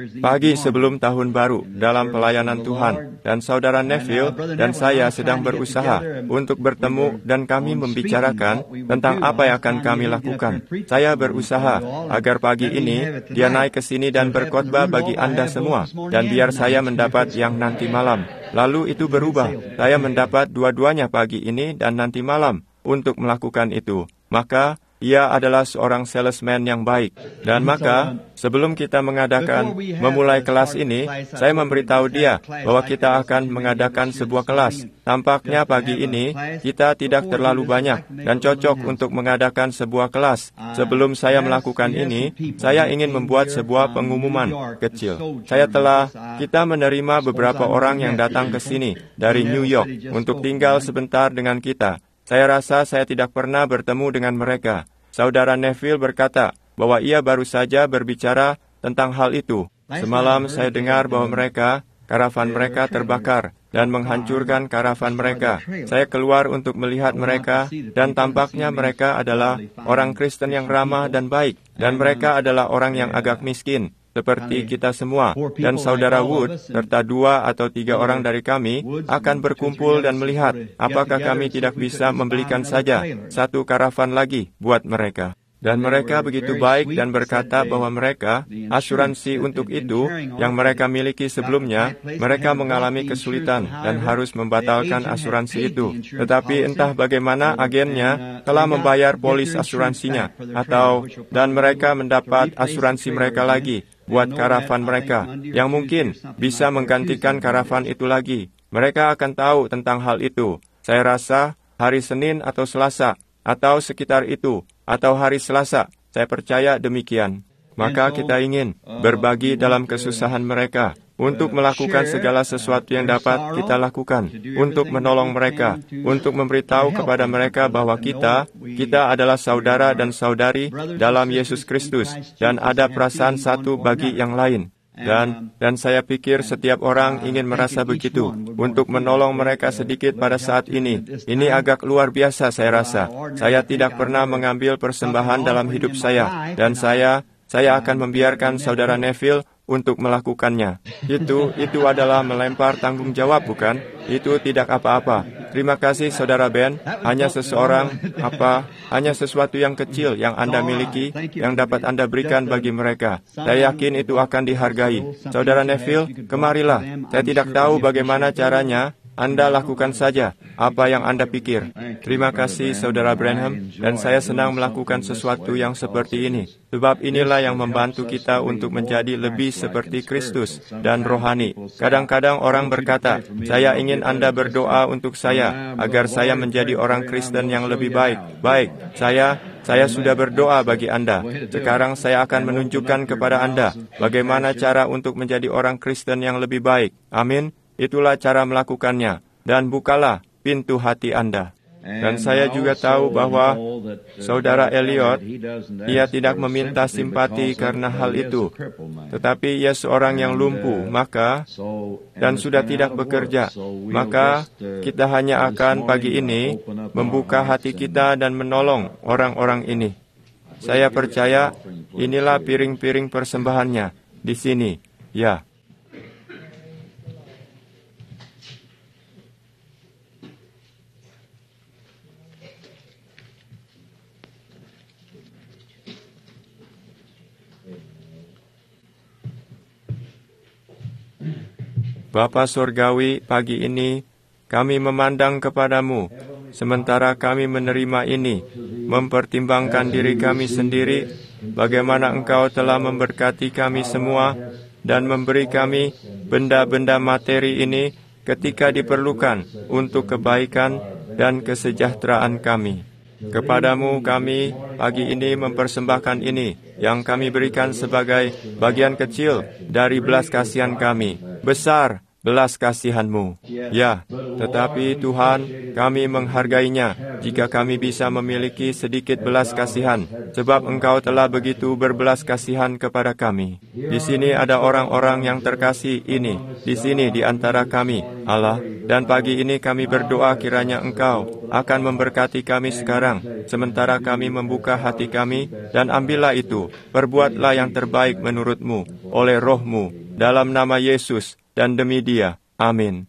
Pagi sebelum tahun baru dalam pelayanan Tuhan, dan saudara Neville dan saya sedang berusaha untuk bertemu dan kami membicarakan tentang apa yang akan kami lakukan. Saya berusaha agar pagi ini dia naik ke sini dan berkhotbah bagi Anda semua, dan biar saya mendapat yang nanti malam. Lalu itu berubah. Saya mendapat dua-duanya pagi ini dan nanti malam untuk melakukan itu. Maka ia adalah seorang salesman yang baik. Dan maka, sebelum kita memulai kelas ini, saya memberitahu dia bahwa kita akan mengadakan sebuah kelas. Tampaknya pagi ini, kita tidak terlalu banyak dan cocok untuk mengadakan sebuah kelas. Sebelum saya melakukan ini, saya ingin membuat sebuah pengumuman kecil. Kita menerima beberapa orang yang datang ke sini dari New York untuk tinggal sebentar dengan kita. Saya rasa saya tidak pernah bertemu dengan mereka. Saudara Neville berkata bahwa ia baru saja berbicara tentang hal itu. Semalam saya dengar bahwa karavan mereka terbakar dan menghancurkan karavan mereka. Saya keluar untuk melihat mereka, dan tampaknya mereka adalah orang Kristen yang ramah dan baik, dan mereka adalah orang yang agak miskin, seperti kita semua. Dan saudara Wood, serta 2 atau 3 orang dari kami, akan berkumpul dan melihat apakah kami tidak bisa membelikan saja satu karavan lagi buat mereka. Dan mereka begitu baik dan berkata bahwa mereka, asuransi untuk itu yang mereka miliki sebelumnya, mereka mengalami kesulitan dan harus membatalkan asuransi itu. Tetapi entah bagaimana agennya telah membayar polis asuransinya, dan mereka mendapat asuransi mereka lagi buat karavan mereka, yang mungkin bisa menggantikan karavan itu lagi. Mereka akan tahu tentang hal itu. Saya rasa hari Senin atau Selasa, atau sekitar itu, atau hari Selasa. Saya percaya demikian. Maka kita ingin berbagi dalam kesusahan mereka, untuk melakukan segala sesuatu yang dapat kita lakukan, untuk menolong mereka, untuk memberitahu kepada mereka bahwa kita adalah saudara dan saudari dalam Yesus Kristus, dan ada perasaan satu bagi yang lain. Dan saya pikir setiap orang ingin merasa begitu, untuk menolong mereka sedikit pada saat ini. Ini agak luar biasa saya rasa. Saya tidak pernah mengambil persembahan dalam hidup saya, dan saya akan membiarkan saudara Neville untuk melakukannya. Itu adalah melempar tanggung jawab, bukan? Itu tidak apa-apa. Terima kasih saudara Ben. Hanya sesuatu yang kecil yang Anda miliki, yang dapat Anda berikan bagi mereka. Saya yakin itu akan dihargai. Saudara Neville, kemarilah. Saya tidak tahu bagaimana caranya. Anda lakukan saja apa yang Anda pikir. Terima kasih saudara Branham, dan saya senang melakukan sesuatu yang seperti ini. Sebab inilah yang membantu kita untuk menjadi lebih seperti Kristus dan rohani. Kadang-kadang orang berkata, saya ingin Anda berdoa untuk saya, agar saya menjadi orang Kristen yang lebih baik. Baik, saya sudah berdoa bagi Anda. Sekarang saya akan menunjukkan kepada Anda bagaimana cara untuk menjadi orang Kristen yang lebih baik. Amin. Itulah cara melakukannya, dan bukalah pintu hati Anda. Dan saya juga tahu bahwa saudara Elliot, ia tidak meminta simpati karena hal itu, tetapi ia seorang yang lumpuh, dan sudah tidak bekerja. Maka kita hanya akan pagi ini membuka hati kita dan menolong orang-orang ini. Saya percaya inilah piring-piring persembahannya di sini. Ya. Bapa Surgawi, pagi ini kami memandang kepadamu, sementara kami menerima ini, mempertimbangkan diri kami sendiri, bagaimana Engkau telah memberkati kami semua, dan memberi kami benda-benda materi ini ketika diperlukan untuk kebaikan dan kesejahteraan kami. Kepadamu kami pagi ini mempersembahkan ini, yang kami berikan sebagai bagian kecil dari belas kasihan kami. Besar belas kasihan-Mu. Ya, tetapi Tuhan, kami menghargainya jika kami bisa memiliki sedikit belas kasihan, sebab Engkau telah begitu berbelas kasihan kepada kami. Di sini ada orang-orang yang terkasih ini, di sini di antara kami, Allah, dan pagi ini kami berdoa kiranya Engkau akan memberkati kami sekarang, sementara kami membuka hati kami, dan ambillah itu, perbuatlah yang terbaik menurut-Mu. oleh Roh-Mu, dalam nama Yesus dan demi Dia. Amin.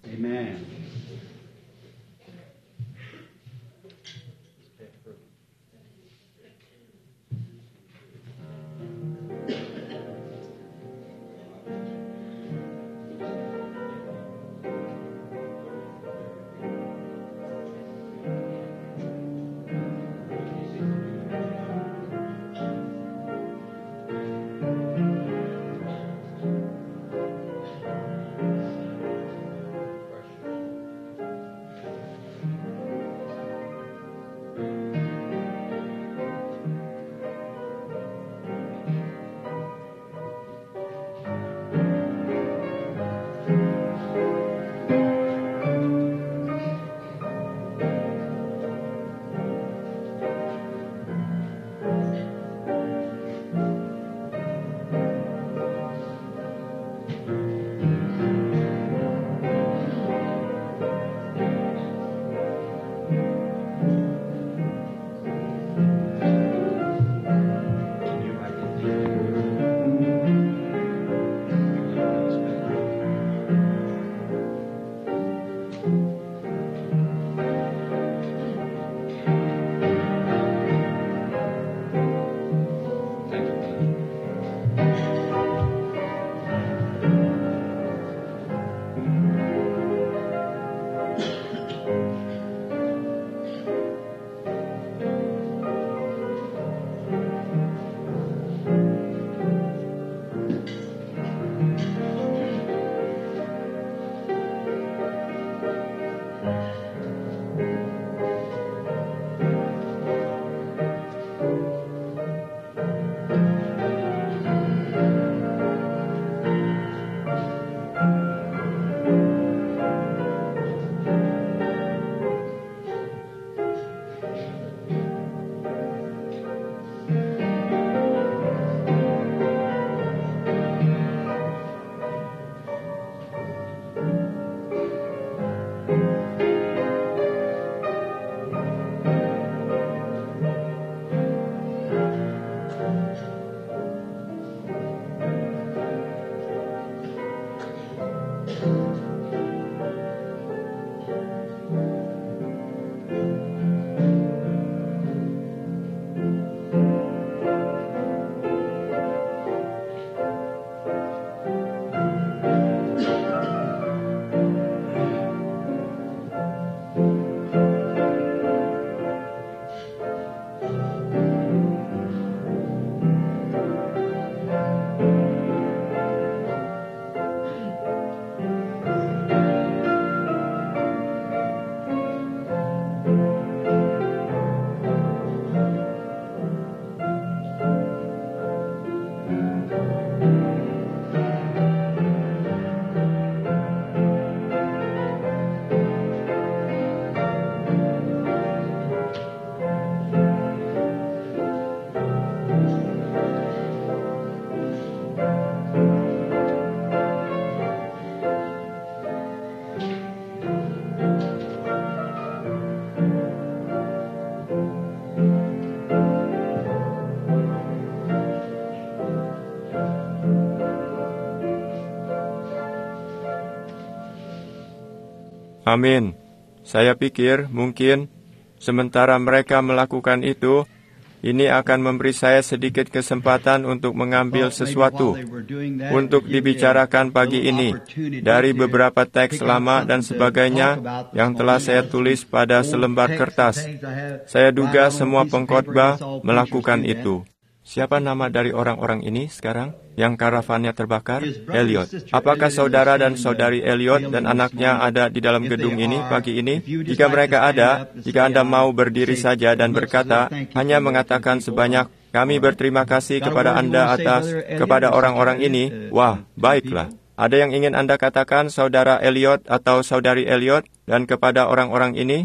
Amin. Saya pikir mungkin sementara mereka melakukan itu, ini akan memberi saya sedikit kesempatan untuk mengambil sesuatu untuk dibicarakan pagi ini dari beberapa teks lama dan sebagainya yang telah saya tulis pada selembar kertas. Saya duga semua pengkhotbah melakukan itu. Siapa nama dari orang-orang ini sekarang yang karavannya terbakar? Elliot. Apakah saudara dan saudari Elliot dan anaknya ada di dalam gedung ini pagi ini? Jika mereka ada, jika Anda mau berdiri saja dan berkata, hanya mengatakan sebanyak, kami berterima kasih kepada Anda kepada orang-orang ini. Wah, baiklah. Ada yang ingin Anda katakan, saudara Elliot atau saudari Elliot, dan kepada orang-orang ini?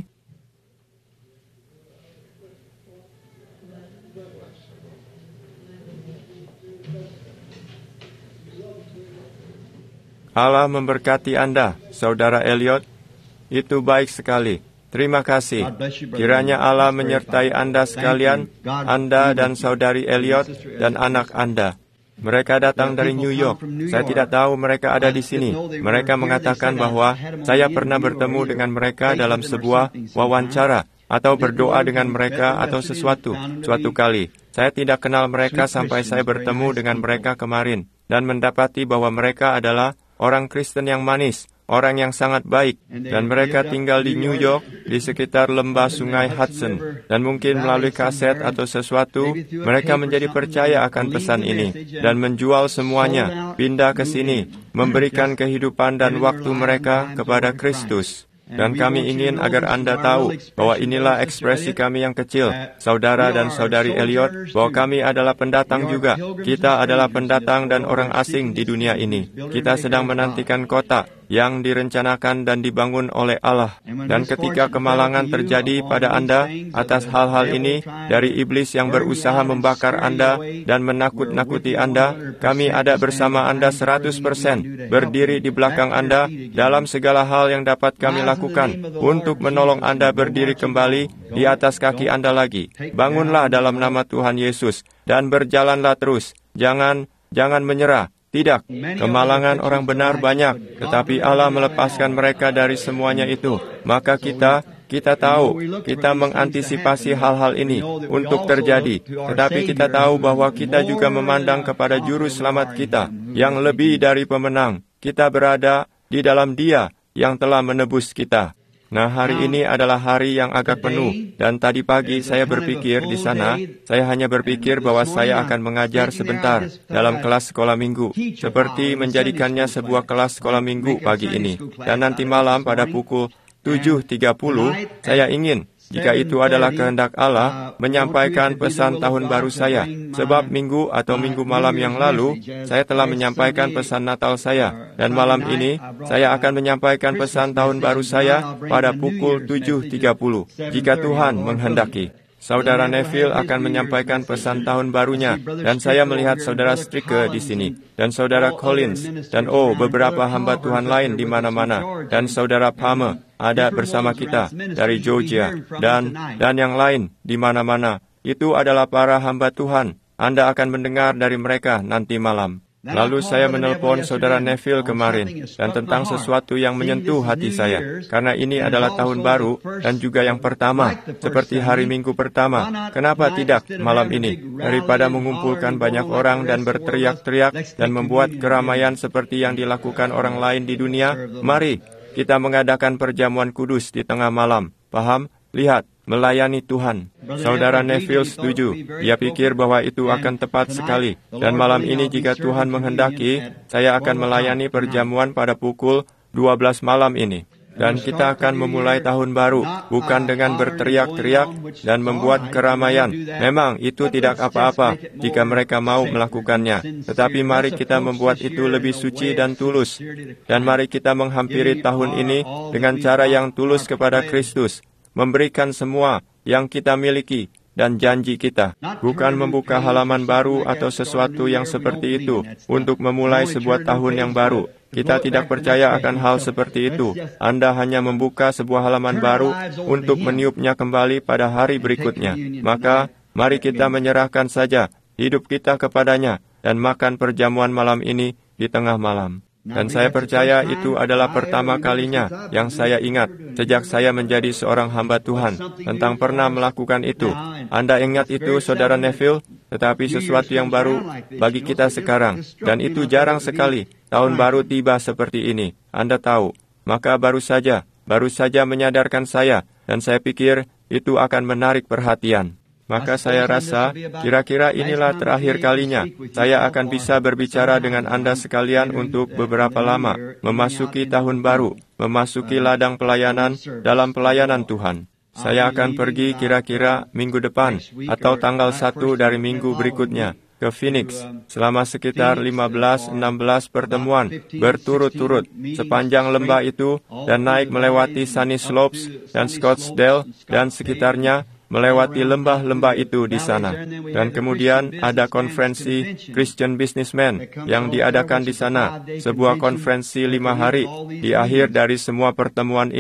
Allah memberkati Anda, saudara Elliot. Itu baik sekali. Terima kasih. Kiranya Allah menyertai Anda sekalian, Anda dan saudari Elliot dan anak Anda. Mereka datang dari New York. Saya tidak tahu mereka ada di sini. Mereka mengatakan bahwa saya pernah bertemu dengan mereka dalam sebuah wawancara atau berdoa dengan mereka atau suatu kali. Saya tidak kenal mereka sampai saya bertemu dengan mereka kemarin dan mendapati bahwa mereka adalah orang Kristen yang manis, orang yang sangat baik, dan mereka tinggal di New York, di sekitar lembah sungai Hudson, dan mungkin melalui kaset atau sesuatu, mereka menjadi percaya akan pesan ini, dan menjual semuanya, pindah ke sini, memberikan kehidupan dan waktu mereka kepada Kristus. Dan kami ingin agar Anda tahu bahwa inilah ekspresi kami yang kecil, saudara dan saudari Elliot, bahwa kami adalah pendatang juga. Kita adalah pendatang dan orang asing di dunia ini. Kita sedang menantikan kota yang direncanakan dan dibangun oleh Allah. Dan ketika kemalangan terjadi pada Anda atas hal-hal ini dari iblis yang berusaha membakar Anda dan menakut-nakuti Anda, kami ada bersama Anda 100%, berdiri di belakang Anda dalam segala hal yang dapat kami lakukan untuk menolong Anda berdiri kembali di atas kaki Anda lagi. Bangunlah dalam nama Tuhan Yesus dan berjalanlah terus. Jangan menyerah. Tidak, kemalangan orang benar banyak, tetapi Allah melepaskan mereka dari semuanya itu. Maka kita tahu, kita mengantisipasi hal-hal ini untuk terjadi. Tetapi kita tahu bahwa kita juga memandang kepada Juru Selamat kita, yang lebih dari pemenang. Kita berada di dalam Dia yang telah menebus kita. Nah, hari ini adalah hari yang agak penuh, dan tadi pagi saya berpikir di sana, saya hanya berpikir bahwa saya akan mengajar sebentar dalam kelas sekolah minggu, seperti menjadikannya sebuah kelas sekolah minggu pagi ini. Dan nanti malam pada pukul 7.30, saya ingin, jika itu adalah kehendak Allah, menyampaikan pesan tahun baru saya. Sebab minggu atau minggu malam yang lalu, saya telah menyampaikan pesan Natal saya. Dan malam ini, saya akan menyampaikan pesan tahun baru saya pada pukul 7.30, jika Tuhan menghendaki. Saudara Neville akan menyampaikan pesan tahun barunya, dan saya melihat saudara Strike di sini, dan saudara Collins, dan beberapa hamba Tuhan lain di mana-mana, dan saudara Palmer ada bersama kita dari Georgia, dan yang lain di mana-mana. Itu adalah para hamba Tuhan. Anda akan mendengar dari mereka nanti malam. Lalu saya menelpon saudara Neville kemarin, dan tentang sesuatu yang menyentuh hati saya, karena ini adalah tahun baru, dan juga yang pertama, seperti hari Minggu pertama. Kenapa tidak malam ini, daripada mengumpulkan banyak orang dan berteriak-teriak, dan membuat keramaian seperti yang dilakukan orang lain di dunia? Mari, kita mengadakan perjamuan kudus di tengah malam. Paham? Lihat, melayani Tuhan. Saudara Neville setuju. Dia pikir bahwa itu akan tepat sekali. Dan malam ini jika Tuhan menghendaki, saya akan melayani perjamuan pada pukul 12 malam ini. Dan kita akan memulai tahun baru, bukan dengan berteriak-teriak dan membuat keramaian. Memang itu tidak apa-apa jika mereka mau melakukannya. Tetapi mari kita membuat itu lebih suci dan tulus. Dan mari kita menghampiri tahun ini dengan cara yang tulus kepada Kristus. Memberikan semua yang kita miliki dan janji kita, bukan membuka halaman baru atau sesuatu yang seperti itu untuk memulai sebuah tahun yang baru. Kita tidak percaya akan hal seperti itu. Anda hanya membuka sebuah halaman baru untuk meniupnya kembali pada hari berikutnya. Maka, mari kita menyerahkan saja hidup kita kepadanya dan makan perjamuan malam ini di tengah malam. Dan saya percaya itu adalah pertama kalinya yang saya ingat sejak saya menjadi seorang hamba Tuhan tentang pernah melakukan itu. Anda ingat itu, saudara Neville? Tetapi sesuatu yang baru bagi kita sekarang. Dan itu jarang sekali. Tahun baru tiba seperti ini. Anda tahu. Maka baru saja menyadarkan saya. Dan saya pikir itu akan menarik perhatian. Maka saya rasa, kira-kira inilah terakhir kalinya saya akan bisa berbicara dengan Anda sekalian untuk beberapa lama, memasuki tahun baru, memasuki ladang pelayanan dalam pelayanan Tuhan. Saya akan pergi kira-kira minggu depan, atau tanggal 1 dari minggu berikutnya, ke Phoenix, selama sekitar 15-16 pertemuan berturut-turut sepanjang lembah itu, dan naik melewati Sunny Slopes dan Scottsdale dan sekitarnya, melewati lembah-lembah itu di sana. Dan kemudian ada konferensi Christian Businessmen yang diadakan di sana, sebuah konferensi 5 hari di akhir dari semua pertemuan ini.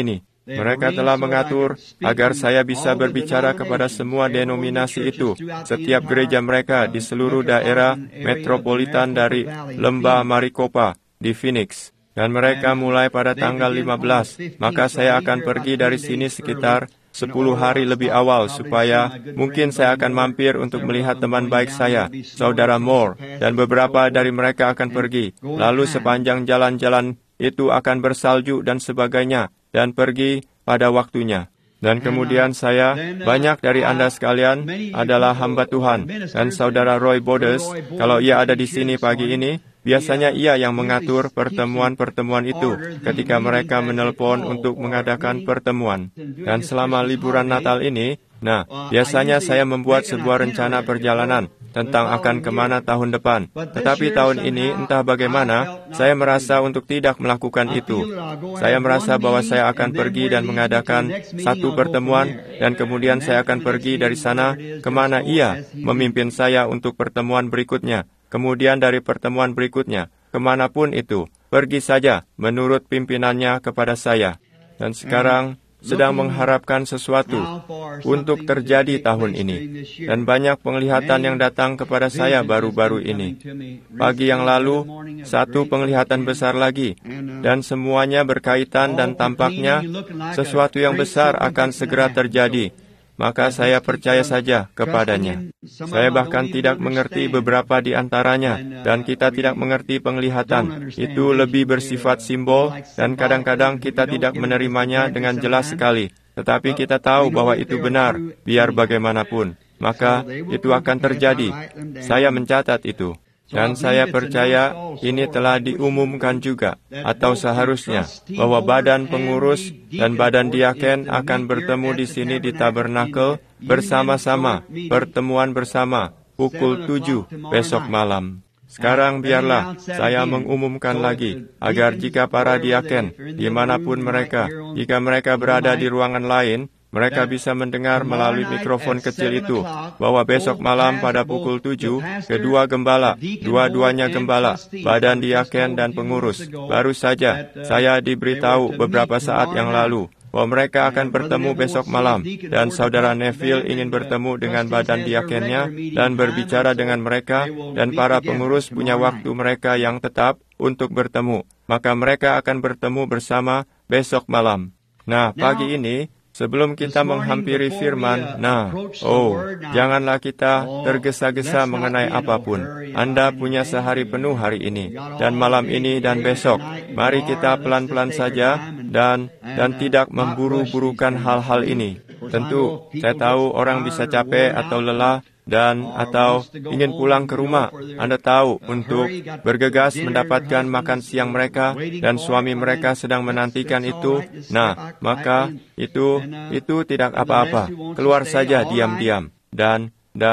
Mereka telah mengatur agar saya bisa berbicara kepada semua denominasi itu, setiap gereja mereka di seluruh daerah metropolitan dari Lembah Maricopa di Phoenix. Dan mereka mulai pada tanggal 15, maka saya akan pergi dari sini sekitar 10 hari lebih awal, supaya mungkin saya akan mampir untuk melihat teman baik saya, Saudara Moore, dan beberapa dari mereka akan pergi. Lalu sepanjang jalan-jalan itu akan bersalju dan sebagainya, dan pergi pada waktunya. Dan kemudian banyak dari Anda sekalian adalah hamba Tuhan. Dan Saudara Roy Bodes, kalau ia ada di sini pagi ini, biasanya ia yang mengatur pertemuan-pertemuan itu ketika mereka menelpon untuk mengadakan pertemuan. Dan selama liburan Natal ini, biasanya saya membuat sebuah rencana perjalanan tentang akan kemana tahun depan. Tetapi tahun ini, entah bagaimana, saya merasa untuk tidak melakukan itu. Saya merasa bahwa saya akan pergi dan mengadakan satu pertemuan, dan kemudian saya akan pergi dari sana kemana ia memimpin saya untuk pertemuan berikutnya. Kemudian dari pertemuan berikutnya, kemanapun itu, pergi saja menurut pimpinannya kepada saya. Dan sekarang sedang mengharapkan sesuatu untuk terjadi tahun ini. Dan banyak penglihatan yang datang kepada saya baru-baru ini. Pagi yang lalu, satu penglihatan besar lagi, dan semuanya berkaitan dan tampaknya sesuatu yang besar akan segera terjadi. Maka saya percaya saja kepadanya. Saya bahkan tidak mengerti beberapa di antaranya, dan kita tidak mengerti penglihatan. Itu lebih bersifat simbol, dan kadang-kadang kita tidak menerimanya dengan jelas sekali. Tetapi kita tahu bahwa itu benar, biar bagaimanapun. Maka itu akan terjadi. Saya mencatat itu. Dan saya percaya ini telah diumumkan juga, atau seharusnya, bahwa badan pengurus dan badan diaken akan bertemu di sini di tabernakel bersama-sama, pertemuan bersama, pukul 7 besok malam. Sekarang biarlah saya mengumumkan lagi, agar jika para diaken, dimanapun mereka, jika mereka berada di ruangan lain, mereka bisa mendengar melalui mikrofon kecil itu, bahwa besok malam pada pukul 7, kedua gembala, dua-duanya gembala, badan diaken dan pengurus, baru saja saya diberitahu beberapa saat yang lalu, bahwa mereka akan bertemu besok malam, dan Saudara Neville ingin bertemu dengan badan diakennya, dan berbicara dengan mereka, dan para pengurus punya waktu mereka yang tetap untuk bertemu, maka mereka akan bertemu bersama besok malam. Nah, pagi ini, sebelum kita menghampiri firman, janganlah kita tergesa-gesa mengenai apapun. Anda punya sehari penuh hari ini, dan malam ini, dan besok. Mari kita pelan-pelan saja, dan tidak memburu-burukan hal-hal ini. Tentu, saya tahu orang bisa capek atau lelah, atau ingin pulang ke rumah. Anda tahu, untuk bergegas mendapatkan makan siang mereka, dan suami mereka sedang menantikan itu. Nah, maka itu tidak apa-apa. Keluar saja diam-diam. Dan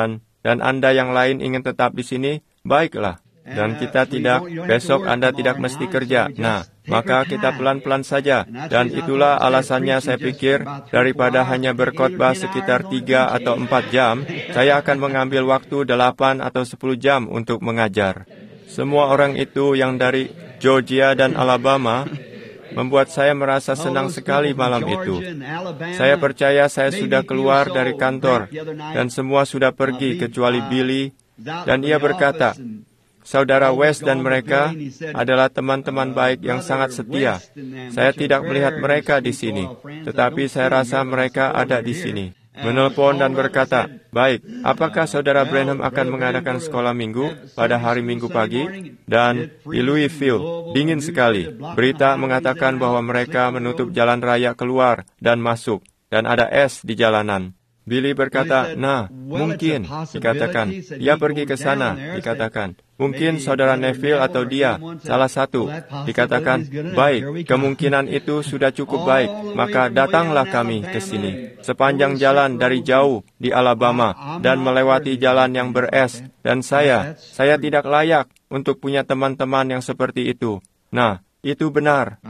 Anda yang lain ingin tetap di sini, baiklah. Dan kita tidak, besok Anda tidak mesti kerja. Nah, maka kita pelan-pelan saja. Dan itulah alasannya saya pikir, daripada hanya berkhotbah sekitar 3 atau 4 jam, saya akan mengambil waktu 8 atau 10 jam untuk mengajar. Semua orang itu yang dari Georgia dan Alabama membuat saya merasa senang sekali malam itu. Saya percaya saya sudah keluar dari kantor, dan semua sudah pergi kecuali Billy, dan ia berkata, Saudara West dan mereka adalah teman-teman baik yang sangat setia. Saya tidak melihat mereka di sini, tetapi saya rasa mereka ada di sini. Menelpon dan berkata, baik, apakah Saudara Branham akan mengadakan sekolah minggu pada hari Minggu pagi? Dan di Louisville, dingin sekali. Berita mengatakan bahwa mereka menutup jalan raya keluar dan masuk, dan ada es di jalanan. Billy berkata, mungkin, dikatakan, ia pergi ke sana, dikatakan. Mungkin Saudara Neville atau dia, salah satu, dikatakan, baik, kemungkinan itu sudah cukup baik, maka datanglah kami ke sini. Sepanjang jalan dari jauh di Alabama, dan melewati jalan yang beres, dan saya tidak layak untuk punya teman-teman yang seperti itu. Nah, itu benar.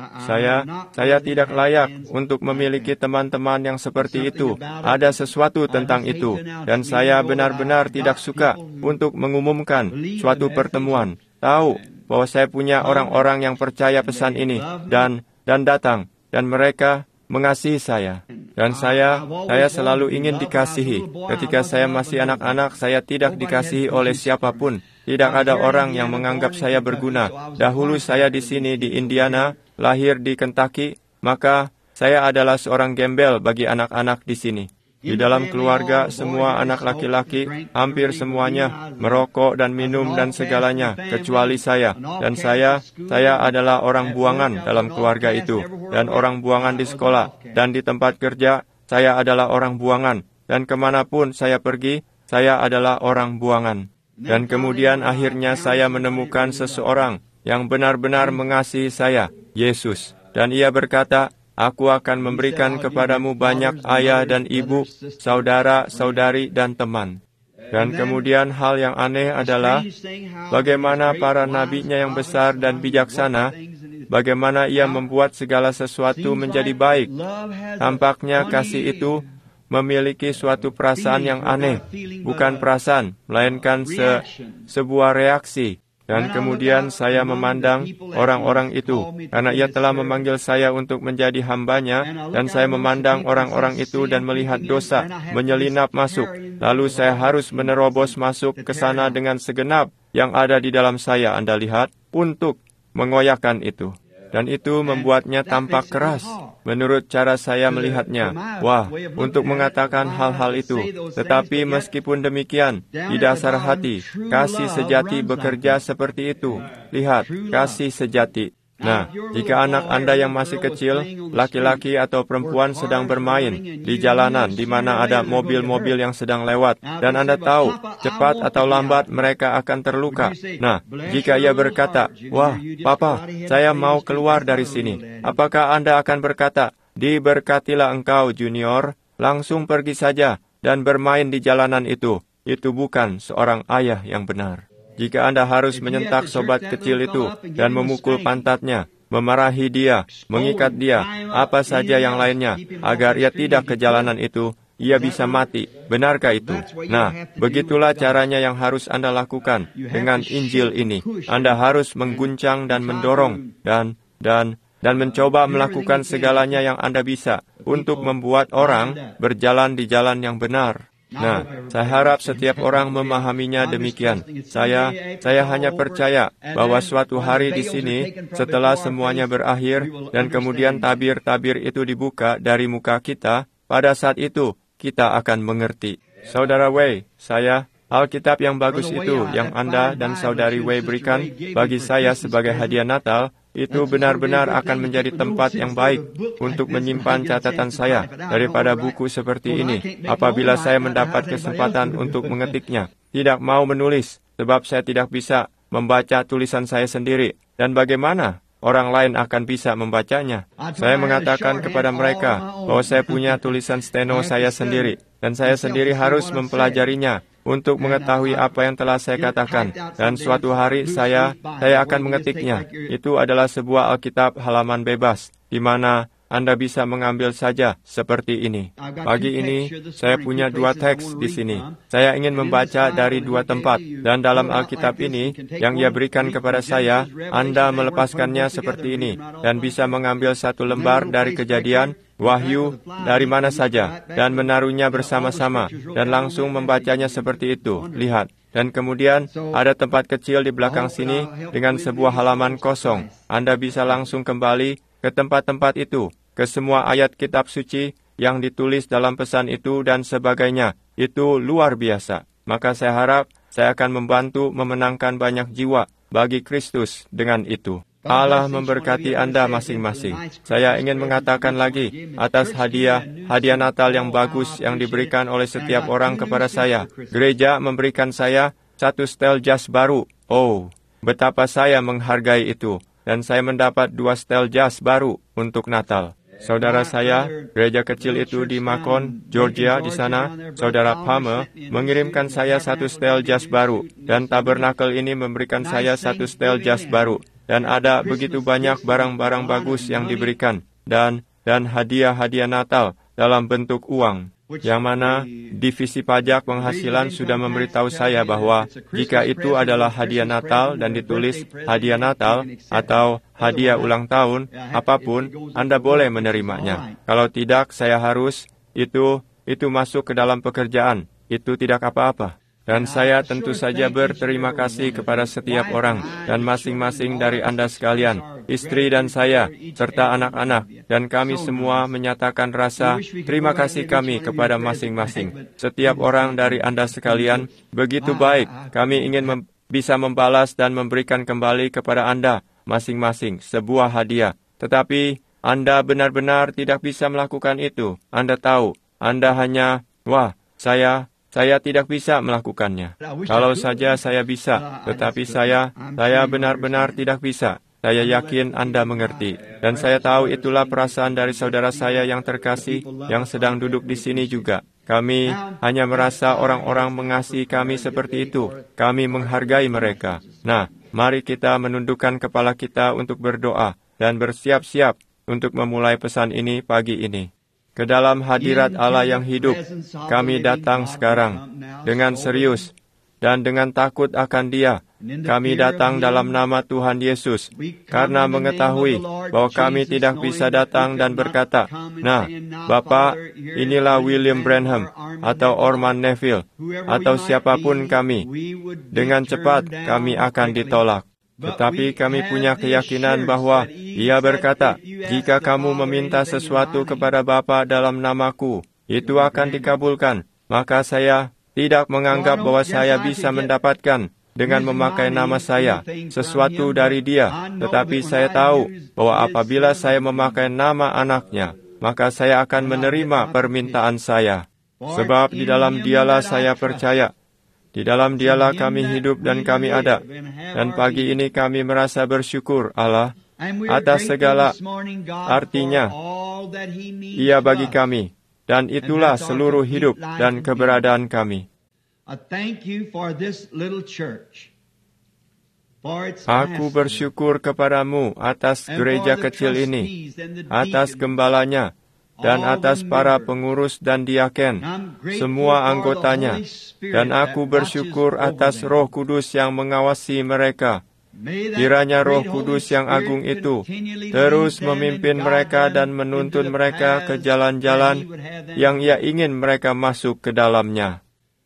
Saya tidak layak untuk memiliki teman-teman yang seperti itu. Ada sesuatu tentang itu. Dan saya benar-benar tidak suka untuk mengumumkan suatu pertemuan. Tahu bahwa saya punya orang-orang yang percaya pesan ini. Dan datang. Dan mereka mengasihi saya. Dan saya selalu ingin dikasihi. Ketika saya masih anak-anak, saya tidak dikasihi oleh siapapun. Tidak ada orang yang menganggap saya berguna. Dahulu saya di sini di Indiana, lahir di Kentucky, maka saya adalah seorang gembel bagi anak-anak di sini. Di dalam keluarga, semua anak laki-laki, hampir semuanya, merokok dan minum dan segalanya, kecuali saya. Dan saya adalah orang buangan dalam keluarga itu, dan orang buangan di sekolah, dan di tempat kerja, saya adalah orang buangan. Dan kemanapun saya pergi, saya adalah orang buangan. Dan kemudian akhirnya saya menemukan seseorang yang benar-benar mengasihi saya, Yesus. Dan ia berkata, "Aku akan memberikan kepadamu banyak ayah dan ibu, saudara, saudari, dan teman." Dan kemudian hal yang aneh adalah bagaimana para nabinya yang besar dan bijaksana, bagaimana ia membuat segala sesuatu menjadi baik. Tampaknya kasih itu memiliki suatu perasaan yang aneh, bukan perasaan, melainkan sebuah reaksi. Dan kemudian saya memandang orang-orang itu, karena ia telah memanggil saya untuk menjadi hambanya, dan saya memandang orang-orang itu dan melihat dosa menyelinap masuk. Lalu saya harus menerobos masuk ke sana dengan segenap yang ada di dalam saya, Anda lihat, untuk mengoyakkan itu. Dan itu membuatnya tampak keras, menurut cara saya melihatnya. Wah, untuk mengatakan hal-hal itu. Tetapi meskipun demikian, di dasar hati, kasih sejati bekerja seperti itu. Lihat, kasih sejati. Nah, jika anak Anda yang masih kecil, laki-laki atau perempuan sedang bermain di jalanan di mana ada mobil-mobil yang sedang lewat, dan Anda tahu, cepat atau lambat mereka akan terluka. Nah, jika ia berkata, "Wah, Papa, saya mau keluar dari sini," apakah Anda akan berkata, "Diberkatilah engkau, Junior, langsung pergi saja dan bermain di jalanan itu"? Itu bukan seorang ayah yang benar. Jika Anda harus menyentak sobat kecil itu dan memukul pantatnya, memarahi dia, mengikat dia, apa saja yang lainnya, agar ia tidak ke jalanan itu, ia bisa mati. Benarkah itu? Nah, begitulah caranya yang harus Anda lakukan dengan Injil ini. Anda harus mengguncang dan mendorong dan mencoba melakukan segalanya yang Anda bisa untuk membuat orang berjalan di jalan yang benar. Nah, saya harap setiap orang memahaminya demikian. Saya hanya percaya bahwa suatu hari di sini, setelah semuanya berakhir, dan kemudian tabir-tabir itu dibuka dari muka kita, pada saat itu, kita akan mengerti. Saudara Way, Alkitab yang bagus itu, yang Anda dan Saudari Way berikan bagi saya sebagai hadiah Natal, itu benar-benar akan menjadi tempat yang baik untuk menyimpan catatan saya daripada buku seperti ini apabila saya mendapat kesempatan untuk mengetiknya. Tidak mau menulis, sebab saya tidak bisa membaca tulisan saya sendiri. Dan bagaimana orang lain akan bisa membacanya? Saya mengatakan kepada mereka bahwa saya punya tulisan steno saya sendiri, dan saya sendiri harus mempelajarinya untuk mengetahui apa yang telah saya katakan. Dan suatu hari saya akan mengetiknya. Itu adalah sebuah Alkitab halaman bebas, di mana Anda bisa mengambil saja seperti ini. Pagi ini, saya punya 2 teks di sini. Saya ingin membaca dari 2 tempat. Dan dalam Alkitab ini, yang ia berikan kepada saya, Anda melepaskannya seperti ini, dan bisa mengambil 1 lembar dari Kejadian, Wahyu, dari mana saja, dan menaruhnya bersama-sama, dan langsung membacanya seperti itu. Lihat. Dan kemudian ada tempat kecil di belakang sini dengan sebuah halaman kosong. Anda bisa langsung kembali ke tempat-tempat itu, ke semua ayat kitab suci yang ditulis dalam pesan itu dan sebagainya. Itu luar biasa. Maka saya harap saya akan membantu memenangkan banyak jiwa bagi Kristus dengan itu. Allah memberkati Anda masing-masing. Saya ingin mengatakan lagi, atas hadiah Natal yang bagus yang diberikan oleh setiap orang kepada saya, gereja memberikan saya 1 setel jas baru. Oh, betapa saya menghargai itu. Dan saya mendapat 2 setel jas baru untuk Natal. Saudara saya, gereja kecil itu di Macon, Georgia, di sana, Saudara Palmer, mengirimkan saya 1 setel jas baru. Dan tabernakel ini memberikan saya 1 setel jas baru. Dan ada begitu banyak barang-barang bagus yang diberikan. Dan hadiah-hadiah Natal dalam bentuk uang. Yang mana divisi pajak penghasilan sudah memberitahu saya bahwa jika itu adalah hadiah Natal dan ditulis hadiah Natal atau hadiah ulang tahun, apapun, Anda boleh menerimanya. Kalau tidak, saya harus, itu masuk ke dalam pekerjaan. Itu tidak apa-apa. Dan saya tentu saja berterima kasih kepada setiap orang dan masing-masing dari Anda sekalian, istri dan saya, serta anak-anak, dan kami semua menyatakan rasa terima kasih kami kepada masing-masing. Setiap orang dari Anda sekalian begitu baik. Kami ingin bisa membalas dan memberikan kembali kepada Anda masing-masing sebuah hadiah. Tetapi Anda benar-benar tidak bisa melakukan itu. Anda tahu, Anda hanya, saya tidak bisa melakukannya. Kalau saja saya bisa, tetapi saya benar-benar tidak bisa. Saya yakin Anda mengerti. Dan saya tahu itulah perasaan dari saudara saya yang terkasih, yang sedang duduk di sini juga. Kami hanya merasa orang-orang mengasihi kami seperti itu. Kami menghargai mereka. Nah, mari kita menundukkan kepala kita untuk berdoa dan bersiap-siap untuk memulai pesan ini pagi ini. Ke dalam hadirat Allah yang hidup, kami datang sekarang dengan serius dan dengan takut akan Dia. Kami datang dalam nama Tuhan Yesus, karena mengetahui bahwa kami tidak bisa datang dan berkata, "Nah, Bapak, inilah William Branham, atau Orman Neville, atau siapapun kami." Dengan cepat kami akan ditolak. Tetapi kami punya keyakinan bahwa Ia berkata, "Jika kamu meminta sesuatu kepada Bapa dalam namaku, itu akan dikabulkan." Maka saya tidak menganggap bahwa saya bisa mendapatkan dengan memakai nama saya sesuatu dari Dia. Tetapi saya tahu bahwa apabila saya memakai nama anaknya, maka saya akan menerima permintaan saya. Sebab di dalam Dialah saya percaya. Di dalam Dialah kami hidup dan kami ada. Dan pagi ini kami merasa bersyukur, Allah, atas segala artinya Ia bagi kami. Dan itulah seluruh hidup dan keberadaan kami. Aku bersyukur kepadamu atas gereja kecil ini, atas gembalanya, dan atas para pengurus dan diaken, semua anggotanya. Dan aku bersyukur atas Roh Kudus yang mengawasi mereka. Kiranya Roh Kudus yang agung itu terus memimpin mereka dan menuntun mereka ke jalan-jalan yang Ia ingin mereka masuk ke dalamnya.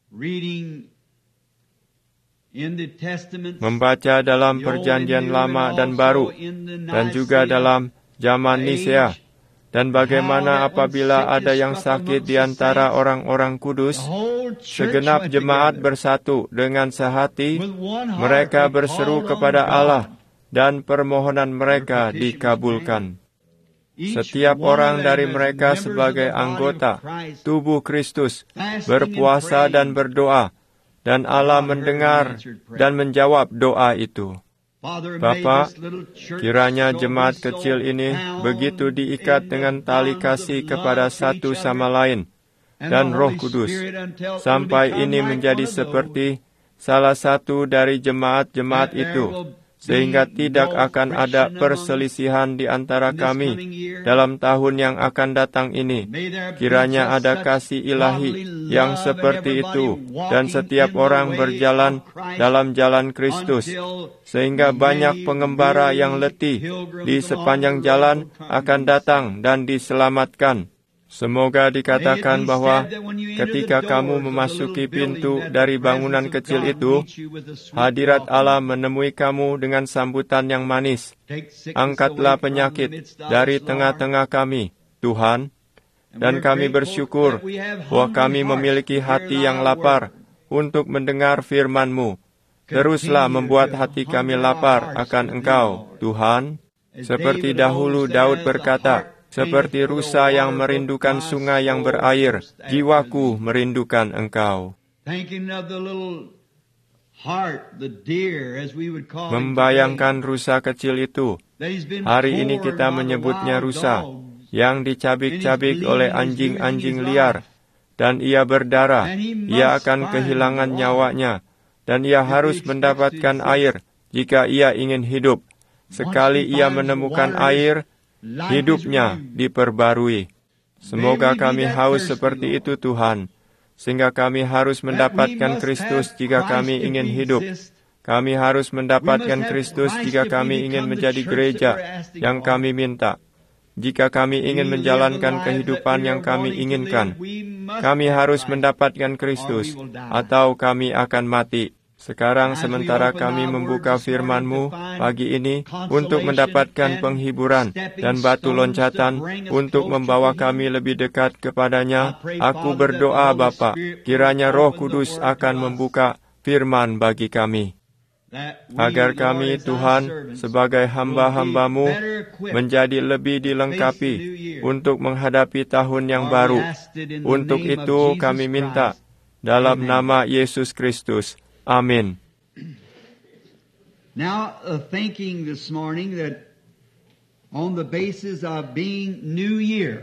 Membaca dalam Perjanjian Lama dan Baru, dan juga dalam zaman Nisea, dan bagaimana apabila ada yang sakit di antara orang-orang kudus, segenap jemaat bersatu dengan sehati, mereka berseru kepada Allah, dan permohonan mereka dikabulkan. Setiap orang dari mereka sebagai anggota tubuh Kristus berpuasa dan berdoa, dan Allah mendengar dan menjawab doa itu. Bapa, kiranya jemaat kecil ini begitu diikat dengan tali kasih kepada satu sama lain dan Roh Kudus, sampai ini menjadi seperti salah satu dari jemaat-jemaat itu, sehingga tidak akan ada perselisihan di antara kami dalam tahun yang akan datang ini. Kiranya ada kasih ilahi yang seperti itu, dan setiap orang berjalan dalam jalan Kristus, sehingga banyak pengembara yang letih di sepanjang jalan akan datang dan diselamatkan. Semoga dikatakan bahwa ketika kamu memasuki pintu dari bangunan kecil itu, hadirat Allah menemui kamu dengan sambutan yang manis. Angkatlah penyakit dari tengah-tengah kami, Tuhan, dan kami bersyukur bahwa kami memiliki hati yang lapar untuk mendengar firman-Mu. Teruslah membuat hati kami lapar akan Engkau, Tuhan. Seperti dahulu Daud berkata, seperti rusa yang merindukan sungai yang berair, jiwaku merindukan Engkau. Membayangkan rusa kecil itu. Hari ini kita menyebutnya rusa, yang dicabik-cabik oleh anjing-anjing liar, dan ia berdarah. Ia akan kehilangan nyawanya, dan ia harus mendapatkan air jika ia ingin hidup. Sekali ia menemukan air, hidupnya diperbarui. Semoga kami haus seperti itu, Tuhan, sehingga kami harus mendapatkan Kristus jika kami ingin hidup. Kami harus mendapatkan Kristus jika kami ingin menjadi gereja yang kami minta. Jika kami ingin menjalankan kehidupan yang kami inginkan, kami harus mendapatkan Kristus, atau kami akan mati. Sekarang sementara kami membuka firman-Mu pagi ini untuk mendapatkan penghiburan dan batu loncatan untuk membawa kami lebih dekat kepadanya, aku berdoa Bapa, kiranya Roh Kudus akan membuka firman bagi kami. Agar kami, Tuhan, sebagai hamba-hamba-Mu, menjadi lebih dilengkapi untuk menghadapi tahun yang baru. Untuk itu kami minta, dalam nama Yesus Kristus. Amin. Now, thinking this morning that on the basis of being New Year,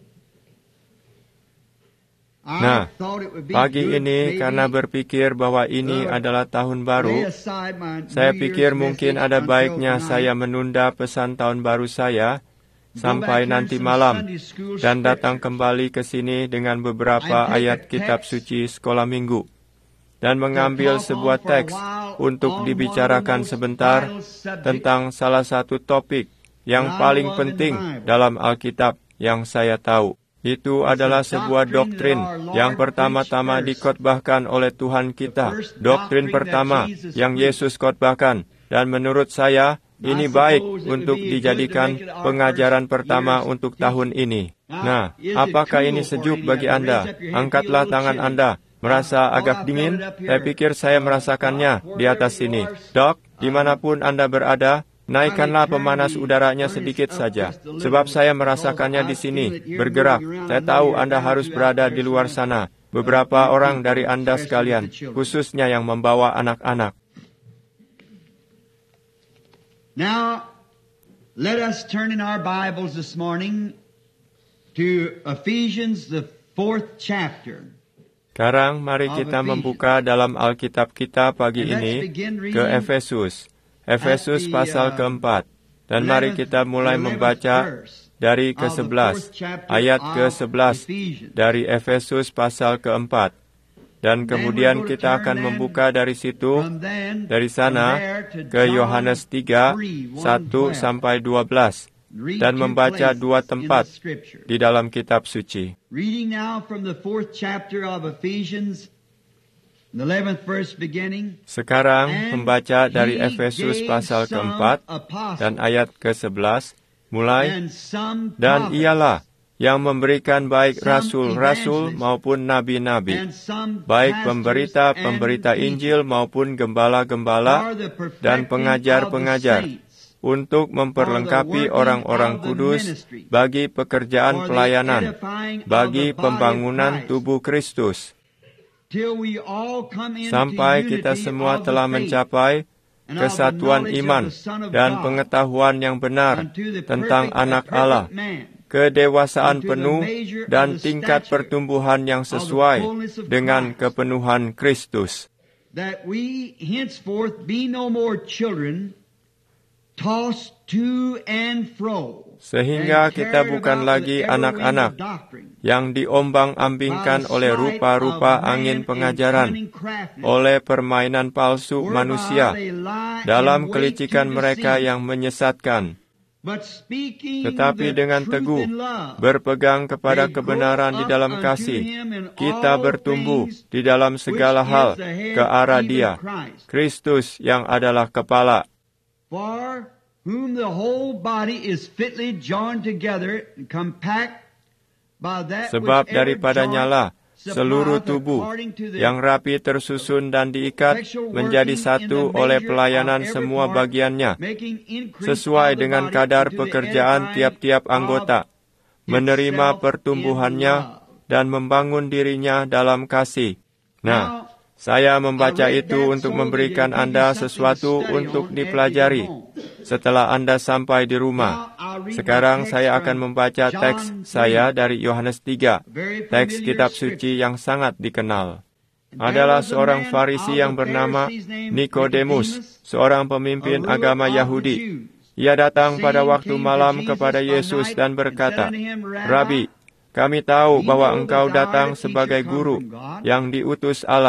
Nah, pagi ini karena berpikir bahwa ini adalah tahun baru, saya pikir mungkin ada baiknya saya menunda pesan tahun baru saya sampai nanti malam dan datang kembali ke sini dengan beberapa ayat kitab suci sekolah minggu dan mengambil sebuah teks untuk dibicarakan sebentar tentang salah satu topik yang paling penting dalam Alkitab yang saya tahu. Itu adalah sebuah doktrin yang pertama-tama dikhotbahkan oleh Tuhan kita. Doktrin pertama yang Yesus khotbahkan. Dan menurut saya, ini baik untuk dijadikan pengajaran pertama untuk tahun ini. Nah, apakah ini sejuk bagi Anda? Angkatlah tangan Anda. Merasa agak dingin? Saya pikir saya merasakannya di atas sini. Dok, dimanapun Anda berada, naikkanlah pemanas udaranya sedikit saja, sebab saya merasakannya di sini, bergerak. Saya tahu Anda harus berada di luar sana. Beberapa orang dari Anda sekalian, khususnya yang membawa anak-anak. Now, let us turn in our Bibles this morning to Ephesians, the 4th chapter. Sekarang mari kita membuka dalam Alkitab kita pagi ini ke Efesus. Efesus pasal ke-4, dan mari kita mulai membaca dari ke-11, ayat ke-11 dari Efesus pasal ke-4. Dan kemudian kita akan membuka dari situ, dari sana, ke Yohanes 3, 1 sampai 12, dan membaca dua tempat di dalam kitab suci. Reading now from the 4th chapter of Ephesians, the 11th verse beginning. Sekarang membaca dari Efesus pasal ke-4 dan ayat ke-11 mulai. Dan ialah yang memberikan baik rasul-rasul maupun nabi-nabi, baik pemberita-pemberita Injil maupun gembala-gembala dan pengajar-pengajar, untuk memperlengkapi orang-orang kudus bagi pekerjaan pelayanan, bagi pembangunan tubuh Kristus, sampai kita semua telah mencapai kesatuan iman dan pengetahuan yang benar tentang Anak Allah, kedewasaan penuh dan tingkat pertumbuhan yang sesuai dengan kepenuhan Kristus. That we henceforth be no more children, tossed to and fro, sehingga kita bukan lagi anak-anak yang diombang-ambingkan oleh rupa-rupa angin pengajaran, oleh permainan palsu manusia, dalam kelicikan mereka yang menyesatkan. Tetapi dengan teguh, berpegang kepada kebenaran di dalam kasih, kita bertumbuh di dalam segala hal ke arah Dia, Kristus yang adalah kepala. For whom the whole body is fitly joined together and compact by that Sebab which every daripadanya lah joint seluruh supplieth tubuh according to the yang rapi tersusun dan diikat menjadi satu oleh pelayanan semua bagiannya, sesuai dengan kadar pekerjaan tiap-tiap anggota, menerima pertumbuhannya dan membangun dirinya dalam kasih. Nah, saya membaca itu untuk memberikan Anda sesuatu untuk dipelajari setelah Anda sampai di rumah. Sekarang saya akan membaca teks saya dari Yohanes 3, teks kitab suci yang sangat dikenal. Adalah seorang Farisi yang bernama Nikodemus, seorang pemimpin agama Yahudi. Ia datang pada waktu malam kepada Yesus dan berkata, "Rabi, kami tahu bahwa engkau datang sebagai guru yang diutus Allah,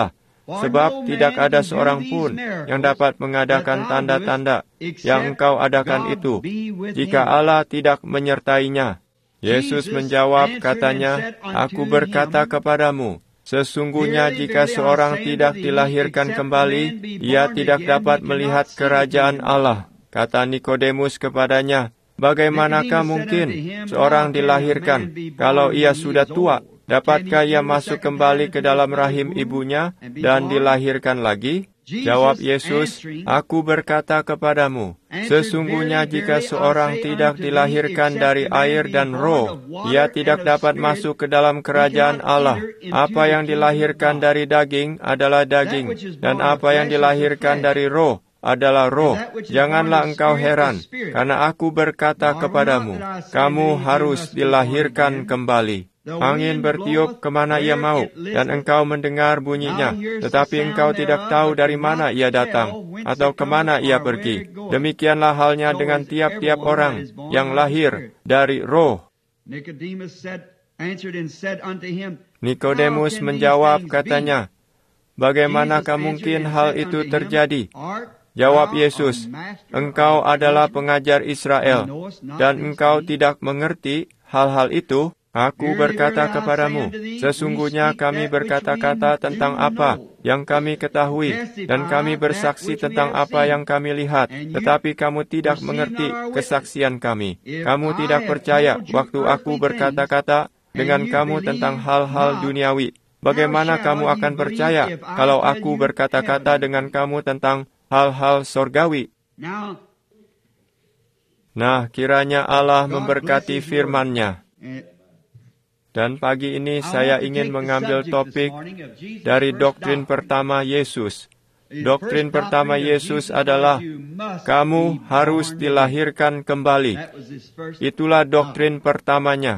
Sebab tidak ada seorang pun yang dapat mengadakan tanda-tanda yang engkau adakan itu, jika Allah tidak menyertainya. Yesus menjawab katanya, Aku berkata kepadamu, sesungguhnya jika seorang tidak dilahirkan kembali, ia tidak dapat melihat kerajaan Allah. Kata Nikodemus kepadanya, bagaimanakah mungkin seorang dilahirkan kalau ia sudah tua? Dapatkah ia masuk kembali ke dalam rahim ibunya dan dilahirkan lagi? Jawab Yesus, Aku berkata kepadamu, sesungguhnya jika seorang tidak dilahirkan dari air dan roh, ia tidak dapat masuk ke dalam kerajaan Allah. Apa yang dilahirkan dari daging adalah daging, dan apa yang dilahirkan dari roh adalah roh. Janganlah engkau heran, karena Aku berkata kepadamu, kamu harus dilahirkan kembali. Angin bertiup kemana ia mau, dan engkau mendengar bunyinya, tetapi engkau tidak tahu dari mana ia datang, atau kemana ia pergi. Demikianlah halnya dengan tiap-tiap orang yang lahir dari roh. Nikodemus menjawab katanya, bagaimanakah mungkin hal itu terjadi? Jawab Yesus, engkau adalah pengajar Israel, dan engkau tidak mengerti hal-hal itu? Aku berkata kepadamu, sesungguhnya kami berkata-kata tentang apa yang kami ketahui, dan kami bersaksi tentang apa yang kami lihat, tetapi kamu tidak mengerti kesaksian kami. Kamu tidak percaya waktu aku berkata-kata dengan kamu tentang hal-hal duniawi. Bagaimana kamu akan percaya kalau aku berkata-kata dengan kamu tentang hal-hal sorgawi? Nah, kiranya Allah memberkati firman-Nya. Dan pagi ini saya ingin mengambil topik dari doktrin pertama Yesus. Doktrin pertama Yesus adalah, kamu harus dilahirkan kembali. Itulah doktrin pertamanya.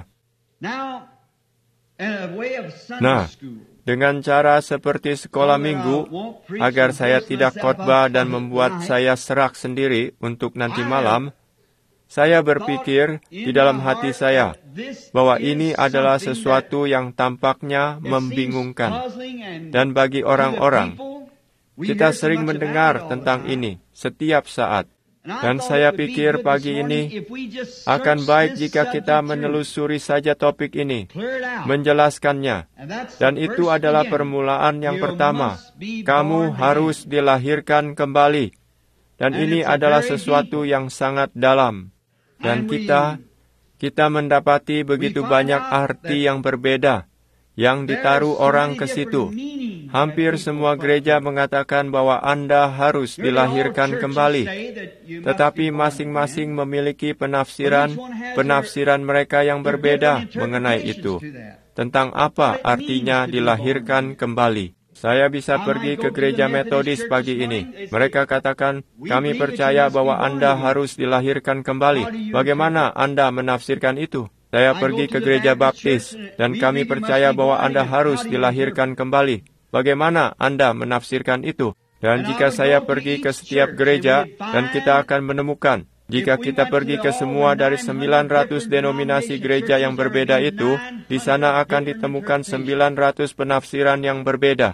Nah, dengan cara seperti sekolah minggu, agar saya tidak khotbah dan membuat saya serak sendiri untuk nanti malam, saya berpikir di dalam hati saya bahwa ini adalah sesuatu yang tampaknya membingungkan. Dan bagi orang-orang, kita sering mendengar tentang ini setiap saat. Dan saya pikir pagi ini akan baik jika kita menelusuri saja topik ini, menjelaskannya. Dan itu adalah permulaan yang pertama. Kamu harus dilahirkan kembali. Dan ini adalah sesuatu yang sangat dalam. Dan kita mendapati begitu banyak arti yang berbeda yang ditaruh orang ke situ. Hampir semua gereja mengatakan bahwa Anda harus dilahirkan kembali. Tetapi masing-masing memiliki penafsiran mereka yang berbeda mengenai itu. Tentang apa artinya dilahirkan kembali. Saya bisa pergi ke gereja Metodis pagi ini. Mereka katakan, kami percaya bahwa Anda harus dilahirkan kembali. Bagaimana Anda menafsirkan itu? Saya pergi ke gereja Baptis, dan kami percaya bahwa Anda harus dilahirkan kembali. Bagaimana Anda menafsirkan itu? Dan jika saya pergi ke setiap gereja, dan kita akan menemukan, jika kita pergi ke semua dari 900 denominasi gereja yang berbeda itu, di sana akan ditemukan 900 penafsiran yang berbeda.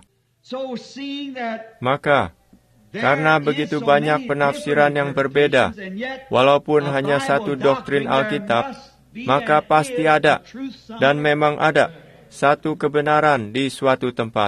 Maka, karena begitu banyak penafsiran yang berbeda, walaupun hanya satu doktrin Alkitab, maka pasti ada, dan memang ada, satu kebenaran di suatu tempat.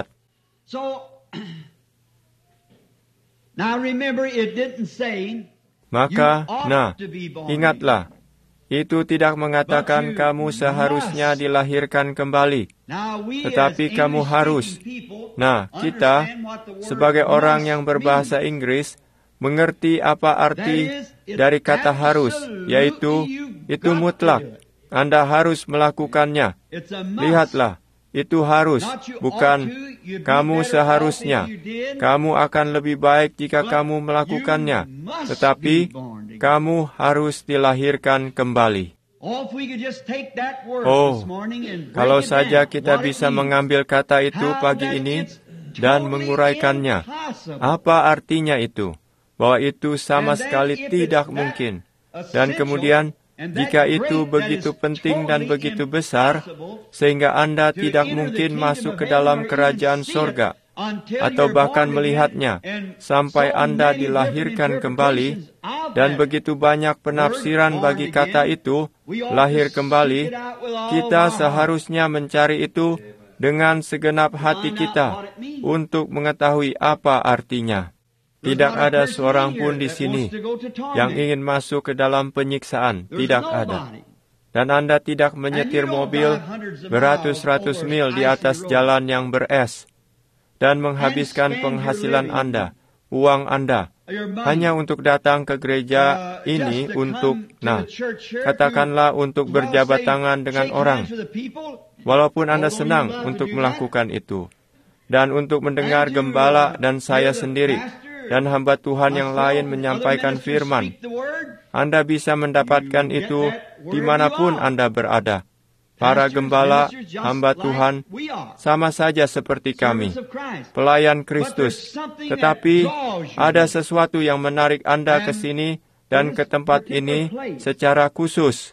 Maka, ingatlah, itu tidak mengatakan kamu seharusnya dilahirkan kembali, tetapi kamu harus. Nah, kita, sebagai orang yang berbahasa Inggris, mengerti apa arti dari kata harus, yaitu, itu mutlak. Anda harus melakukannya. Lihatlah, itu harus, bukan kamu seharusnya. Kamu akan lebih baik jika kamu melakukannya, tetapi kamu harus dilahirkan kembali. Kalau saja kita bisa mengambil kata itu pagi ini dan menguraikannya. Apa artinya itu? Bahwa itu sama sekali tidak mungkin. Dan kemudian, jika itu begitu penting dan begitu besar, sehingga Anda tidak mungkin masuk ke dalam kerajaan sorga, atau bahkan melihatnya, sampai Anda dilahirkan kembali, dan begitu banyak penafsiran bagi kata itu, lahir kembali, kita seharusnya mencari itu dengan segenap hati kita untuk mengetahui apa artinya. Tidak ada seorang pun di sini yang ingin masuk ke dalam penyiksaan. Tidak ada. Dan Anda tidak menyetir mobil beratus-ratus mil di atas jalan yang beres dan menghabiskan penghasilan Anda, uang Anda, hanya untuk datang ke gereja ini untuk, katakanlah untuk berjabat tangan dengan orang, walaupun Anda senang untuk melakukan itu, dan untuk mendengar gembala dan saya sendiri, dan hamba Tuhan yang lain menyampaikan firman. Anda bisa mendapatkan itu dimanapun Anda berada. Para gembala, hamba Tuhan, sama saja seperti kami, pelayan Kristus. Tetapi ada sesuatu yang menarik Anda ke sini dan ke tempat ini secara khusus.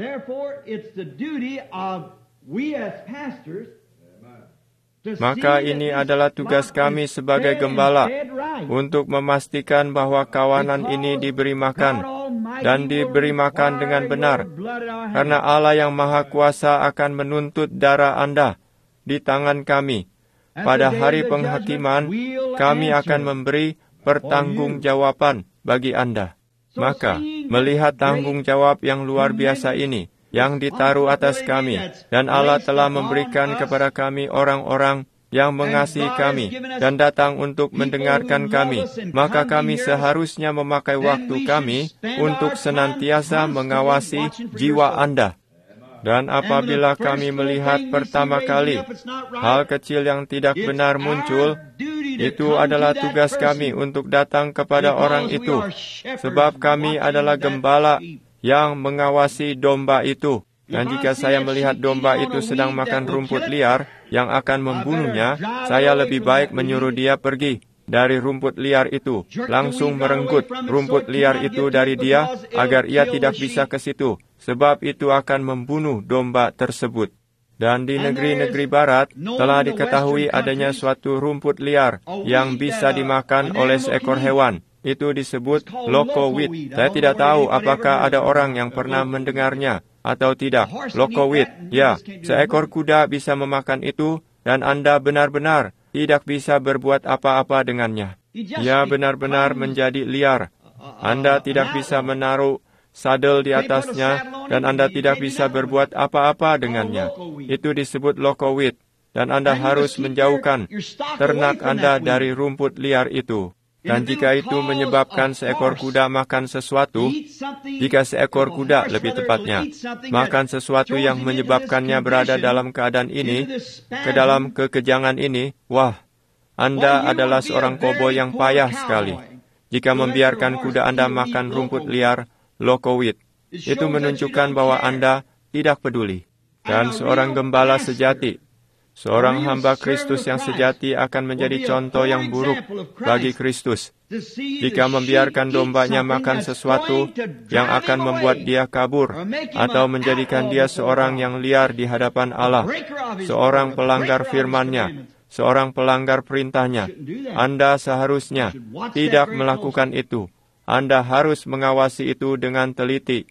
Maka ini adalah tugas kami sebagai gembala untuk memastikan bahwa kawanan ini diberi makan dan diberi makan dengan benar, karena Allah yang Maha Kuasa akan menuntut darah Anda di tangan kami. Pada hari penghakiman, kami akan memberi pertanggungjawaban bagi Anda. Maka, melihat tanggung jawab yang luar biasa ini, yang ditaruh atas kami, dan Allah telah memberikan kepada kami orang-orang yang mengasihi kami dan datang untuk mendengarkan kami, maka kami seharusnya memakai waktu kami untuk senantiasa mengawasi jiwa Anda. Dan apabila kami melihat pertama kali hal kecil yang tidak benar muncul, itu adalah tugas kami untuk datang kepada orang itu, sebab kami adalah gembala yang mengawasi domba itu. Dan jika saya melihat domba itu sedang makan rumput liar yang akan membunuhnya, saya lebih baik menyuruh dia pergi dari rumput liar itu, langsung merenggut rumput liar itu dari dia, agar ia tidak bisa ke situ, sebab itu akan membunuh domba tersebut. Dan di negeri-negeri barat telah diketahui adanya suatu rumput liar yang bisa dimakan oleh seekor hewan. Itu disebut lokowit. Saya tidak tahu apakah ada orang yang pernah mendengarnya atau tidak. Lokowit, ya, seekor kuda bisa memakan itu, dan Anda benar-benar tidak bisa berbuat apa-apa dengannya. Ia benar-benar menjadi liar. Anda tidak bisa menaruh sadel di atasnya, dan Anda tidak bisa berbuat apa-apa dengannya. Itu disebut lokowit, dan Anda harus menjauhkan ternak Anda dari rumput liar itu. Dan jika itu menyebabkan seekor kuda makan sesuatu, jika seekor kuda lebih tepatnya makan sesuatu yang menyebabkannya berada dalam keadaan ini, ke dalam kekejangan ini, wah, Anda adalah seorang koboi yang payah sekali. Jika membiarkan kuda Anda makan rumput liar, lokowit, itu menunjukkan bahwa Anda tidak peduli. Dan seorang gembala sejati, seorang hamba Kristus yang sejati akan menjadi contoh yang buruk bagi Kristus jika membiarkan dombanya makan sesuatu yang akan membuat dia kabur atau menjadikan dia seorang yang liar di hadapan Allah, seorang pelanggar firman-Nya, seorang pelanggar perintahnya. Anda seharusnya tidak melakukan itu. Anda harus mengawasi itu dengan teliti.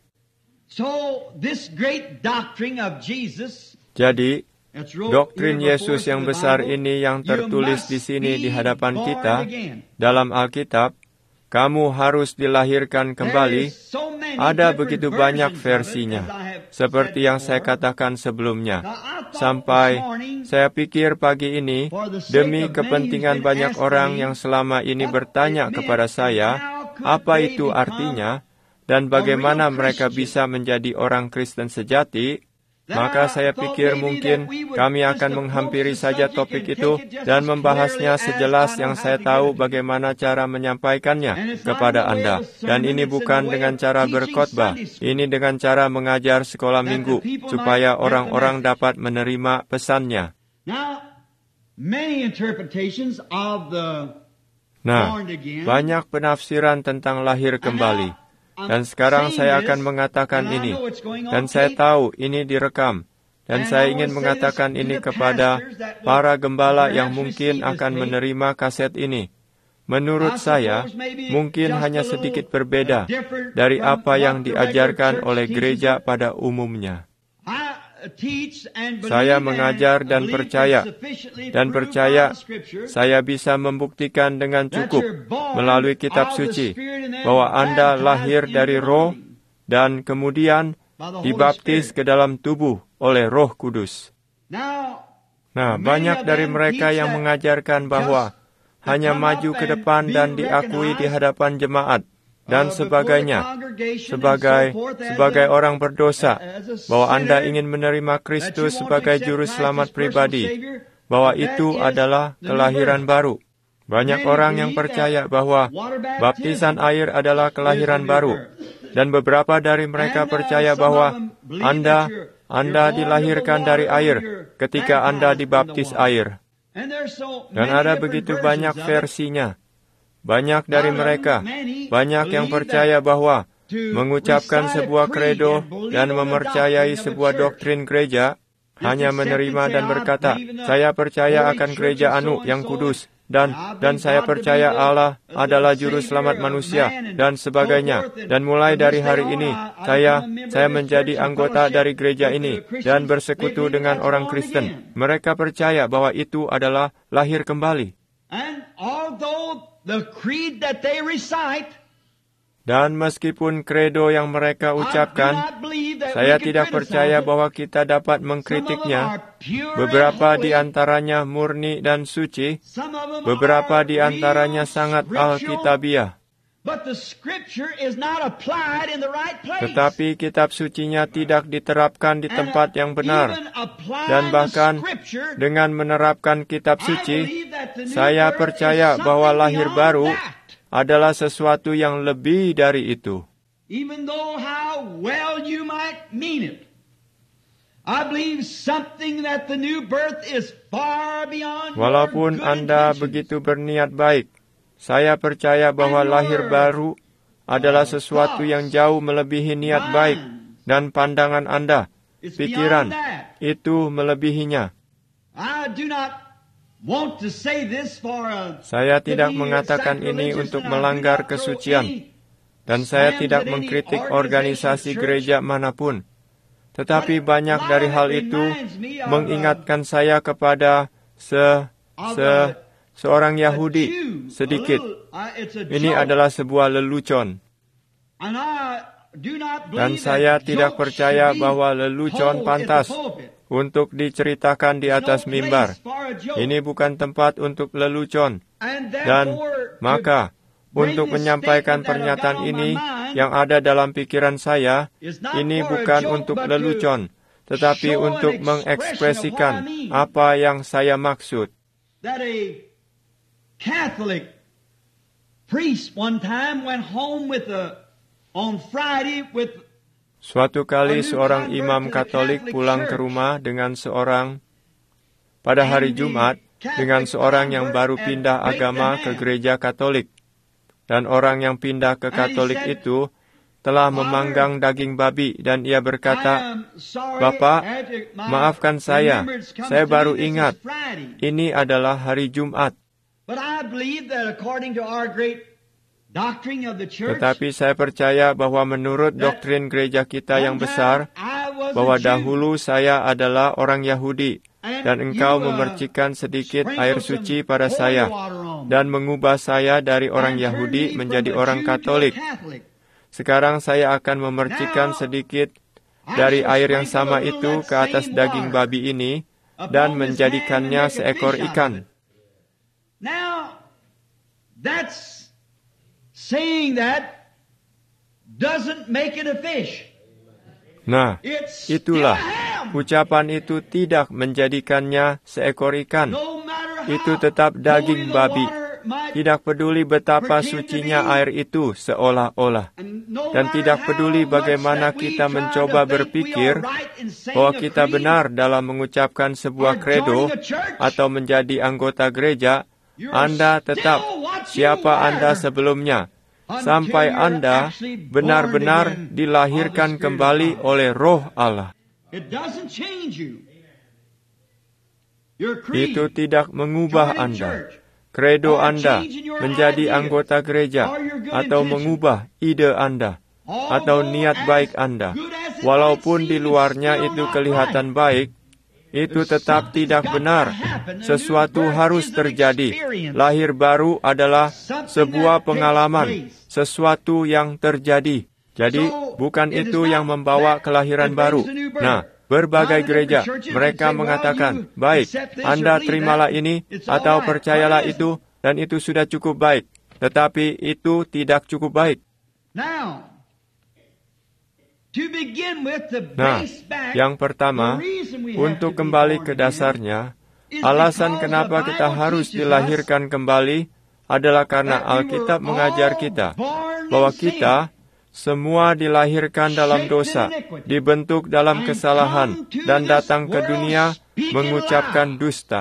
Jadi, doktrin Yesus yang besar ini yang tertulis di sini di hadapan kita dalam Alkitab, kamu harus dilahirkan kembali, ada begitu banyak versinya, seperti yang saya katakan sebelumnya. Sampai saya pikir pagi ini, demi kepentingan banyak orang yang selama ini bertanya kepada saya, apa itu artinya, dan bagaimana mereka bisa menjadi orang Kristen sejati, maka saya pikir mungkin kami akan menghampiri saja topik itu dan membahasnya sejelas yang saya tahu bagaimana cara menyampaikannya kepada Anda. Dan ini bukan dengan cara berkhotbah, ini dengan cara mengajar sekolah minggu, supaya orang-orang dapat menerima pesannya. Nah, banyak penafsiran tentang lahir kembali. Dan sekarang saya akan mengatakan ini, dan saya tahu ini direkam, Dan saya ingin mengatakan ini kepada para gembala yang mungkin akan menerima kaset ini. Menurut saya, mungkin hanya sedikit berbeda dari apa yang diajarkan oleh gereja pada umumnya. Saya mengajar dan percaya saya bisa membuktikan dengan cukup melalui kitab suci bahwa Anda lahir dari Roh dan kemudian dibaptis ke dalam tubuh oleh Roh Kudus. Nah, banyak dari mereka yang mengajarkan bahwa hanya maju ke depan dan diakui di hadapan jemaat dan sebagainya, sebagai orang berdosa, bahwa Anda ingin menerima Kristus sebagai juru selamat pribadi, bahwa itu adalah kelahiran baru. Banyak orang yang percaya bahwa baptisan air adalah kelahiran baru, dan beberapa dari mereka percaya bahwa Anda dilahirkan dari air ketika Anda dibaptis air. Dan ada begitu banyak versinya. Banyak dari mereka, banyak yang percaya bahwa mengucapkan sebuah kredo dan mempercayai sebuah doktrin gereja, hanya menerima dan berkata, saya percaya akan gereja anu yang kudus, dan saya percaya Allah adalah juru selamat manusia, dan sebagainya. Dan mulai dari hari ini, saya menjadi anggota dari gereja ini, dan bersekutu dengan orang Kristen. Mereka percaya bahwa itu adalah lahir kembali. Dan meskipun kredo yang mereka ucapkan, saya tidak percaya bahwa kita dapat mengkritiknya. Beberapa di antaranya murni dan suci, beberapa di antaranya sangat alkitabiah. Tetapi kitab sucinya tidak diterapkan di tempat yang benar. Dan bahkan dengan menerapkan kitab suci, saya percaya bahwa lahir baru adalah sesuatu yang lebih dari itu. Walaupun Anda begitu berniat baik, saya percaya bahwa lahir baru adalah sesuatu yang jauh melebihi niat baik dan pandangan Anda, pikiran, itu melebihinya. Saya tidak mengatakan ini untuk melanggar kesucian, dan saya tidak mengkritik organisasi gereja manapun. Tetapi banyak dari hal itu mengingatkan saya kepada seorang Yahudi sedikit. Ini adalah sebuah lelucon. Dan saya tidak percaya bahwa lelucon pantas untuk diceritakan di atas mimbar. Ini bukan tempat untuk lelucon. Dan maka, untuk menyampaikan pernyataan ini yang ada dalam pikiran saya, ini bukan untuk lelucon, tetapi untuk mengekspresikan apa yang saya maksud. Catholic priest one time went home on Friday with. Suatu kali seorang imam Katolik pulang ke rumah dengan pada hari Jumat dengan seorang yang baru pindah agama ke gereja Katolik. Dan orang yang pindah ke Katolik itu telah memanggang daging babi dan ia berkata, "Bapak, maafkan saya baru ingat, ini adalah hari Jumat." Tetapi saya percaya bahwa menurut doktrin gereja kita yang besar, bahwa dahulu saya adalah orang Yahudi, dan engkau memercikkan sedikit air suci pada saya, dan mengubah saya dari orang Yahudi menjadi orang Katolik. Sekarang saya akan memercikkan sedikit dari air yang sama itu ke atas daging babi ini, dan menjadikannya seekor ikan. Now, that's saying that doesn't make it a fish. Nah, itulah, ucapan itu tidak menjadikannya seekor ikan. Itu tetap daging babi. Tidak peduli betapa sucinya air itu seolah-olah. Dan tidak peduli bagaimana kita mencoba berpikir bahwa kita benar dalam mengucapkan sebuah kredo atau menjadi anggota gereja, Anda tetap siapa Anda sebelumnya, sampai Anda benar-benar dilahirkan kembali oleh Roh Allah. It doesn't change you. Your creed, Itu tidak mengubah joining Anda. church, Kredo or Anda changing your menjadi ideas, anggota gereja, or your good atau intention. mengubah ide Anda, atau Although niat as baik Anda. good as it Walaupun might di seem, luarnya it's still itu not kelihatan right. baik, itu tetap tidak benar. Sesuatu harus terjadi. Lahir baru adalah sebuah pengalaman, sesuatu yang terjadi. Jadi, bukan itu yang membawa kelahiran baru. Nah, berbagai gereja, mereka mengatakan, baik, Anda terimalah ini, atau percayalah itu, dan itu sudah cukup baik. Tetapi itu tidak cukup baik. Now, to begin with, the Nah, base back, yang pertama, the reason we have untuk to be kembali born ke again dasarnya, is alasan because kenapa the kita Bible harus teaches dilahirkan kembali adalah karena that we were Alkitab mengajar all kita born in bahwa sin, kita semua dilahirkan dalam shaped dosa, in iniquity, dibentuk dalam and kesalahan, come to dan this datang ke world dunia speaking mengucapkan loud. dusta.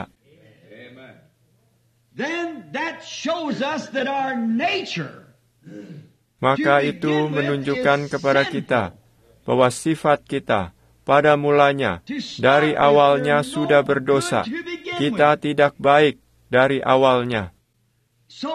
Then that shows us that our nature, Maka to itu begin with, menunjukkan is kepada sinful. kita bahwa sifat kita pada mulanya, To start dari with, awalnya we're sudah no berdosa. good to begin Kita with. tidak baik dari awalnya. So,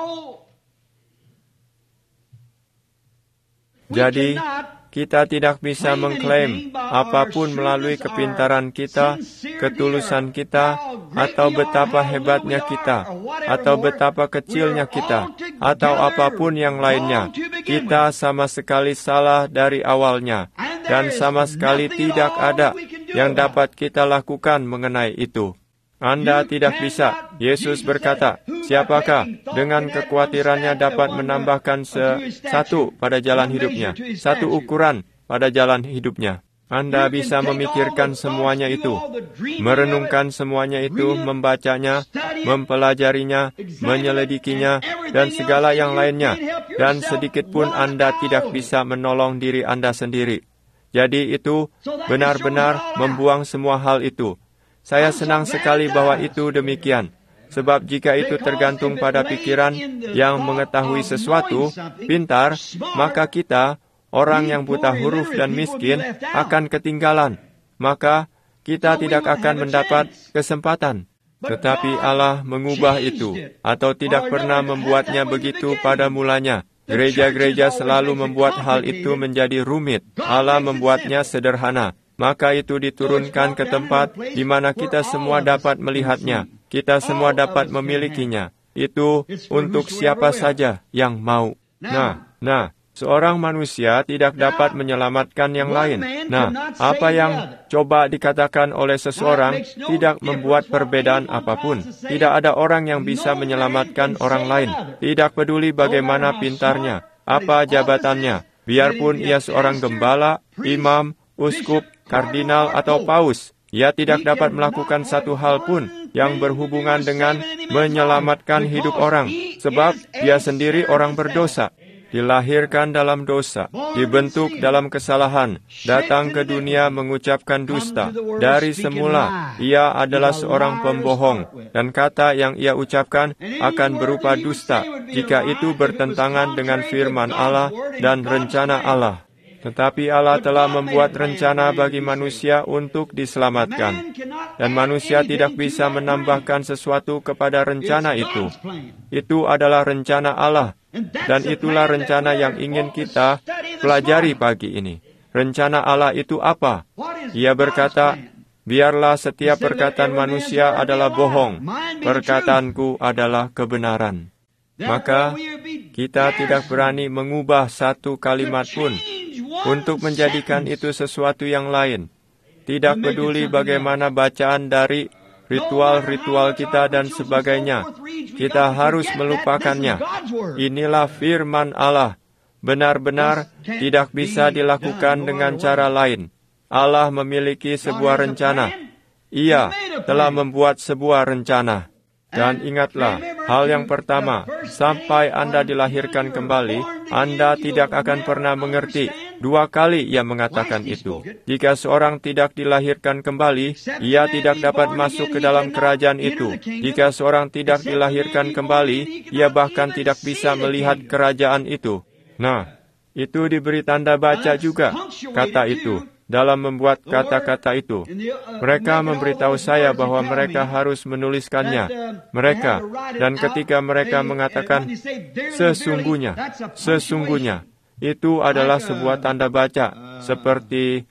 we Jadi, cannot kita tidak bisa claim mengklaim anything by our apapun melalui shrewdness, kepintaran our kita, sincerity, ketulusan or kita, how great atau we are, betapa how hebatnya little we kita, are, or whatever atau more. betapa kecilnya We're kita, altogether atau apapun yang lainnya. wrong to begin Kita with. sama sekali salah dari awalnya, And there dan is sama sekali nothing at tidak all ada that we can do yang about dapat kita lakukan mengenai itu. Anda You tidak bisa. cannot. Yesus Jesus berkata, said, "Who by siapakah taking thought dengan can add kekhawatirannya one staff dapat to one menambahkan to his satu stature, pada jalan one hidupnya, measure to his satu stature?" ukuran pada jalan hidupnya? Anda You can bisa take memikirkan all the semuanya thoughts, itu, do all the dreaming merenungkan of it, semuanya itu, read it, membacanya, study it, mempelajarinya, examine menyelidikinya, it, and everything dan segala else, yang and you lainnya, can't help dan yourself sedikit pun one Anda tidak hour. bisa menolong diri Anda sendiri. Jadi itu So that benar-benar shows all membuang semua hal itu. Saya senang sekali bahwa itu demikian. Sebab jika itu tergantung pada pikiran yang mengetahui sesuatu, pintar, maka kita, orang yang buta huruf dan miskin, akan ketinggalan. Maka kita tidak akan mendapat kesempatan. Tetapi Allah mengubah itu, atau tidak pernah membuatnya begitu pada mulanya. Gereja-gereja selalu membuat hal itu menjadi rumit. Allah membuatnya sederhana. Maka itu diturunkan ke tempat di mana kita semua dapat melihatnya. Kita semua dapat memilikinya. Itu untuk siapa saja yang mau. Nah, seorang manusia tidak dapat menyelamatkan yang lain. Nah, apa yang coba dikatakan oleh seseorang tidak membuat perbedaan apapun. Tidak ada orang yang bisa menyelamatkan orang lain. Tidak peduli bagaimana pintarnya, apa jabatannya. Biarpun ia seorang gembala, imam, uskup, kardinal, atau paus, ia tidak dapat melakukan satu hal pun yang berhubungan dengan menyelamatkan hidup orang, sebab dia sendiri orang berdosa, dilahirkan dalam dosa, dibentuk dalam kesalahan, datang ke dunia mengucapkan dusta. Dari semula, ia adalah seorang pembohong, dan kata yang ia ucapkan akan berupa dusta jika itu bertentangan dengan firman Allah dan rencana Allah. Tetapi Allah telah membuat rencana bagi manusia untuk diselamatkan. Dan manusia tidak bisa menambahkan sesuatu kepada rencana itu. Itu adalah rencana Allah. Dan itulah rencana yang ingin kita pelajari pagi ini. Rencana Allah itu apa? Ia berkata, biarlah setiap perkataan manusia adalah bohong. Perkataanku adalah kebenaran. Maka, kita tidak berani mengubah satu kalimat pun untuk menjadikan itu sesuatu yang lain. Tidak peduli bagaimana bacaan dari ritual-ritual kita dan sebagainya. Kita harus melupakannya. Inilah firman Allah. Benar-benar tidak bisa dilakukan dengan cara lain. Allah memiliki sebuah rencana. Ia telah membuat sebuah rencana. Dan ingatlah, hal yang pertama, sampai Anda dilahirkan kembali, Anda tidak akan pernah mengerti. 2 kali ia mengatakan itu. Jika seorang tidak dilahirkan kembali, ia tidak dapat masuk ke dalam kerajaan itu. Jika seorang tidak dilahirkan kembali, ia bahkan tidak bisa melihat kerajaan itu. Nah, itu diberi tanda baca juga, kata itu. dalam membuat kata-kata itu. Mereka memberitahu saya bahwa mereka harus menuliskannya. Mereka, dan ketika mereka mengatakan, sesungguhnya, sesungguhnya, itu adalah sebuah tanda baca, seperti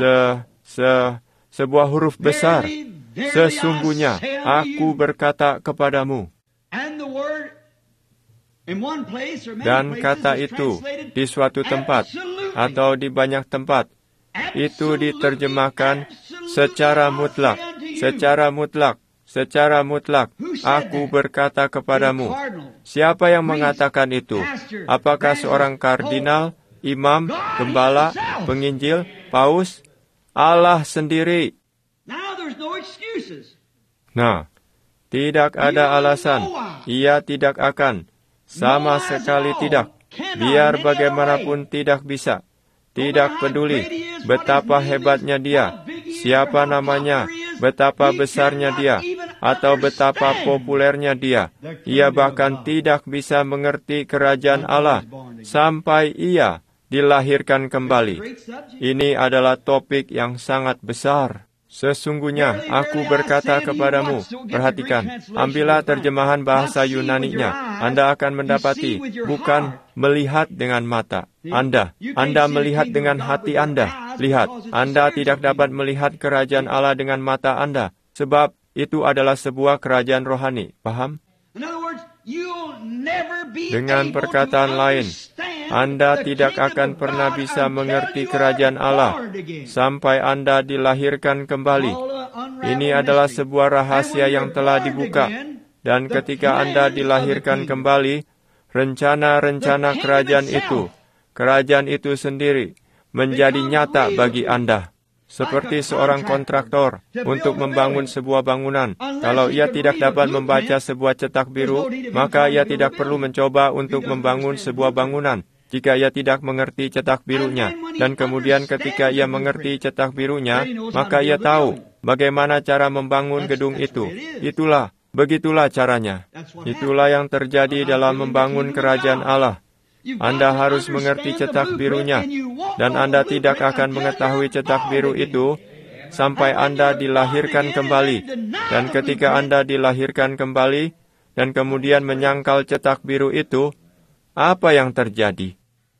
sebuah huruf besar. Sesungguhnya, aku berkata kepadamu. Dan kata itu di suatu tempat atau di banyak tempat itu diterjemahkan secara mutlak, secara mutlak, secara mutlak. Aku berkata kepadamu. Siapa yang mengatakan itu? Apakah seorang kardinal, imam, gembala, penginjil, paus? Allah sendiri. Nah, tidak ada alasan. Ia tidak akan. Sama sekali tidak. Biar bagaimanapun tidak bisa. Tidak peduli betapa hebatnya dia, siapa namanya, betapa besarnya dia, atau betapa populernya dia. Ia bahkan tidak bisa mengerti kerajaan Allah sampai ia dilahirkan kembali. Ini adalah topik yang sangat besar. Sesungguhnya aku berkata kepadamu, perhatikan, ambillah terjemahan bahasa Yunani-nya. Anda akan mendapati, bukan melihat dengan mata. Anda melihat dengan hati Anda. Lihat, Anda tidak dapat melihat kerajaan Allah dengan mata Anda, sebab itu adalah sebuah kerajaan rohani. Paham? Dengan perkataan lain, Anda tidak akan pernah bisa mengerti kerajaan Allah sampai Anda dilahirkan kembali. Ini adalah sebuah rahasia yang telah dibuka. Dan ketika Anda dilahirkan kembali, rencana-rencana kerajaan itu sendiri menjadi nyata bagi Anda. Seperti seorang kontraktor untuk membangun sebuah bangunan. Kalau ia tidak dapat membaca sebuah cetak biru, maka ia tidak perlu mencoba untuk membangun sebuah bangunan jika ia tidak mengerti cetak birunya. Dan kemudian ketika ia mengerti cetak birunya, maka ia tahu bagaimana cara membangun gedung itu. Begitulah caranya. Itulah yang terjadi dalam membangun kerajaan Allah. Anda harus mengerti cetak birunya, dan Anda tidak akan mengetahui cetak biru itu sampai Anda dilahirkan kembali. Dan ketika Anda dilahirkan kembali, dan kemudian menyangkal cetak biru itu, apa yang terjadi?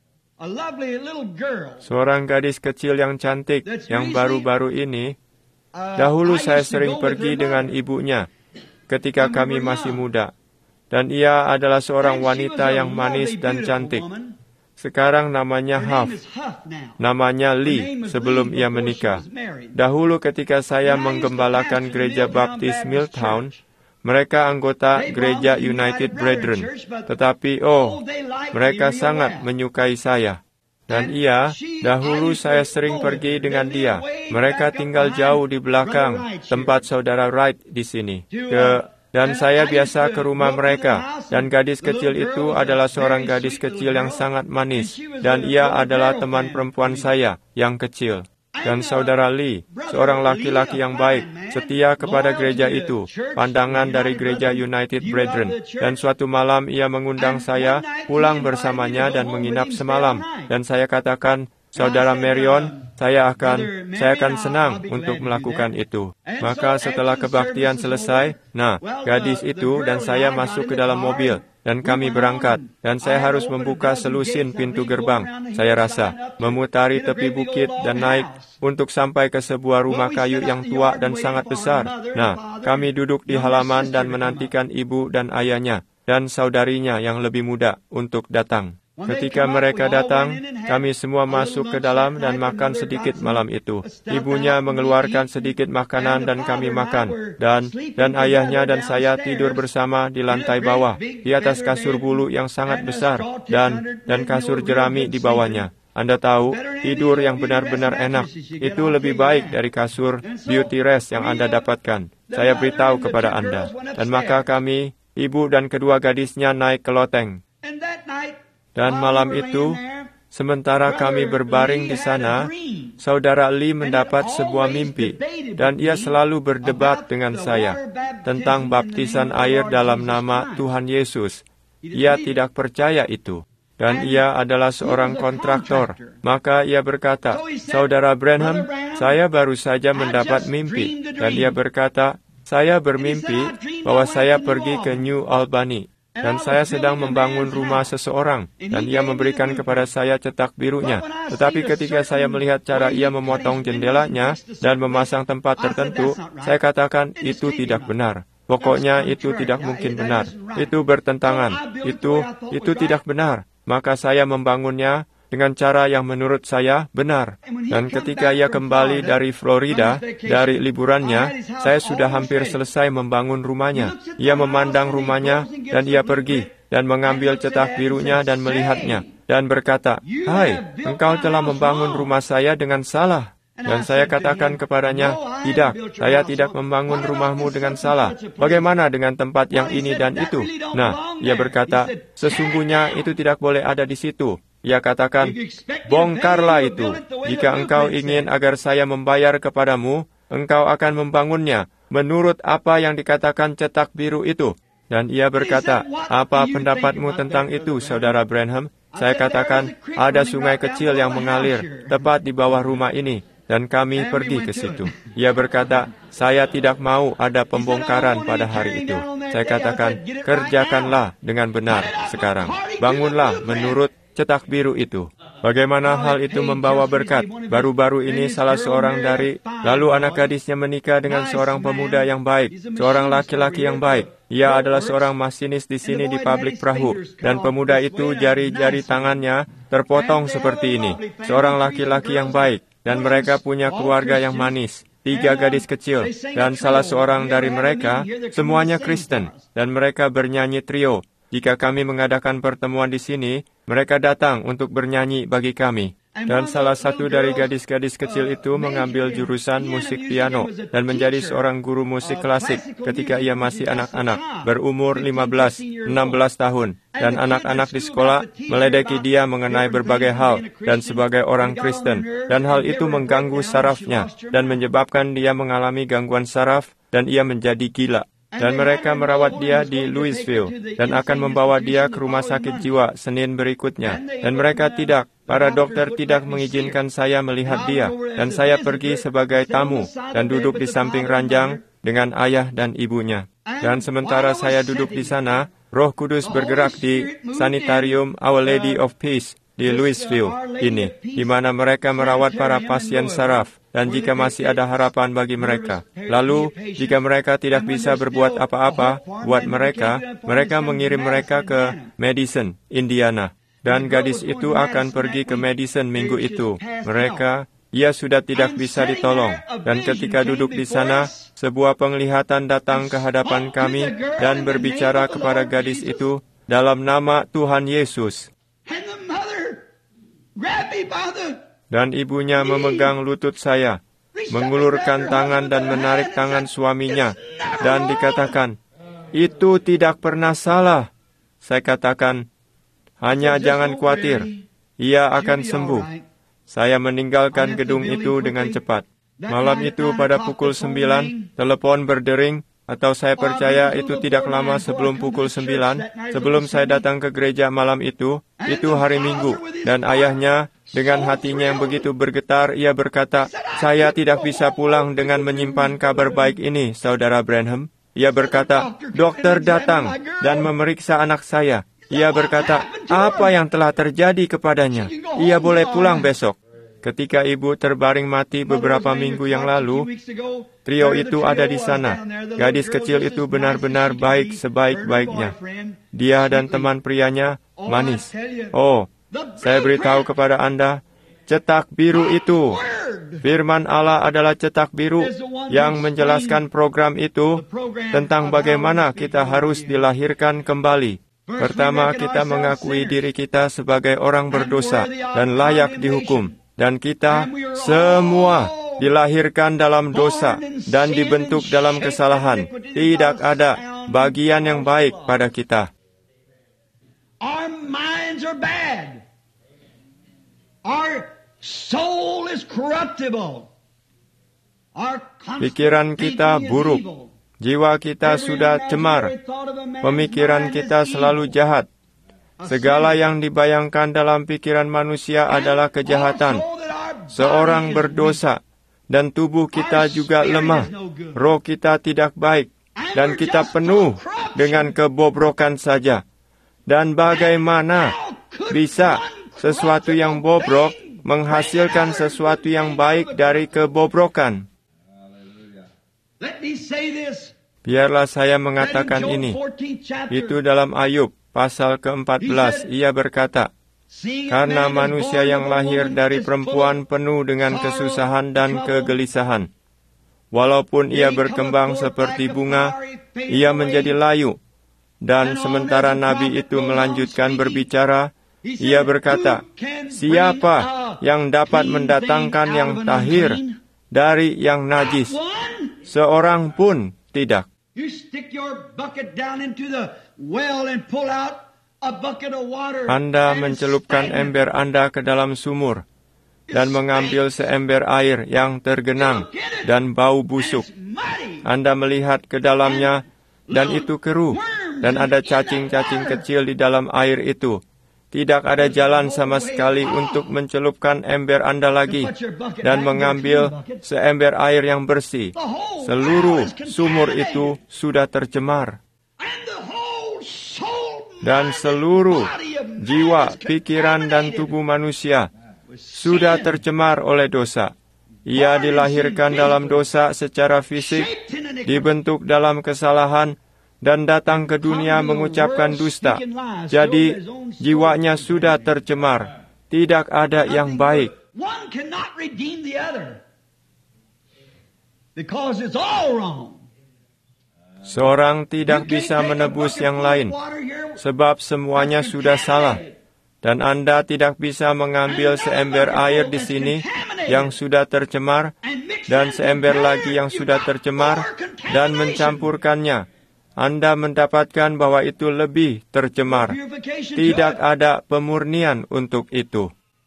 Seorang gadis kecil yang cantik, yang baru-baru ini, dahulu saya sering pergi dengan ibunya ketika kami masih muda. Dan ia adalah seorang wanita yang manis dan cantik. Sekarang namanya Huff. Namanya Lee sebelum ia menikah. Dahulu ketika saya menggembalakan gereja Baptis Milltown, mereka anggota gereja United Brethren. Tetapi, mereka sangat menyukai saya. Dan dahulu saya sering pergi dengan dia. Mereka tinggal jauh di belakang tempat saudara Wright di sini. Dan saya biasa ke rumah mereka. Dan gadis kecil itu adalah seorang gadis kecil yang sangat manis. Dan ia adalah teman perempuan saya yang kecil. Dan saudara Lee, seorang laki-laki yang baik, setia kepada gereja itu, pandangan dari gereja United Brethren. Dan suatu malam ia mengundang saya pulang bersamanya dan menginap semalam. Dan saya katakan, Saudara Marion, saya akan senang untuk melakukan itu. Maka setelah kebaktian selesai, gadis itu dan saya masuk ke dalam mobil, dan kami berangkat, dan saya harus membuka selusin pintu gerbang. Saya rasa, memutari tepi bukit dan naik untuk sampai ke sebuah rumah kayu yang tua dan sangat besar. Kami duduk di halaman dan menantikan ibu dan ayahnya, dan saudarinya yang lebih muda untuk datang. Ketika mereka datang, kami semua masuk ke dalam dan makan sedikit malam itu. Ibunya mengeluarkan sedikit makanan dan kami makan. Dan ayahnya dan saya tidur bersama di lantai bawah, di atas kasur bulu yang sangat besar, dan kasur jerami di bawahnya. Anda tahu, tidur yang benar-benar enak, itu lebih baik dari kasur beauty rest yang Anda dapatkan. Saya beritahu kepada Anda. Dan maka kami, ibu dan kedua gadisnya naik ke loteng. Dan malam itu, sementara kami berbaring di sana, saudara Lee mendapat sebuah mimpi, dan ia selalu berdebat dengan saya tentang baptisan air dalam nama Tuhan Yesus. Ia tidak percaya itu. dan ia adalah seorang kontraktor. Maka ia berkata, "Saudara Branham, saya baru saja mendapat mimpi." Dan ia berkata, "Saya bermimpi bahwa saya pergi ke New Albany, dan saya sedang membangun rumah seseorang, dan ia memberikan kepada saya cetak birunya. Tetapi ketika saya melihat cara ia memotong jendelanya dan memasang tempat tertentu, saya katakan, itu tidak benar. Pokoknya itu tidak mungkin benar. Itu bertentangan. Itu tidak benar. Maka saya membangunnya dengan cara yang menurut saya benar. Dan ketika ia kembali dari Florida, dari liburannya, saya sudah hampir selesai membangun rumahnya. Ia memandang rumahnya, dan ia pergi, dan mengambil cetak birunya dan melihatnya, dan berkata, "Hai, engkau telah membangun rumah saya dengan salah." Dan saya katakan kepadanya, "Tidak, saya tidak membangun rumahmu dengan salah. Bagaimana dengan tempat yang ini dan itu?" Nah, ia berkata, "Sesungguhnya itu tidak boleh ada di situ." Ia katakan, "Bongkarlah itu. Jika engkau ingin agar saya membayar kepadamu, engkau akan membangunnya menurut apa yang dikatakan cetak biru itu." Dan ia berkata, "Apa pendapatmu tentang itu, Saudara Branham?" Saya katakan, "Ada sungai kecil yang mengalir tepat di bawah rumah ini, dan kami pergi ke situ." Ia berkata, "Saya tidak mau ada pembongkaran pada hari itu." Saya katakan, "Kerjakanlah dengan benar sekarang. Bangunlah menurut cetak biru itu." Bagaimana hal itu membawa berkat? Baru-baru ini salah seorang lalu anak gadisnya menikah dengan seorang pemuda yang baik, seorang laki-laki yang baik. Ia adalah seorang masinis di sini di pabrik perahu, dan pemuda itu jari-jari tangannya terpotong seperti ini. Seorang laki-laki yang baik, dan mereka punya keluarga yang manis. 3 gadis kecil, dan salah seorang dari mereka, semuanya Kristen, dan mereka bernyanyi trio. Jika kami mengadakan pertemuan di sini, mereka datang untuk bernyanyi bagi kami. Dan salah satu dari gadis-gadis kecil itu mengambil jurusan musik piano dan menjadi seorang guru musik klasik ketika ia masih anak-anak, berumur 15-16 tahun. Dan anak-anak di sekolah meledeki dia mengenai berbagai hal dan sebagai orang Kristen. Dan hal itu mengganggu sarafnya dan menyebabkan dia mengalami gangguan saraf dan ia menjadi gila. Dan mereka merawat dia di Louisville dan akan membawa dia ke rumah sakit jiwa Senin berikutnya. Dan mereka para dokter tidak mengizinkan saya melihat dia. Dan saya pergi sebagai tamu dan duduk di samping ranjang dengan ayah dan ibunya. Dan sementara saya duduk di sana, Roh Kudus bergerak di Sanitarium Our Lady of Peace di Louisville ini, di mana mereka merawat para pasien saraf. Dan jika masih ada harapan bagi mereka. Lalu, jika mereka tidak bisa berbuat apa-apa buat mereka mengirim mereka ke Madison, Indiana. Dan gadis itu akan pergi ke Madison minggu itu. Ia sudah tidak bisa ditolong. Dan ketika duduk di sana, sebuah penglihatan datang ke hadapan kami dan berbicara kepada gadis itu dalam nama Tuhan Yesus. Dan ibunya memegang lutut saya, mengulurkan tangan dan menarik tangan suaminya, dan dikatakan, "Itu tidak pernah salah." Saya katakan, "Hanya jangan khawatir, ia akan sembuh." Saya meninggalkan gedung itu dengan cepat. Malam itu pada pukul 9, telepon berdering, atau saya percaya itu tidak lama sebelum pukul 9, sebelum saya datang ke gereja malam itu hari Minggu, dan ayahnya, dengan hatinya yang begitu bergetar, ia berkata, "Saya tidak bisa pulang dengan menyimpan kabar baik ini, Saudara Branham." Ia berkata, "Dokter datang dan memeriksa anak saya." Ia berkata, "Apa yang telah terjadi kepadanya? Ia boleh pulang besok." Ketika ibu terbaring mati beberapa minggu yang lalu, trio itu ada di sana. Gadis kecil itu benar-benar baik sebaik-baiknya. Dia dan teman prianya manis. Oh, saya beritahu kepada Anda, cetak biru itu, firman Allah adalah cetak biru yang menjelaskan program itu tentang bagaimana kita harus dilahirkan kembali. Pertama, kita mengakui diri kita sebagai orang berdosa dan layak dihukum. Dan kita semua dilahirkan dalam dosa dan dibentuk dalam kesalahan. Tidak ada bagian yang baik pada kita. Our minds are bad. Our soul is corruptible. Pikiran kita buruk. Jiwa kita sudah cemar. Pemikiran kita selalu jahat. Segala yang dibayangkan dalam pikiran manusia adalah kejahatan. Seorang berdosa, dan tubuh kita juga lemah. Roh kita tidak baik, dan kita penuh dengan kebobrokan saja. Dan bagaimana bisa sesuatu yang bobrok menghasilkan sesuatu yang baik dari kebobrokan? Biarlah saya mengatakan ini. Itu dalam Ayub pasal ke-14, ia berkata, karena manusia yang lahir dari perempuan penuh dengan kesusahan dan kegelisahan. Walaupun ia berkembang seperti bunga, ia menjadi layu. Dan sementara Nabi itu melanjutkan berbicara, ia berkata, siapa yang dapat mendatangkan yang tahir dari yang najis? Seorang pun tidak. Anda mencelupkan ember Anda ke dalam sumur dan mengambil seember air yang tergenang dan bau busuk. Anda melihat ke dalamnya dan itu keruh, dan ada cacing-cacing kecil di dalam air itu. Tidak ada jalan sama sekali untuk mencelupkan ember Anda lagi dan mengambil seember air yang bersih. Seluruh sumur itu sudah tercemar. Dan seluruh jiwa, pikiran, dan tubuh manusia sudah tercemar oleh dosa. Ia dilahirkan dalam dosa secara fisik, dibentuk dalam kesalahan, dan datang ke dunia mengucapkan dusta. Jadi, jiwanya sudah tercemar. Tidak ada yang baik. Seorang tidak bisa menebus yang lain, sebab semuanya sudah salah. Dan Anda tidak bisa mengambil seember air di sini yang sudah tercemar, dan seember lagi yang sudah tercemar, dan mencampurkannya. Anda mendapatkan bahwa itu lebih tercemar. Tidak ada pemurnian untuk itu.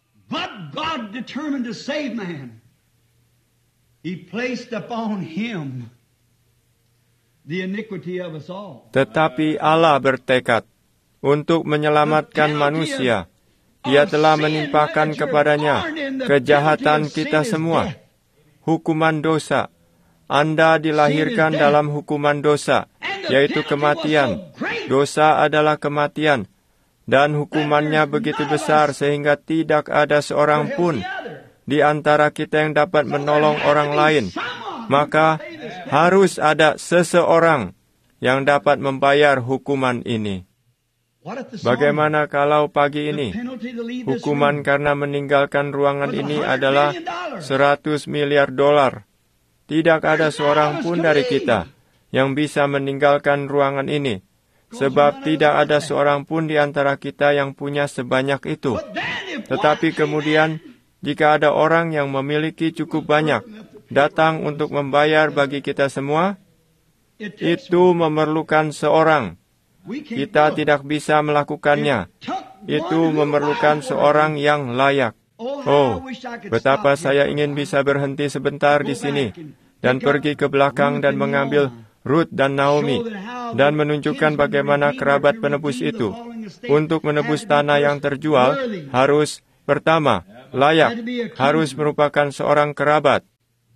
Tetapi Allah bertekad untuk menyelamatkan manusia. Ia telah menimpakan kepadanya kejahatan kita semua. Hukuman dosa. Anda dilahirkan dalam hukuman dosa, yaitu kematian. Dosa adalah kematian, dan hukumannya begitu besar sehingga tidak ada seorang pun di antara kita yang dapat menolong orang lain. Maka harus ada seseorang yang dapat membayar hukuman ini. Bagaimana kalau pagi ini hukuman karena meninggalkan ruangan ini adalah $100 miliar? Tidak ada seorang pun dari kita yang bisa meninggalkan ruangan ini, sebab tidak ada seorang pun di antara kita yang punya sebanyak itu. Tetapi kemudian, jika ada orang yang memiliki cukup banyak, datang untuk membayar bagi kita semua, itu memerlukan seorang. Kita tidak bisa melakukannya. Itu memerlukan seorang yang layak. Oh, betapa saya ingin bisa berhenti sebentar di sini dan pergi ke belakang dan mengambil Ruth dan Naomi dan menunjukkan bagaimana kerabat penebus itu. Untuk menebus tanah yang terjual harus, pertama, layak, harus merupakan seorang kerabat.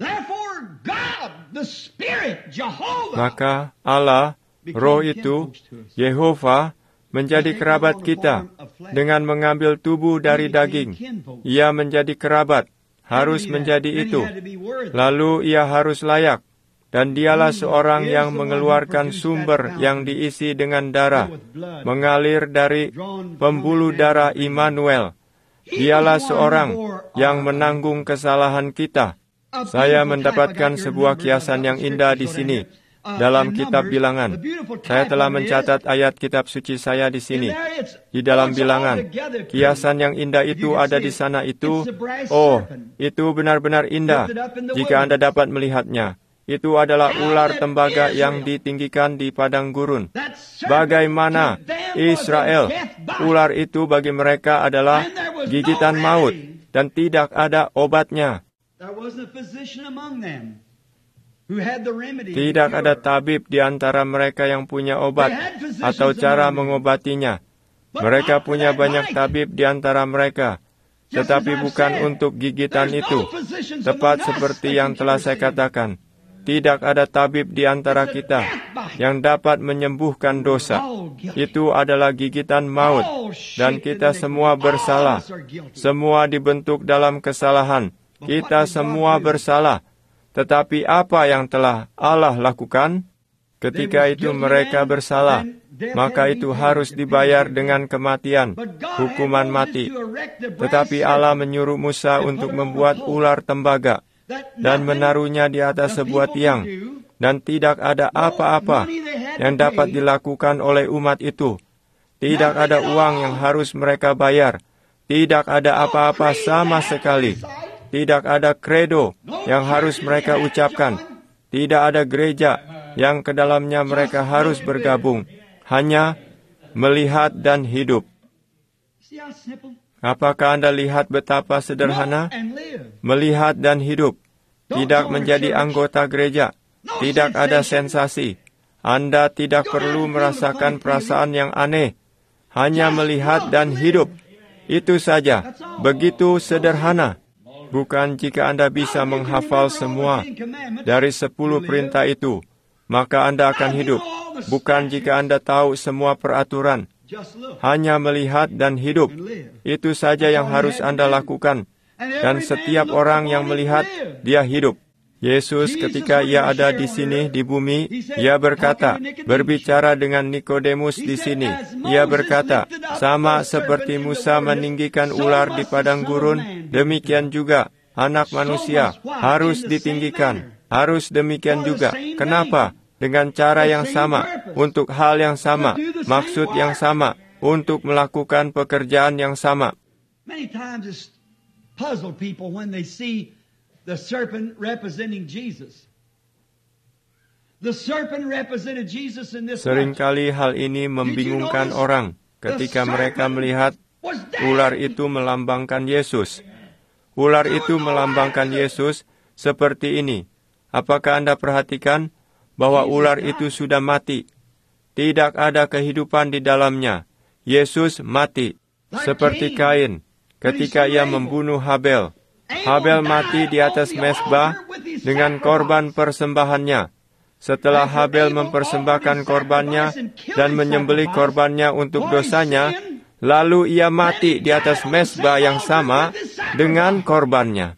Maka Allah, Roh itu, Yehova, menjadi kerabat kita dengan mengambil tubuh dari daging. Ia menjadi kerabat, harus menjadi itu. Lalu ia harus layak, dan dialah seorang yang mengeluarkan sumber yang diisi dengan darah, mengalir dari pembuluh darah Immanuel. Dialah seorang yang menanggung kesalahan kita. Saya mendapatkan sebuah kiasan yang indah di sini. Dalam kitab Bilangan, saya telah mencatat ayat kitab suci saya di sini. Di dalam Bilangan, kiasan yang indah itu ada di sana itu. Oh, itu benar-benar indah jika Anda dapat melihatnya. Itu adalah ular tembaga yang ditinggikan di padang gurun. Bagaimana Israel, ular itu bagi mereka adalah gigitan maut dan tidak ada obatnya. Tidak ada tabib di antara mereka yang punya obat atau cara mengobatinya. Mereka punya banyak tabib di antara mereka, tetapi bukan untuk gigitan itu. Tepat seperti yang telah saya katakan, tidak ada tabib di antara kita yang dapat menyembuhkan dosa. Itu adalah gigitan maut, dan kita semua bersalah. Semua dibentuk dalam kesalahan. Kita semua bersalah. Tetapi apa yang telah Allah lakukan? Ketika itu mereka bersalah, maka itu harus dibayar dengan kematian, hukuman mati. Tetapi Allah menyuruh Musa untuk membuat ular tembaga dan menaruhnya di atas sebuah tiang, dan tidak ada apa-apa yang dapat dilakukan oleh umat itu. Tidak ada uang yang harus mereka bayar. Tidak ada apa-apa sama sekali. Tidak ada kredo yang harus mereka ucapkan. Tidak ada gereja yang ke dalamnya mereka harus bergabung. Hanya melihat dan hidup. Apakah Anda lihat betapa sederhana? Melihat dan hidup. Tidak menjadi anggota gereja. Tidak ada sensasi. Anda tidak perlu merasakan perasaan yang aneh. Hanya melihat dan hidup. Itu saja. Begitu sederhana. Bukan jika Anda bisa menghafal semua dari 10 perintah itu, maka Anda akan hidup. Bukan jika Anda tahu semua peraturan. Hanya melihat dan hidup. Itu saja yang harus Anda lakukan. Dan setiap orang yang melihat, dia hidup. Yesus ketika ia ada di sini di bumi, ia berkata, berbicara dengan Nikodemus di sini. Ia berkata, sama seperti Musa meninggikan ular di padang gurun, demikian juga anak manusia harus ditinggikan. Harus demikian juga. Kenapa? Dengan cara yang sama, untuk hal yang sama, maksud yang sama, untuk melakukan pekerjaan yang sama. Many times it's puzzled people when they see the serpent representing Jesus. The serpent represented Jesus in this. Seringkali hal ini membingungkan orang ketika mereka melihat ular itu melambangkan Yesus. Ular itu melambangkan Yesus seperti ini. Apakah Anda perhatikan bahwa ular itu sudah mati? Tidak ada kehidupan di dalamnya. Yesus mati. Seperti Kain ketika ia membunuh Habel. Habel mati di atas mezbah dengan korban persembahannya. Setelah Habel mempersembahkan korbannya dan menyembelih korbannya untuk dosanya, lalu ia mati di atas mezbah yang sama dengan korbannya.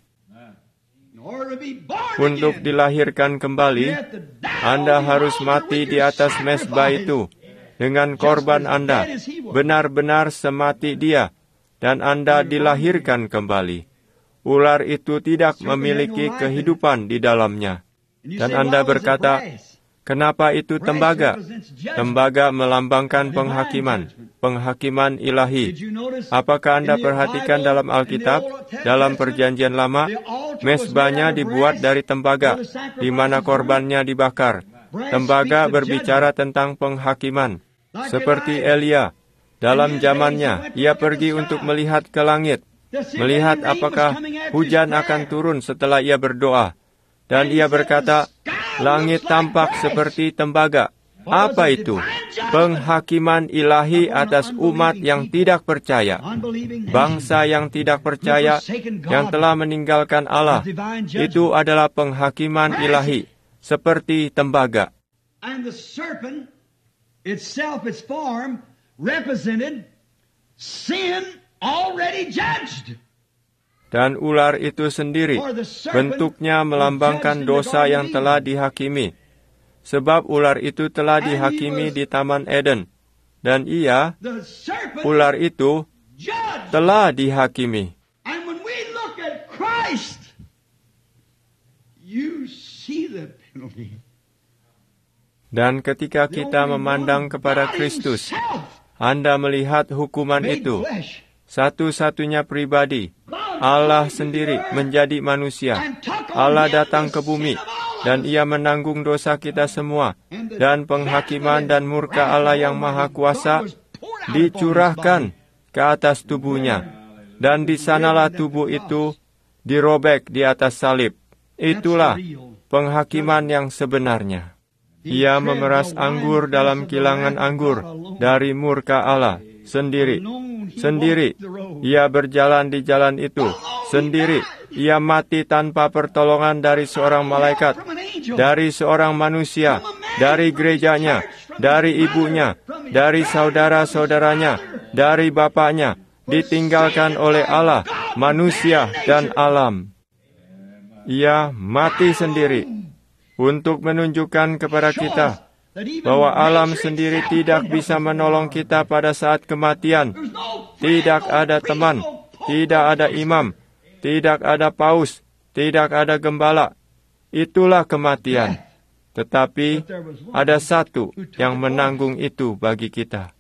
Untuk dilahirkan kembali, Anda harus mati di atas mezbah itu dengan korban Anda, benar-benar semati dia, dan Anda dilahirkan kembali. Ular itu tidak memiliki kehidupan di dalamnya. Dan Anda berkata, kenapa itu tembaga? Tembaga melambangkan penghakiman, penghakiman ilahi. Apakah Anda perhatikan dalam Alkitab, dalam Perjanjian Lama, mezbahnya dibuat dari tembaga, di mana korbannya dibakar. Tembaga berbicara tentang penghakiman. Seperti Elia, dalam zamannya, ia pergi untuk melihat ke langit, melihat apakah hujan akan turun setelah ia berdoa. Dan ia berkata, langit tampak seperti tembaga. Apa itu? Penghakiman ilahi atas umat yang tidak percaya. Bangsa yang tidak percaya, yang telah meninggalkan Allah. Itu adalah penghakiman ilahi, seperti tembaga. And the serpent itself, its form, represented sin already judged. Dan ular itu sendiri, bentuknya melambangkan dosa yang telah dihakimi. Sebab ular itu telah dihakimi di Taman Eden. Dan ia, ular itu, telah dihakimi. And when we look at Christ, you see the penalty. Dan ketika kita memandang kepada Kristus, Anda melihat hukuman itu. Satu-satunya pribadi, Allah sendiri menjadi manusia. Allah datang ke bumi, dan ia menanggung dosa kita semua. Dan penghakiman dan murka Allah yang maha kuasa dicurahkan ke atas tubuhnya. Dan di sanalah tubuh itu dirobek di atas salib. Itulah penghakiman yang sebenarnya. Ia memeras anggur dalam kilangan anggur dari murka Allah, sendiri. Sendiri, ia berjalan di jalan itu. Sendiri, ia mati tanpa pertolongan dari seorang malaikat, dari seorang manusia, dari gerejanya, dari ibunya, dari saudara-saudaranya, dari bapaknya, ditinggalkan oleh Allah, manusia, dan alam. Ia mati sendiri untuk menunjukkan kepada kita bahwa alam sendiri tidak bisa menolong kita pada saat kematian. Tidak ada teman, tidak ada imam, tidak ada paus, tidak ada gembala. Itulah kematian. Tetapi ada satu yang menanggung itu bagi kita.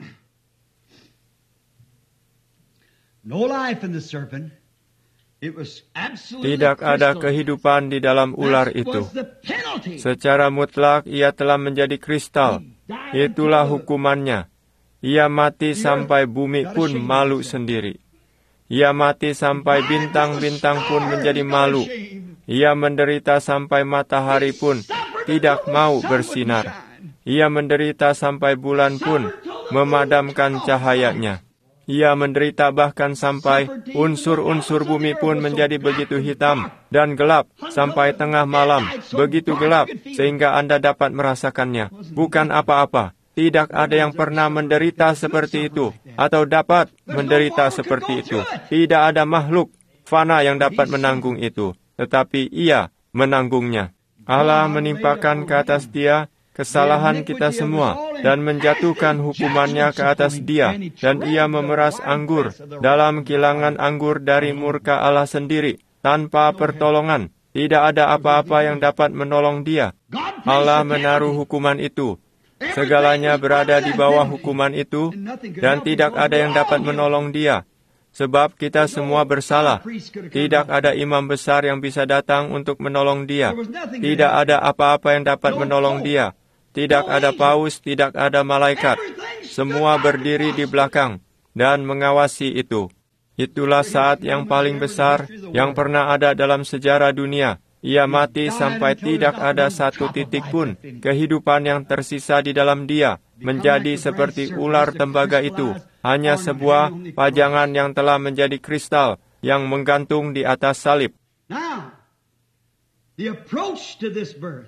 Tidak ada kehidupan di dalam ular itu. Secara mutlak ia telah menjadi kristal. Itulah hukumannya. Ia mati sampai bumi pun malu sendiri. Ia mati sampai bintang-bintang pun menjadi malu. Ia menderita sampai matahari pun tidak mau bersinar. Ia menderita sampai bulan pun memadamkan cahayanya. Ia menderita bahkan sampai unsur-unsur bumi pun menjadi begitu hitam dan gelap sampai tengah malam, begitu gelap sehingga Anda dapat merasakannya. Bukan apa-apa. Tidak ada yang pernah menderita seperti itu atau dapat menderita seperti itu. Tidak ada makhluk fana yang dapat menanggung itu, tetapi Ia menanggungnya. Allah menimpakan ke atas Dia kesalahan kita semua dan menjatuhkan hukumannya ke atas Dia, dan Ia memeras anggur dalam kilangan anggur dari murka Allah sendiri tanpa pertolongan. Tidak ada apa-apa yang dapat menolong Dia. Allah menaruh hukuman itu. Segalanya berada di bawah hukuman itu, dan tidak ada yang dapat menolong Dia. Sebab kita semua bersalah. Tidak ada imam besar yang bisa datang untuk menolong Dia. Tidak ada apa-apa yang dapat menolong Dia. Tidak ada paus, tidak ada malaikat. Semua berdiri di belakang dan mengawasi itu. Itulah saat yang paling besar yang pernah ada dalam sejarah dunia. Ia mati sampai tidak ada satu titik pun kehidupan yang tersisa di dalam Dia. Menjadi seperti ular tembaga itu. Hanya sebuah pajangan yang telah menjadi kristal yang menggantung di atas salib. Now, the approach to this birth.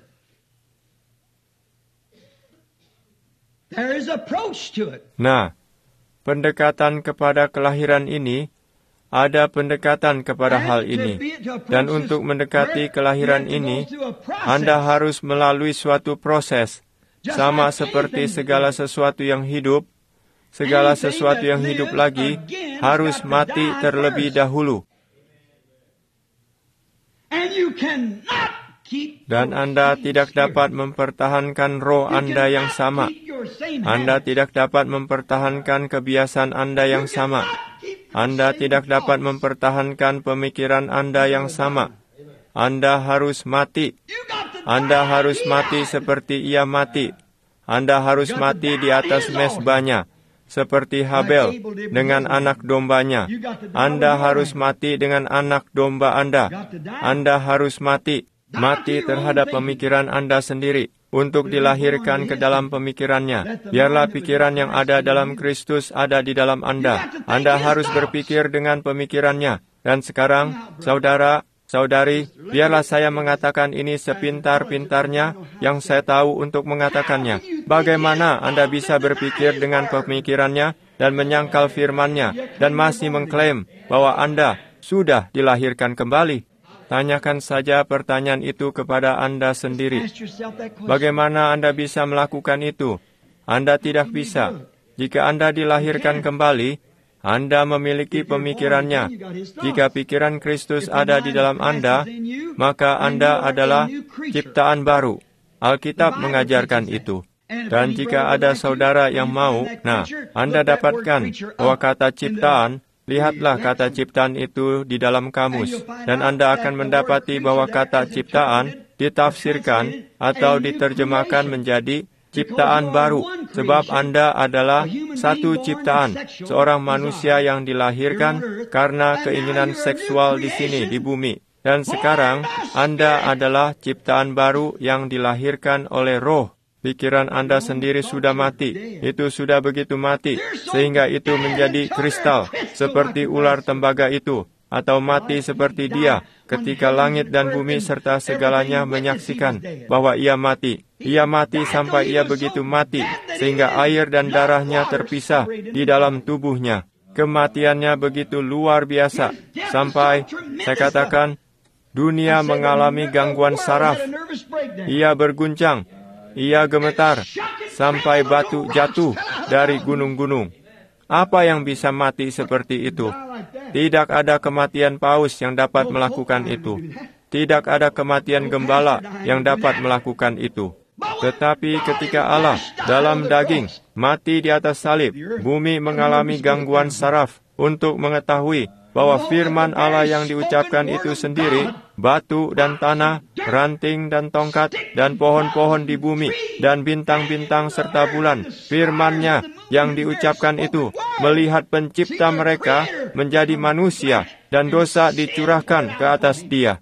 There is approach to it. Nah, pendekatan kepada kelahiran ini, ada pendekatan kepada hal ini. Dan untuk mendekati kelahiran ini, Anda harus melalui suatu proses. Sama seperti segala sesuatu yang hidup, segala sesuatu yang hidup lagi harus mati terlebih dahulu. Dan Anda tidak dapat mempertahankan roh Anda yang sama. Anda tidak dapat mempertahankan kebiasaan Anda yang sama. Anda tidak dapat mempertahankan pemikiran Anda yang sama. Anda harus mati. Anda harus mati seperti Ia mati. Anda harus mati di atas mezbahnya, seperti Habel dengan anak dombanya. Anda harus mati dengan anak domba Anda. Anda harus mati. Mati terhadap pemikiran Anda sendiri, untuk dilahirkan ke dalam pemikirannya. Biarlah pikiran yang ada dalam Kristus ada di dalam Anda. Anda harus berpikir dengan pemikirannya. Dan sekarang, saudara-saudari, biarlah saya mengatakan ini sepintar-pintarnya yang saya tahu untuk mengatakannya. Bagaimana Anda bisa berpikir dengan pemikirannya dan menyangkal firman-Nya dan masih mengklaim bahwa Anda sudah dilahirkan kembali? Tanyakan saja pertanyaan itu kepada Anda sendiri. Bagaimana Anda bisa melakukan itu? Anda tidak bisa. Jika Anda dilahirkan kembali, Anda memiliki pemikirannya. Jika pikiran Kristus ada di dalam Anda, maka Anda adalah ciptaan baru. Alkitab mengajarkan itu. Dan jika ada saudara yang mau, Anda dapatkan bahwa kata ciptaan, lihatlah kata ciptaan itu di dalam kamus, dan Anda akan mendapati bahwa kata ciptaan ditafsirkan atau diterjemahkan menjadi ciptaan baru, sebab Anda adalah satu ciptaan, seorang manusia yang dilahirkan karena keinginan seksual di sini, di bumi. Dan sekarang, Anda adalah ciptaan baru yang dilahirkan oleh roh. Pikiran Anda sendiri sudah mati. Itu sudah begitu mati, sehingga itu menjadi kristal, seperti ular tembaga itu, atau mati seperti dia, ketika langit dan bumi serta segalanya menyaksikan bahwa ia mati. Ia mati sampai ia begitu mati, sehingga air dan darahnya terpisah di dalam tubuhnya. Kematiannya begitu luar biasa, sampai, saya katakan, dunia mengalami gangguan saraf. Ia berguncang, ia gemetar, sampai batu jatuh dari gunung-gunung. Apa yang bisa mati seperti itu? Tidak ada kematian paus yang dapat melakukan itu. Tidak ada kematian gembala yang dapat melakukan itu. Tetapi ketika Allah dalam daging mati di atas salib, bumi mengalami gangguan saraf untuk mengetahui bahwa firman Allah yang diucapkan itu sendiri, batu dan tanah, ranting dan tongkat, dan pohon-pohon di bumi, dan bintang-bintang serta bulan, firman-Nya yang diucapkan itu, melihat pencipta mereka menjadi manusia, dan dosa dicurahkan ke atas dia.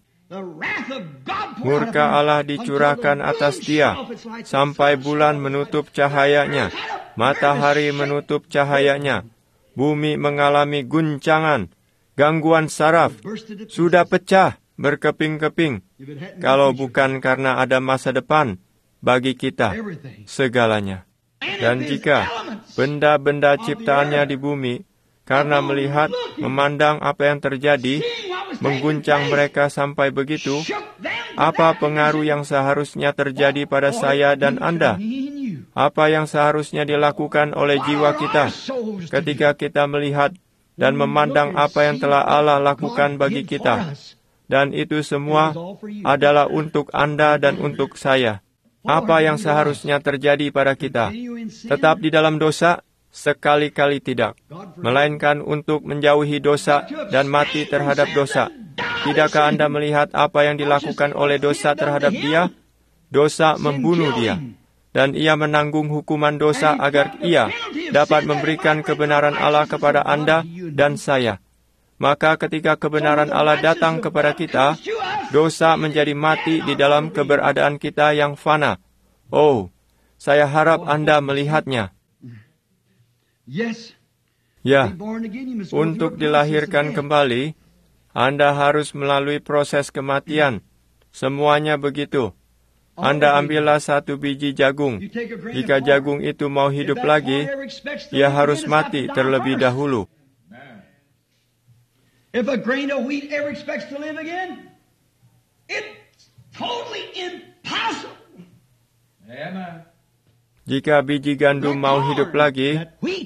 Murka Allah dicurahkan atas dia, sampai bulan menutup cahayanya, matahari menutup cahayanya, bumi mengalami guncangan, gangguan saraf, sudah pecah berkeping-keping. Kalau bukan karena ada masa depan bagi kita, segalanya. Dan jika benda-benda ciptaannya di bumi, karena melihat, memandang apa yang terjadi, mengguncang mereka sampai begitu, apa pengaruh yang seharusnya terjadi pada saya dan Anda? Apa yang seharusnya dilakukan oleh jiwa kita ketika kita melihat dan memandang apa yang telah Allah lakukan bagi kita? Dan itu semua adalah untuk Anda dan untuk saya. Apa yang seharusnya terjadi pada kita? Tetap di dalam dosa? Sekali-kali tidak. Melainkan untuk menjauhi dosa dan mati terhadap dosa. Tidakkah Anda melihat apa yang dilakukan oleh dosa terhadap dia? Dosa membunuh dia. Dan ia menanggung hukuman dosa agar ia dapat memberikan kebenaran Allah kepada Anda dan saya. Maka ketika kebenaran Allah datang kepada kita, dosa menjadi mati di dalam keberadaan kita yang fana. Oh, saya harap Anda melihatnya. Ya, untuk dilahirkan kembali, Anda harus melalui proses kematian. Semuanya begitu. Anda ambillah satu biji jagung. Jika jagung itu mau hidup lagi, ia harus mati terlebih dahulu. If a grain of wheat ever expects to live again, it's totally impossible. Amen. Jika biji gandum mau hidup lagi,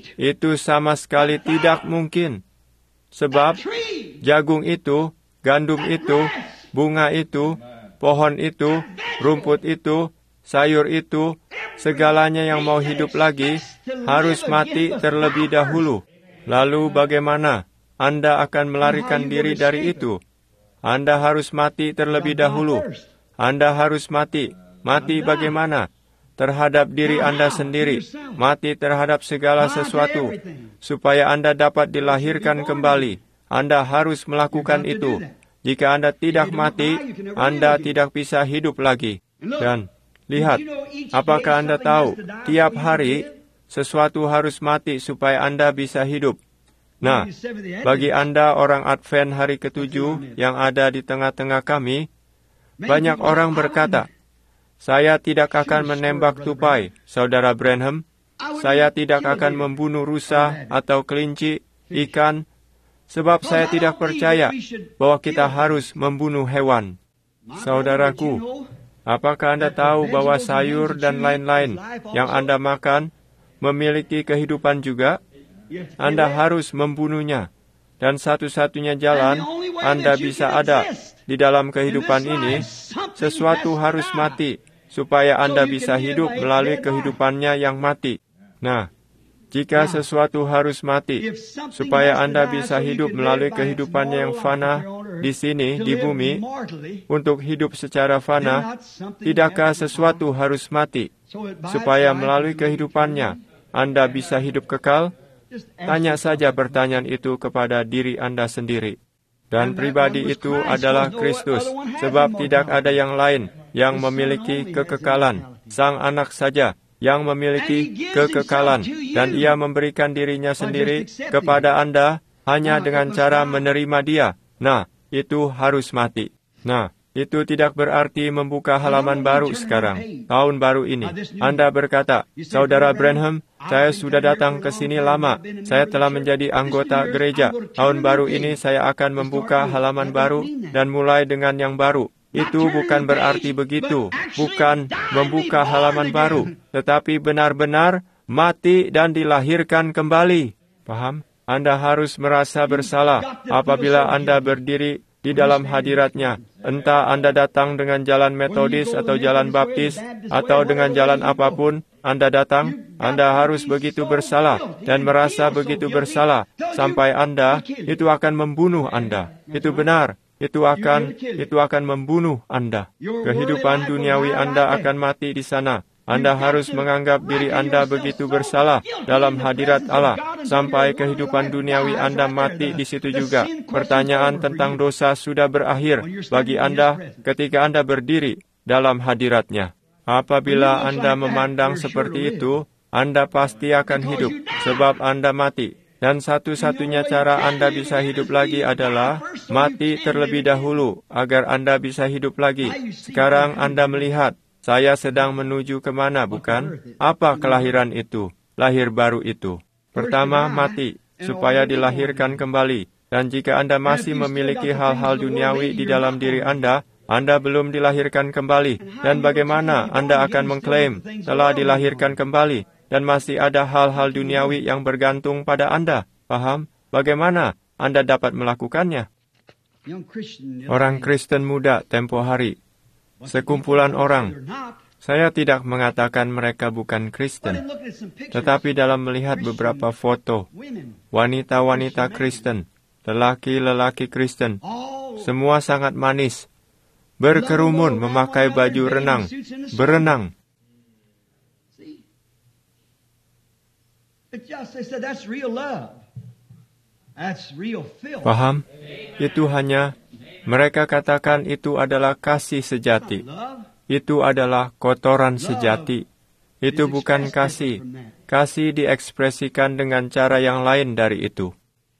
itu sama sekali tidak mungkin. Sebab jagung itu, gandum itu, bunga itu, pohon itu, rumput itu, sayur itu, segalanya yang mau hidup lagi harus mati terlebih dahulu. Lalu bagaimana Anda akan melarikan diri dari itu? Anda harus mati terlebih dahulu. Anda harus mati. Mati bagaimana? Terhadap diri Anda sendiri, mati terhadap segala sesuatu, supaya Anda dapat dilahirkan kembali. Anda harus melakukan itu. Jika Anda tidak mati, Anda tidak bisa hidup lagi. Dan lihat, apakah Anda tahu, tiap hari sesuatu harus mati supaya Anda bisa hidup. Nah, bagi Anda orang Advent hari ke-7 yang ada di tengah-tengah kami, banyak orang berkata, saya tidak akan menembak tupai, Saudara Branham. Saya tidak akan membunuh rusa atau kelinci, ikan, sebab saya tidak percaya bahwa kita harus membunuh hewan. Saudaraku, apakah Anda tahu bahwa sayur dan lain-lain yang Anda makan memiliki kehidupan juga? Anda harus membunuhnya. Dan satu-satunya jalan Anda bisa ada di dalam kehidupan ini, sesuatu harus mati, supaya Anda bisa hidup melalui kehidupannya yang mati. Nah, jika sesuatu harus mati, supaya Anda bisa hidup melalui kehidupannya yang fana di sini, di bumi, untuk hidup secara fana, tidakkah sesuatu harus mati, supaya melalui kehidupannya Anda bisa hidup kekal? Tanya saja pertanyaan itu kepada diri Anda sendiri. Dan pribadi itu adalah Kristus, sebab tidak ada yang lain yang memiliki kekekalan. Sang Anak saja yang memiliki kekekalan, dan Ia memberikan dirinya sendiri kepada Anda hanya dengan cara menerima Dia. Nah, itu harus mati. Nah, itu tidak berarti membuka halaman baru sekarang, tahun baru ini. Anda berkata, Saudara Branham, saya sudah datang ke sini lama. Saya telah menjadi anggota gereja. Tahun baru ini saya akan membuka halaman baru dan mulai dengan yang baru. Itu bukan berarti begitu. Bukan membuka halaman baru, tetapi benar-benar mati dan dilahirkan kembali. Paham? Anda harus merasa bersalah apabila Anda berdiri di dalam hadirat-Nya. Entah Anda datang dengan jalan Metodis atau jalan Baptis, atau dengan jalan apapun Anda datang, Anda harus begitu bersalah dan merasa begitu bersalah sampai Anda itu akan membunuh Anda. Itu benar. Itu akan membunuh Anda. Kehidupan duniawi Anda akan mati di sana. Anda harus menganggap diri Anda begitu bersalah dalam hadirat Allah, sampai kehidupan duniawi Anda mati di situ juga. Pertanyaan tentang dosa sudah berakhir bagi Anda ketika Anda berdiri dalam hadirat-Nya. Apabila Anda memandang seperti itu, Anda pasti akan hidup, sebab Anda mati. Dan satu-satunya cara Anda bisa hidup lagi adalah mati terlebih dahulu, agar Anda bisa hidup lagi. Sekarang Anda melihat, saya sedang menuju kemana, bukan? Apa kelahiran itu? Lahir baru itu. Pertama, mati, supaya dilahirkan kembali. Dan jika Anda masih memiliki hal-hal duniawi di dalam diri Anda belum dilahirkan kembali. Dan bagaimana Anda akan mengklaim telah dilahirkan kembali? Dan masih ada hal-hal duniawi yang bergantung pada Anda. Paham? Bagaimana Anda dapat melakukannya? Orang Kristen muda tempo hari, sekumpulan orang. Saya tidak mengatakan mereka bukan Kristen, tetapi dalam melihat beberapa foto, wanita-wanita Kristen, lelaki-lelaki Kristen, semua sangat manis, berkerumun memakai baju renang, berenang. Paham? Itu hanya mereka katakan itu adalah kasih sejati. Itu adalah kotoran sejati. Itu bukan kasih. Kasih diekspresikan dengan cara yang lain dari itu.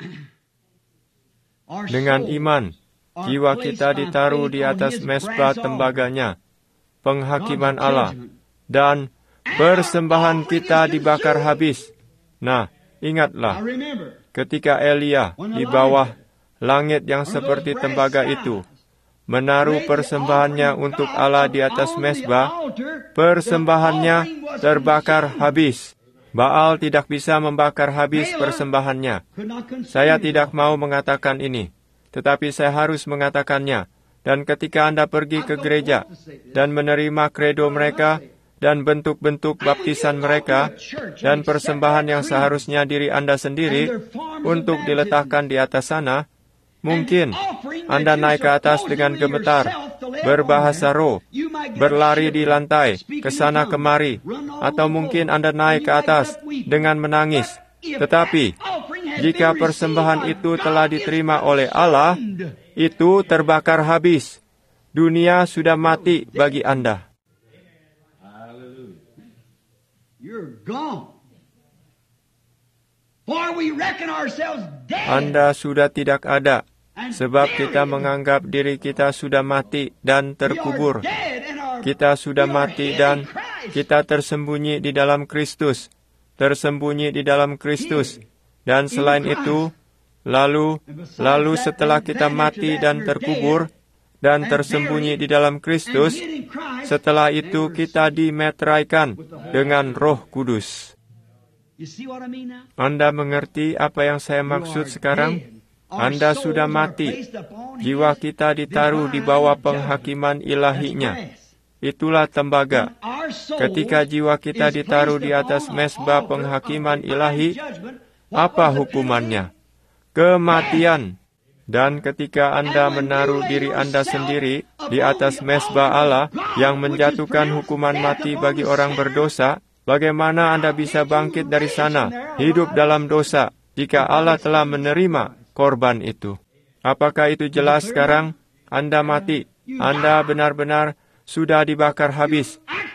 Dengan iman, jiwa kita ditaruh di atas mezbah tembaganya, penghakiman Allah, dan persembahan kita dibakar habis. Nah, ingatlah, ketika Elia di bawah langit yang seperti tembaga itu menaruh persembahannya untuk Allah di atas mezbah, persembahannya terbakar habis. Baal tidak bisa membakar habis persembahannya. Saya tidak mau mengatakan ini, tetapi saya harus mengatakannya. Dan ketika Anda pergi ke gereja dan menerima kredo mereka, dan bentuk-bentuk baptisan mereka, dan persembahan yang seharusnya diri Anda sendiri untuk diletakkan di atas sana, mungkin Anda naik ke atas dengan gemetar, berbahasa roh, berlari di lantai, ke sana kemari, atau mungkin Anda naik ke atas dengan menangis. Tetapi, jika persembahan itu telah diterima oleh Allah, itu terbakar habis. Dunia sudah mati bagi Anda. Anda sudah tidak ada, sebab kita menganggap diri kita sudah mati dan terkubur. Kita sudah mati dan kita tersembunyi di dalam Kristus. Tersembunyi di dalam Kristus. Dan selain itu, lalu setelah kita mati dan terkubur, dan tersembunyi di dalam Kristus, setelah itu kita dimeteraikan dengan Roh Kudus. Anda mengerti apa yang saya maksud sekarang? Anda sudah mati. Jiwa kita ditaruh di bawah penghakiman ilahinya. Itulah tembaga. Ketika jiwa kita ditaruh di atas mezbah penghakiman ilahi, apa hukumannya? Kematian. Dan ketika Anda menaruh diri Anda sendiri di atas mezbah Allah yang menjatuhkan hukuman mati bagi orang berdosa, bagaimana Anda bisa bangkit dari sana, hidup dalam dosa, jika Allah telah menerima korban itu? Apakah itu jelas sekarang? Anda mati. Anda benar-benar sudah dibakar habis.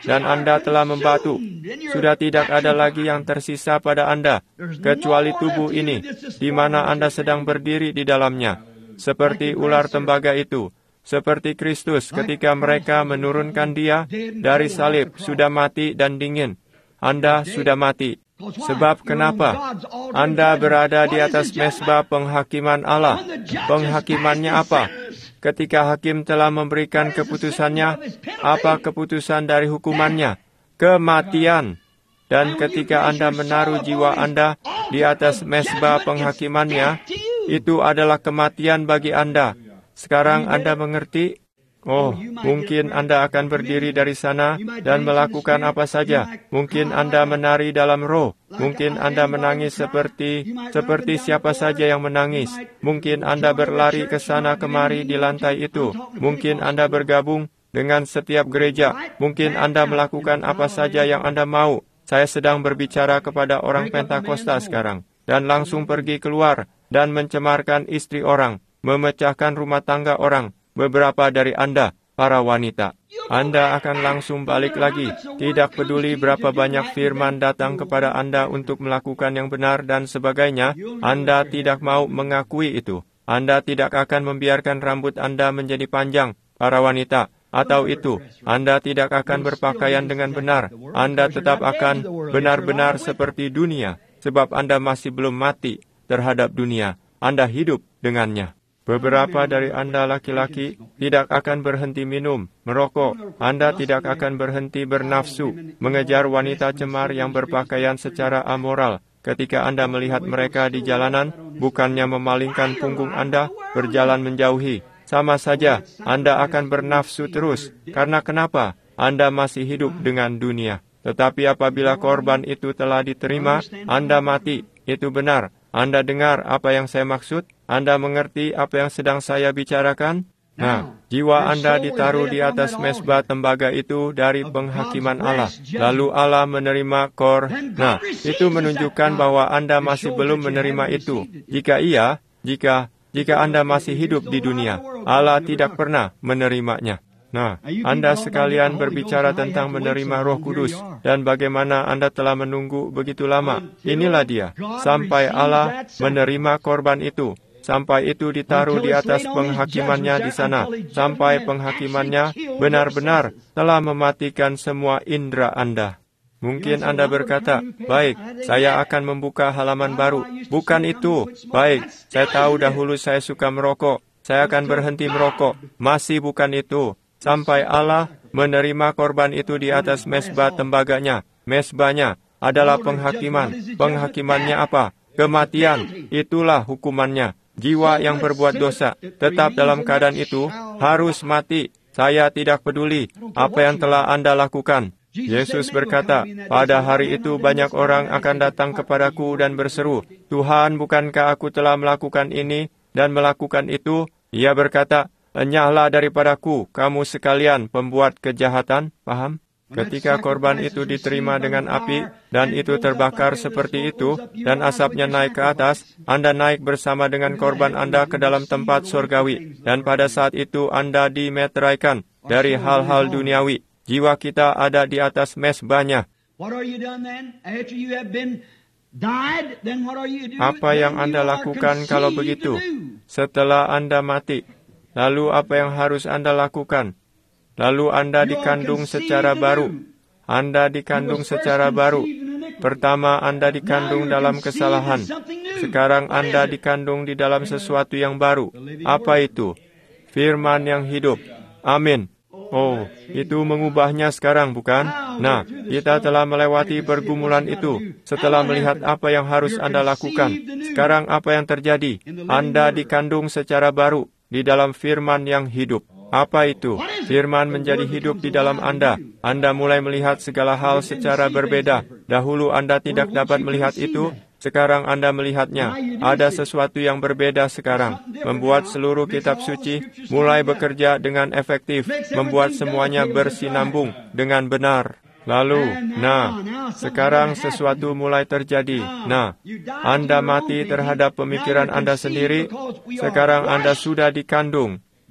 dan Anda telah membatu. Sudah tidak ada lagi yang tersisa pada Anda, kecuali tubuh ini, di mana Anda sedang berdiri di dalamnya. Seperti ular tembaga itu, seperti Kristus ketika mereka menurunkan Dia dari salib, sudah mati dan dingin. Anda sudah mati. Sebab kenapa? Anda berada di atas mezbah penghakiman Allah. Penghakimannya apa? Ketika hakim telah memberikan keputusannya, apa keputusan dari hukumannya? Kematian. Dan ketika Anda menaruh jiwa Anda di atas mezbah penghakimannya, itu adalah kematian bagi Anda. Sekarang Anda mengerti? Oh, mungkin Anda akan berdiri dari sana dan melakukan apa saja. Mungkin Anda menari dalam roh. Mungkin Anda menangis seperti siapa saja yang menangis. Mungkin Anda berlari ke sana kemari di lantai itu. Mungkin Anda bergabung dengan setiap gereja. Mungkin Anda melakukan apa saja yang Anda mau. Saya sedang berbicara kepada orang Pentakosta sekarang. Dan langsung pergi keluar dan mencemarkan istri orang, memecahkan rumah tangga orang. Beberapa dari Anda, para wanita, Anda akan langsung balik lagi. Tidak peduli berapa banyak firman datang kepada Anda untuk melakukan yang benar dan sebagainya, Anda tidak mau mengakui itu. Anda tidak akan membiarkan rambut Anda menjadi panjang, para wanita, atau itu. Anda tidak akan berpakaian dengan benar. Anda tetap akan benar-benar seperti dunia, sebab Anda masih belum mati terhadap dunia. Anda hidup dengannya. Beberapa dari Anda laki-laki tidak akan berhenti minum, merokok. Anda tidak akan berhenti bernafsu, mengejar wanita cemar yang berpakaian secara amoral. Ketika Anda melihat mereka di jalanan, bukannya memalingkan punggung Anda, berjalan menjauhi. Sama saja, Anda akan bernafsu terus. Karena kenapa? Anda masih hidup dengan dunia. Tetapi apabila korban itu telah diterima, Anda mati. Itu benar. Anda dengar apa yang saya maksud? Anda mengerti apa yang sedang saya bicarakan? Nah, jiwa Anda ditaruh di atas mezbah tembaga itu dari penghakiman Allah. Lalu Allah menerima Nah, itu menunjukkan bahwa Anda masih belum menerima itu. Jika Anda masih hidup di dunia, Allah tidak pernah menerimanya. Nah, Anda sekalian berbicara tentang menerima Roh Kudus dan bagaimana Anda telah menunggu begitu lama. Inilah dia, sampai Allah menerima korban itu, sampai itu ditaruh di atas penghakimannya di sana, sampai penghakimannya benar-benar telah mematikan semua indera Anda. Mungkin Anda berkata, baik, saya akan membuka halaman baru. Bukan itu. Baik, saya tahu dahulu saya suka merokok. Saya akan berhenti merokok. Masih bukan itu. Sampai Allah menerima korban itu di atas mezbah tembaganya. Mezbahnya adalah penghakiman. Penghakimannya apa? Kematian. Itulah hukumannya. Jiwa yang berbuat dosa, tetap dalam keadaan itu, harus mati. Saya tidak peduli apa yang telah Anda lakukan. Yesus berkata, pada hari itu banyak orang akan datang kepadaku dan berseru, Tuhan, bukankah aku telah melakukan ini dan melakukan itu? Ia berkata, enyahlah daripadaku, kamu sekalian pembuat kejahatan. Paham? Ketika korban itu diterima dengan api, dan itu terbakar seperti itu, dan asapnya naik ke atas, Anda naik bersama dengan korban Anda ke dalam tempat surgawi. Dan pada saat itu Anda dimeteraikan dari hal-hal duniawi. Jiwa kita ada di atas mezbahnya. Apa yang Anda lakukan kalau begitu? Setelah Anda mati, lalu apa yang harus Anda lakukan? Lalu Anda dikandung secara baru. Anda dikandung secara baru. Pertama, Anda dikandung dalam kesalahan. Sekarang Anda dikandung di dalam sesuatu yang baru. Apa itu? Firman yang hidup. Amin. Oh, itu mengubahnya sekarang, bukan? Nah, kita telah melewati pergumulan itu. Setelah melihat apa yang harus Anda lakukan, sekarang apa yang terjadi? Anda dikandung secara baru di dalam firman yang hidup. Apa itu? Firman menjadi hidup di dalam Anda. Anda mulai melihat segala hal secara berbeda. Dahulu Anda tidak dapat melihat itu. Sekarang Anda melihatnya. Ada sesuatu yang berbeda sekarang. Membuat seluruh kitab suci mulai bekerja dengan efektif. Membuat semuanya bersinambung dengan benar. Lalu, sekarang sesuatu mulai terjadi. Anda mati terhadap pemikiran Anda sendiri. Sekarang Anda sudah dikandung.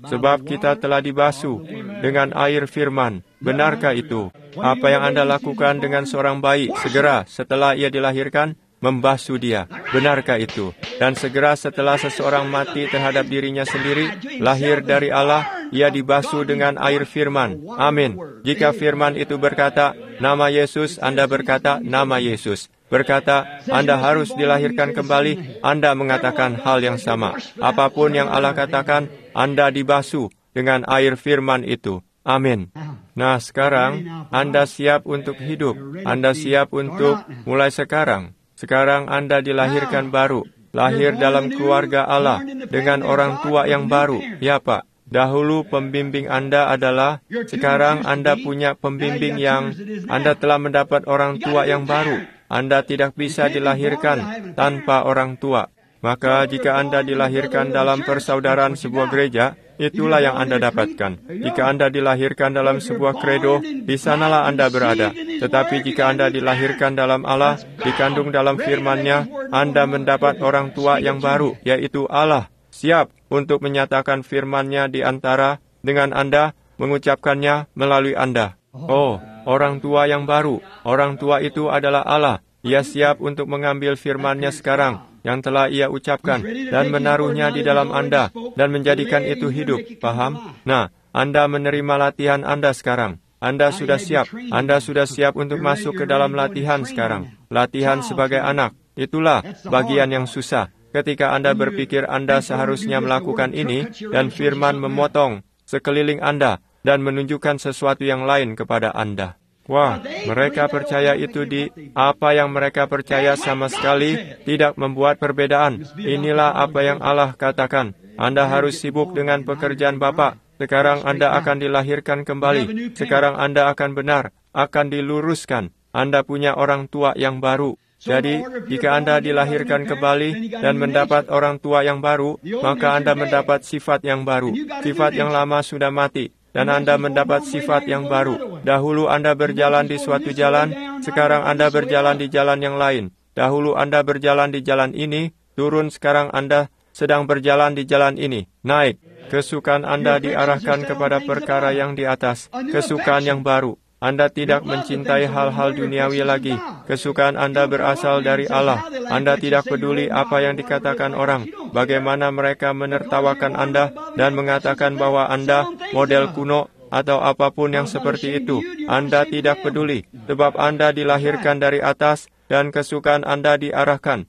sebab kita telah dibasuh dengan air firman. Benarkah itu? Apa yang Anda lakukan dengan seorang bayi segera setelah ia dilahirkan? Membasuh dia. Benarkah itu? Dan segera setelah seseorang mati terhadap dirinya sendiri, lahir dari Allah, ia dibasuh dengan air firman. Amin. Jika firman itu berkata, nama Yesus, Anda berkata, nama Yesus. Berkata, Anda harus dilahirkan kembali, Anda mengatakan hal yang sama. Apapun yang Allah katakan, Anda dibasuh dengan air firman itu. Amin. Nah, sekarang Anda siap untuk hidup. Anda siap untuk mulai sekarang. Sekarang Anda dilahirkan baru, lahir dalam keluarga Allah, dengan orang tua yang baru. Ya Pak, dahulu pembimbing Anda adalah, sekarang Anda punya pembimbing yang, Anda telah mendapat orang tua yang baru. Anda tidak bisa dilahirkan tanpa orang tua. Maka jika Anda dilahirkan dalam persaudaraan sebuah gereja, itulah yang Anda dapatkan. Jika Anda dilahirkan dalam sebuah kredo, di sanalah Anda berada. Tetapi jika Anda dilahirkan dalam Allah, dikandung dalam firman-Nya, Anda mendapat orang tua yang baru, yaitu Allah, siap untuk menyatakan firman-Nya di antara dengan Anda, mengucapkannya melalui Anda. Oh, orang tua yang baru. Orang tua itu adalah Allah. Ia siap untuk mengambil firman-Nya sekarang, yang telah ia ucapkan, dan menaruhnya di dalam Anda, dan menjadikan itu hidup. Paham? Nah, Anda menerima latihan Anda sekarang. Anda sudah siap. Anda sudah siap untuk masuk ke dalam latihan sekarang. Latihan sebagai anak. Itulah bagian yang susah. Ketika Anda berpikir Anda seharusnya melakukan ini, dan firman memotong sekeliling Anda, dan menunjukkan sesuatu yang lain kepada Anda. Wah, mereka percaya itu apa yang mereka percaya sama sekali tidak membuat perbedaan. Inilah apa yang Allah katakan. Anda harus sibuk dengan pekerjaan Bapa. Sekarang Anda akan dilahirkan kembali. Sekarang Anda akan benar, akan diluruskan. Anda punya orang tua yang baru. Jadi, jika Anda dilahirkan kembali dan mendapat orang tua yang baru, maka Anda mendapat sifat yang baru. Sifat yang lama sudah mati. Dan Anda mendapat sifat yang baru. Dahulu Anda berjalan di suatu jalan, sekarang Anda berjalan di jalan yang lain. Dahulu Anda berjalan di jalan ini, turun sekarang Anda sedang berjalan di jalan ini, naik. Kesukaan Anda diarahkan kepada perkara yang di atas, kesukaan yang baru. Anda tidak mencintai hal-hal duniawi lagi. Kesukaan Anda berasal dari Allah. Anda tidak peduli apa yang dikatakan orang, bagaimana mereka menertawakan Anda dan mengatakan bahwa Anda model kuno atau apapun yang seperti itu. Anda tidak peduli, sebab Anda dilahirkan dari atas dan kesukaan Anda diarahkan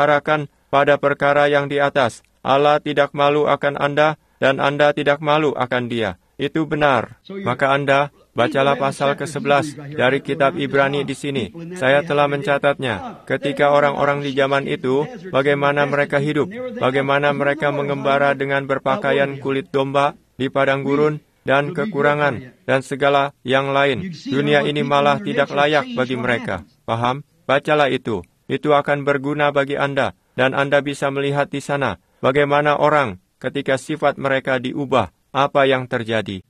pada perkara yang di atas. Allah tidak malu akan Anda dan Anda tidak malu akan Dia. Itu benar. Maka Anda, bacalah pasal ke-11 dari kitab Ibrani di sini. Saya telah mencatatnya. Ketika orang-orang di zaman itu, bagaimana mereka hidup, bagaimana mereka mengembara dengan berpakaian kulit domba di padang gurun, dan kekurangan, dan segala yang lain. Dunia ini malah tidak layak bagi mereka. Paham? Bacalah itu. Itu akan berguna bagi Anda, dan Anda bisa melihat di sana, bagaimana orang ketika sifat mereka diubah, apa yang terjadi.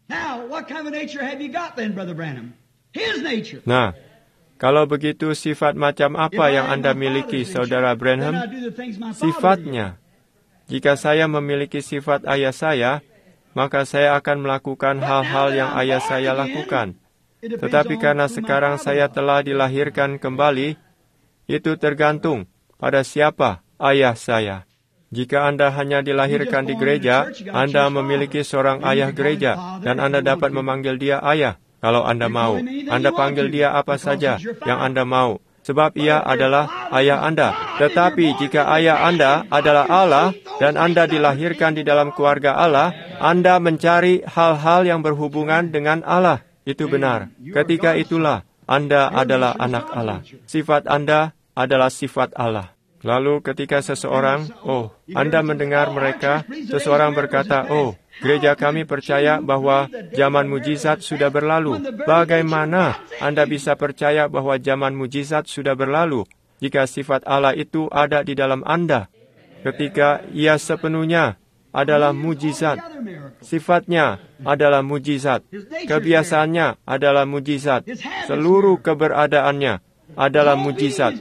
Nah, kalau begitu sifat macam apa yang Anda miliki, Saudara Branham? Sifatnya. Jika saya memiliki sifat ayah saya, maka saya akan melakukan hal-hal yang ayah saya lakukan. Tetapi karena sekarang saya telah dilahirkan kembali, itu tergantung pada siapa ayah saya. Jika Anda hanya dilahirkan di gereja, Anda memiliki seorang ayah gereja, dan Anda dapat memanggil dia ayah. Kalau Anda mau, Anda panggil dia apa saja yang Anda mau, sebab ia adalah ayah Anda. Tetapi jika ayah Anda adalah Allah, dan Anda dilahirkan di dalam keluarga Allah, Anda mencari hal-hal yang berhubungan dengan Allah. Itu benar. Ketika itulah, Anda adalah anak Allah. Sifat Anda adalah sifat Allah. Lalu ketika seseorang, Anda mendengar mereka, seseorang berkata, gereja kami percaya bahwa zaman mujizat sudah berlalu. Bagaimana Anda bisa percaya bahwa zaman mujizat sudah berlalu jika sifat Allah itu ada di dalam Anda? Ketika ia sepenuhnya adalah mujizat. Sifatnya adalah mujizat. Kebiasaannya adalah mujizat. Seluruh keberadaannya adalah mujizat.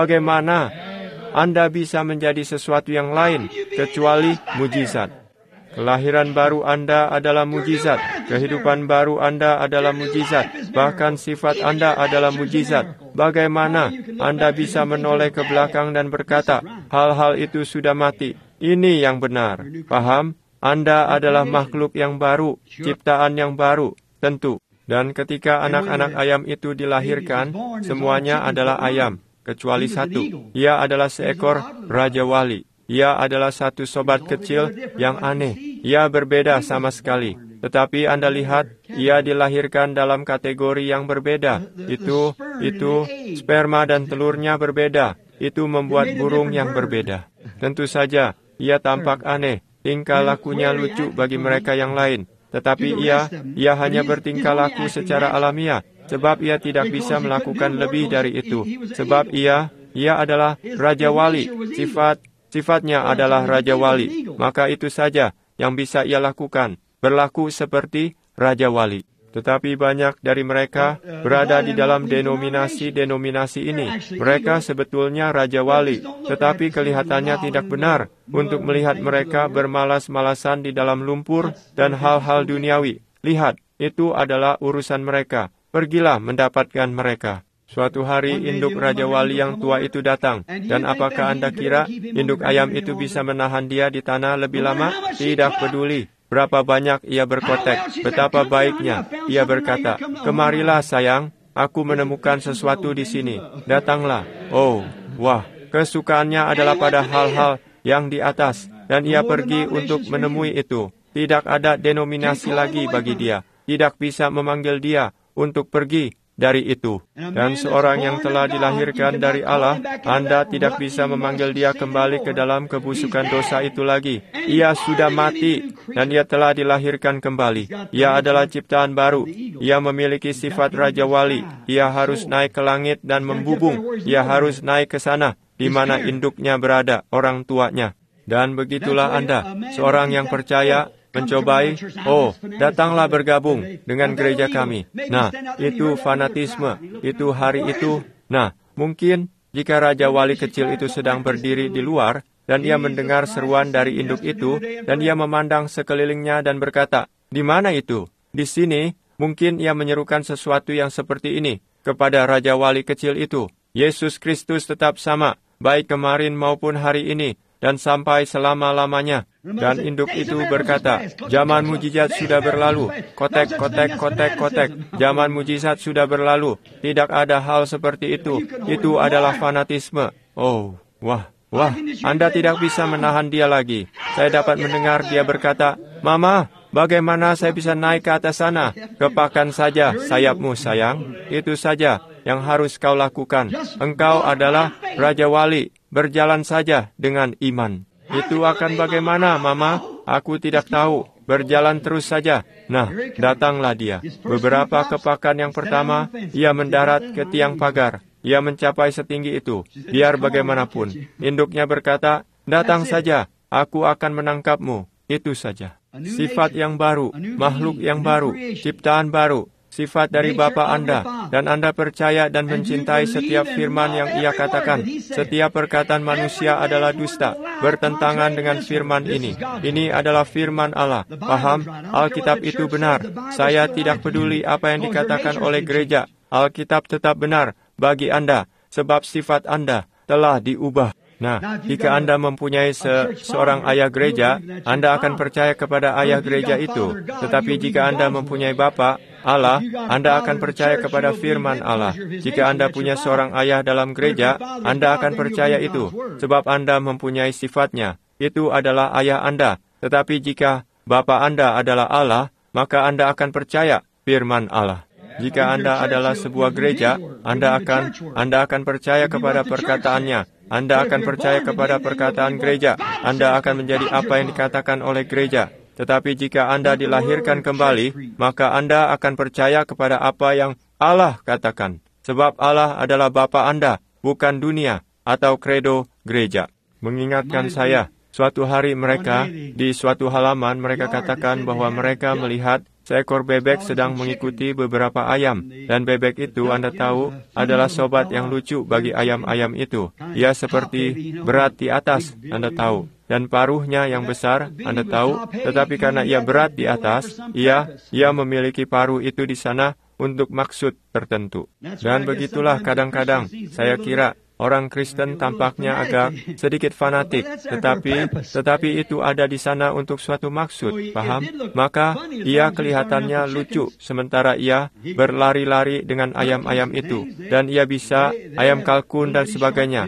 Bagaimana Anda bisa menjadi sesuatu yang lain kecuali mujizat? Kelahiran baru Anda adalah mujizat. Kehidupan baru Anda adalah mujizat. Bahkan sifat Anda adalah mujizat. Bagaimana Anda bisa menoleh ke belakang dan berkata, hal-hal itu sudah mati? Ini yang benar. Paham? Anda adalah makhluk yang baru, ciptaan yang baru, tentu. Dan ketika anak-anak ayam itu dilahirkan, semuanya adalah ayam, kecuali satu. Ia adalah seekor Raja Wali. Ia adalah satu sobat kecil yang aneh. Ia berbeda sama sekali. Tetapi Anda lihat, ia dilahirkan dalam kategori yang berbeda. Itu, sperma dan telurnya berbeda. Itu membuat burung yang berbeda. Tentu saja, ia tampak aneh. Tingkah lakunya lucu bagi mereka yang lain. Tetapi ia hanya bertingkah laku secara alamiah. Sebab ia tidak bisa melakukan lebih dari itu. Sebab ia adalah Raja Wali. Sifatnya adalah Raja Wali, maka itu saja yang bisa ia lakukan, berlaku seperti Raja Wali. Tetapi banyak dari mereka berada di dalam denominasi ini. Mereka sebetulnya Raja Wali, tetapi kelihatannya tidak benar untuk melihat mereka bermalas-malasan di dalam lumpur dan hal-hal duniawi. Lihat, itu adalah urusan mereka. Pergilah mendapatkan mereka. Suatu hari induk Raja Wali yang tua itu datang. Dan apakah Anda kira induk ayam itu bisa menahan dia di tanah lebih lama? Tidak peduli berapa banyak ia berkotek. Betapa baiknya ia berkata, "Kemarilah sayang, aku menemukan sesuatu di sini. Datanglah." Oh, wah, kesukaannya adalah pada hal-hal yang di atas. Dan ia pergi untuk menemui itu. Tidak ada denominasi lagi bagi dia. Tidak bisa memanggil dia untuk pergi dari itu. Dan seorang yang telah dilahirkan dari Allah, Anda tidak bisa memanggil dia kembali ke dalam kebusukan dosa itu lagi. Ia sudah mati, dan ia telah dilahirkan kembali. Ia adalah ciptaan baru. Ia memiliki sifat Raja Wali. Ia harus naik ke langit dan membubung. Ia harus naik ke sana, di mana induknya berada, orang tuanya. Dan begitulah Anda, seorang yang percaya, mencobai, datanglah bergabung dengan gereja kami. Nah, itu fanatisme, itu hari itu. Nah, mungkin jika Raja Wali kecil itu sedang berdiri di luar, dan ia mendengar seruan dari induk itu, dan ia memandang sekelilingnya dan berkata, "Di mana itu?" Di sini, mungkin ia menyerukan sesuatu yang seperti ini kepada Raja Wali kecil itu. Yesus Kristus tetap sama, baik kemarin maupun hari ini, dan sampai selama-lamanya. Dan induk itu berkata, "Zaman mujizat sudah berlalu. Kotek, kotek, kotek, kotek. Zaman mujizat sudah berlalu. Tidak ada hal seperti itu. Itu adalah fanatisme." Oh, wah. Anda tidak bisa menahan dia lagi. Saya dapat mendengar dia berkata, "Mama, bagaimana saya bisa naik ke atas sana?" "Kepakan saja sayapmu, sayang. Itu saja yang harus kau lakukan. Engkau adalah Raja Wali. Berjalan saja dengan iman." "Itu akan bagaimana, Mama? Aku tidak tahu. Berjalan terus saja." Nah, datanglah dia. Beberapa kepakan yang pertama, ia mendarat ke tiang pagar. Ia mencapai setinggi itu. Biar bagaimanapun, induknya berkata, "Datang saja, aku akan menangkapmu." Itu saja. Sifat yang baru, makhluk yang baru, ciptaan baru, sifat dari Bapa Anda, dan Anda percaya dan mencintai setiap firman yang Ia katakan. Setiap perkataan manusia adalah dusta, bertentangan dengan firman ini. Ini adalah firman Allah. Paham? Alkitab itu benar. Saya tidak peduli apa yang dikatakan oleh gereja. Alkitab tetap benar bagi Anda, sebab sifat Anda telah diubah. Nah, jika Anda mempunyai seorang ayah gereja, Anda akan percaya kepada ayah gereja itu. Tetapi jika Anda mempunyai Bapa Allah, Anda akan percaya kepada firman Allah. Jika Anda punya seorang ayah dalam gereja, Anda akan percaya itu, sebab Anda mempunyai sifatnya. Itu adalah ayah Anda. Tetapi jika Bapa Anda adalah Allah, maka Anda akan percaya firman Allah. Jika Anda adalah sebuah gereja, Anda akan percaya kepada perkataannya. Anda akan percaya kepada perkataan gereja. Anda akan menjadi apa yang dikatakan oleh gereja. Tetapi jika Anda dilahirkan kembali, maka Anda akan percaya kepada apa yang Allah katakan. Sebab Allah adalah Bapa Anda, bukan dunia atau kredo gereja. Mengingatkan saya, suatu hari mereka, di suatu halaman, mereka katakan bahwa mereka melihat seekor bebek sedang mengikuti beberapa ayam, dan bebek itu, Anda tahu, adalah sobat yang lucu bagi ayam-ayam itu. Ia seperti berat di atas, Anda tahu, dan paruhnya yang besar, Anda tahu, tetapi karena ia berat di atas, ia memiliki paruh itu di sana untuk maksud tertentu. Dan begitulah kadang-kadang, saya kira, orang Kristen tampaknya agak sedikit fanatik, tetapi itu ada di sana untuk suatu maksud, paham? Maka ia kelihatannya lucu, sementara ia berlari-lari dengan ayam-ayam itu, dan ia bisa ayam kalkun dan sebagainya.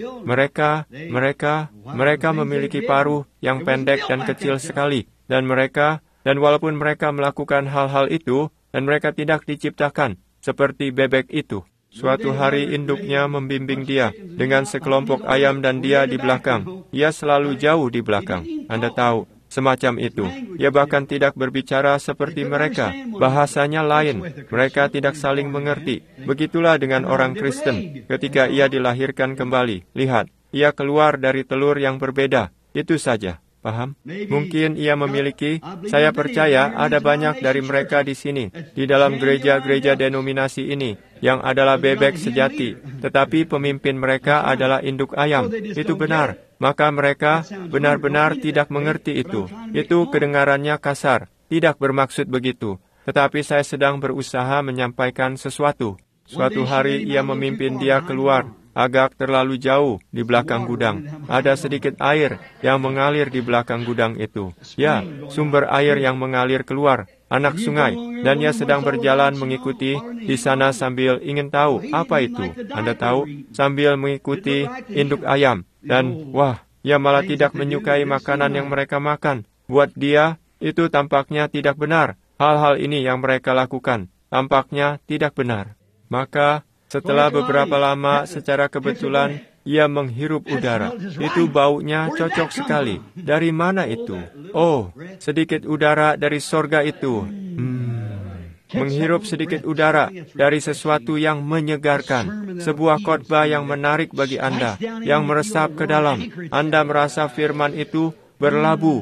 Mereka memiliki paruh yang pendek dan kecil sekali, dan walaupun mereka melakukan hal-hal itu, dan mereka tidak diciptakan seperti bebek itu. Suatu hari induknya membimbing dia dengan sekelompok ayam dan dia di belakang. Ia selalu jauh di belakang. Anda tahu, semacam itu. Ia bahkan tidak berbicara seperti mereka. Bahasanya lain. Mereka tidak saling mengerti. Begitulah dengan orang Kristen. Ketika ia dilahirkan kembali, lihat, ia keluar dari telur yang berbeda. Itu saja. Paham? Mungkin ia memiliki, saya percaya ada banyak dari mereka di sini, di dalam gereja-gereja denominasi ini, yang adalah bebek sejati, tetapi pemimpin mereka adalah induk ayam. Itu benar. Maka mereka benar-benar tidak mengerti itu. Itu kedengarannya kasar, tidak bermaksud begitu. Tetapi saya sedang berusaha menyampaikan sesuatu. Suatu hari ia memimpin dia keluar, agak terlalu jauh di belakang gudang. Ada sedikit air yang mengalir di belakang gudang itu. Ya, sumber air yang mengalir keluar, anak sungai. Dan ia sedang berjalan mengikuti di sana sambil ingin tahu apa itu. Anda tahu, sambil mengikuti induk ayam. Dan, wah, ia malah tidak menyukai makanan yang mereka makan. Buat dia, itu tampaknya tidak benar. Hal-hal ini yang mereka lakukan, tampaknya tidak benar. Maka, setelah beberapa lama, secara kebetulan, ia menghirup udara. Itu baunya cocok sekali. Dari mana itu? Oh, sedikit udara dari sorga itu. Menghirup sedikit udara dari sesuatu yang menyegarkan. Sebuah khotbah yang menarik bagi Anda, yang meresap ke dalam. Anda merasa firman itu berlabuh.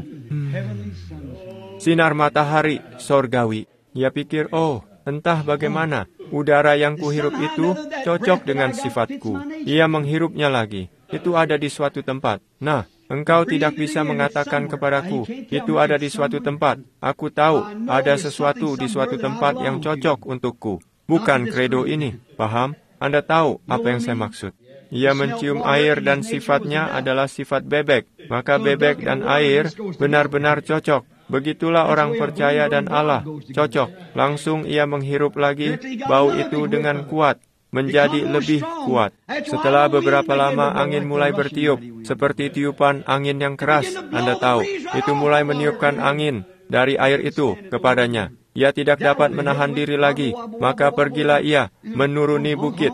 Sinar matahari sorgawi. Ia pikir, oh, entah bagaimana, udara yang kuhirup itu cocok dengan sifatku. Ia menghirupnya lagi. Itu ada di suatu tempat. Nah, engkau tidak bisa mengatakan kepadaku, itu ada di suatu tempat. Aku tahu ada sesuatu di suatu tempat yang cocok untukku. Bukan kredo ini, paham? Anda tahu apa yang saya maksud. Ia mencium air dan sifatnya adalah sifat bebek. Maka bebek dan air benar-benar cocok. Begitulah orang percaya dan Allah, cocok. Langsung ia menghirup lagi bau itu dengan kuat, menjadi lebih kuat. Setelah beberapa lama angin mulai bertiup, seperti tiupan angin yang keras. Anda tahu, itu mulai meniupkan angin dari air itu kepadanya. Ia tidak dapat menahan diri lagi, maka pergilah ia menuruni bukit,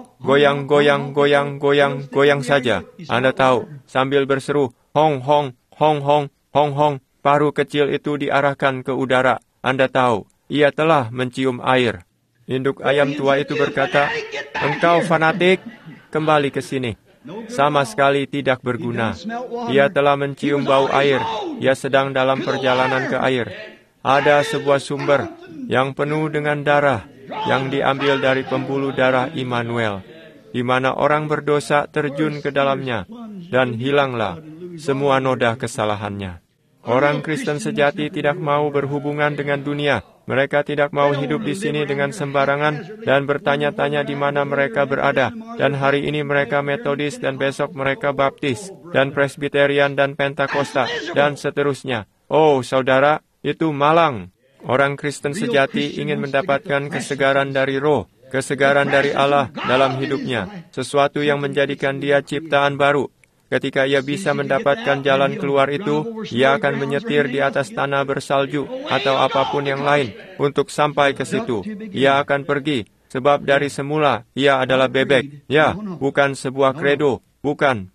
goyang saja. Anda tahu, sambil berseru, hong hong, hong hong, hong hong. Paruh kecil itu diarahkan ke udara. Anda tahu, ia telah mencium air. Induk ayam tua itu berkata, engkau fanatik, kembali ke sini. Sama sekali tidak berguna. Ia telah mencium bau air. Ia sedang dalam perjalanan ke air. Ada sebuah sumber yang penuh dengan darah yang diambil dari pembuluh darah Immanuel, di mana orang berdosa terjun ke dalamnya, dan hilanglah semua noda kesalahannya. Orang Kristen sejati tidak mau berhubungan dengan dunia. Mereka tidak mau hidup di sini dengan sembarangan dan bertanya-tanya di mana mereka berada. Dan hari ini mereka Metodis dan besok mereka Baptis dan Presbyterian dan Pentakosta dan seterusnya. Oh, saudara, itu malang. Orang Kristen sejati ingin mendapatkan kesegaran dari roh, kesegaran dari Allah dalam hidupnya, sesuatu yang menjadikan dia ciptaan baru. Ketika ia bisa mendapatkan jalan keluar itu, ia akan menyetir di atas tanah bersalju atau apapun yang lain untuk sampai ke situ. Ia akan pergi, sebab dari semula ia adalah bebek. Ya, bukan sebuah kredo. Bukan.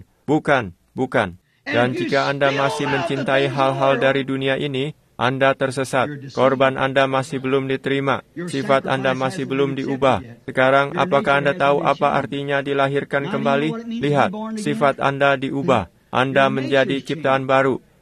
Dan jika Anda masih mencintai hal-hal dari dunia ini, Anda tersesat. Korban Anda masih belum diterima. Sifat Anda masih belum diubah. Sekarang, apakah Anda tahu apa artinya dilahirkan kembali? Lihat, sifat Anda diubah. Anda menjadi ciptaan baru.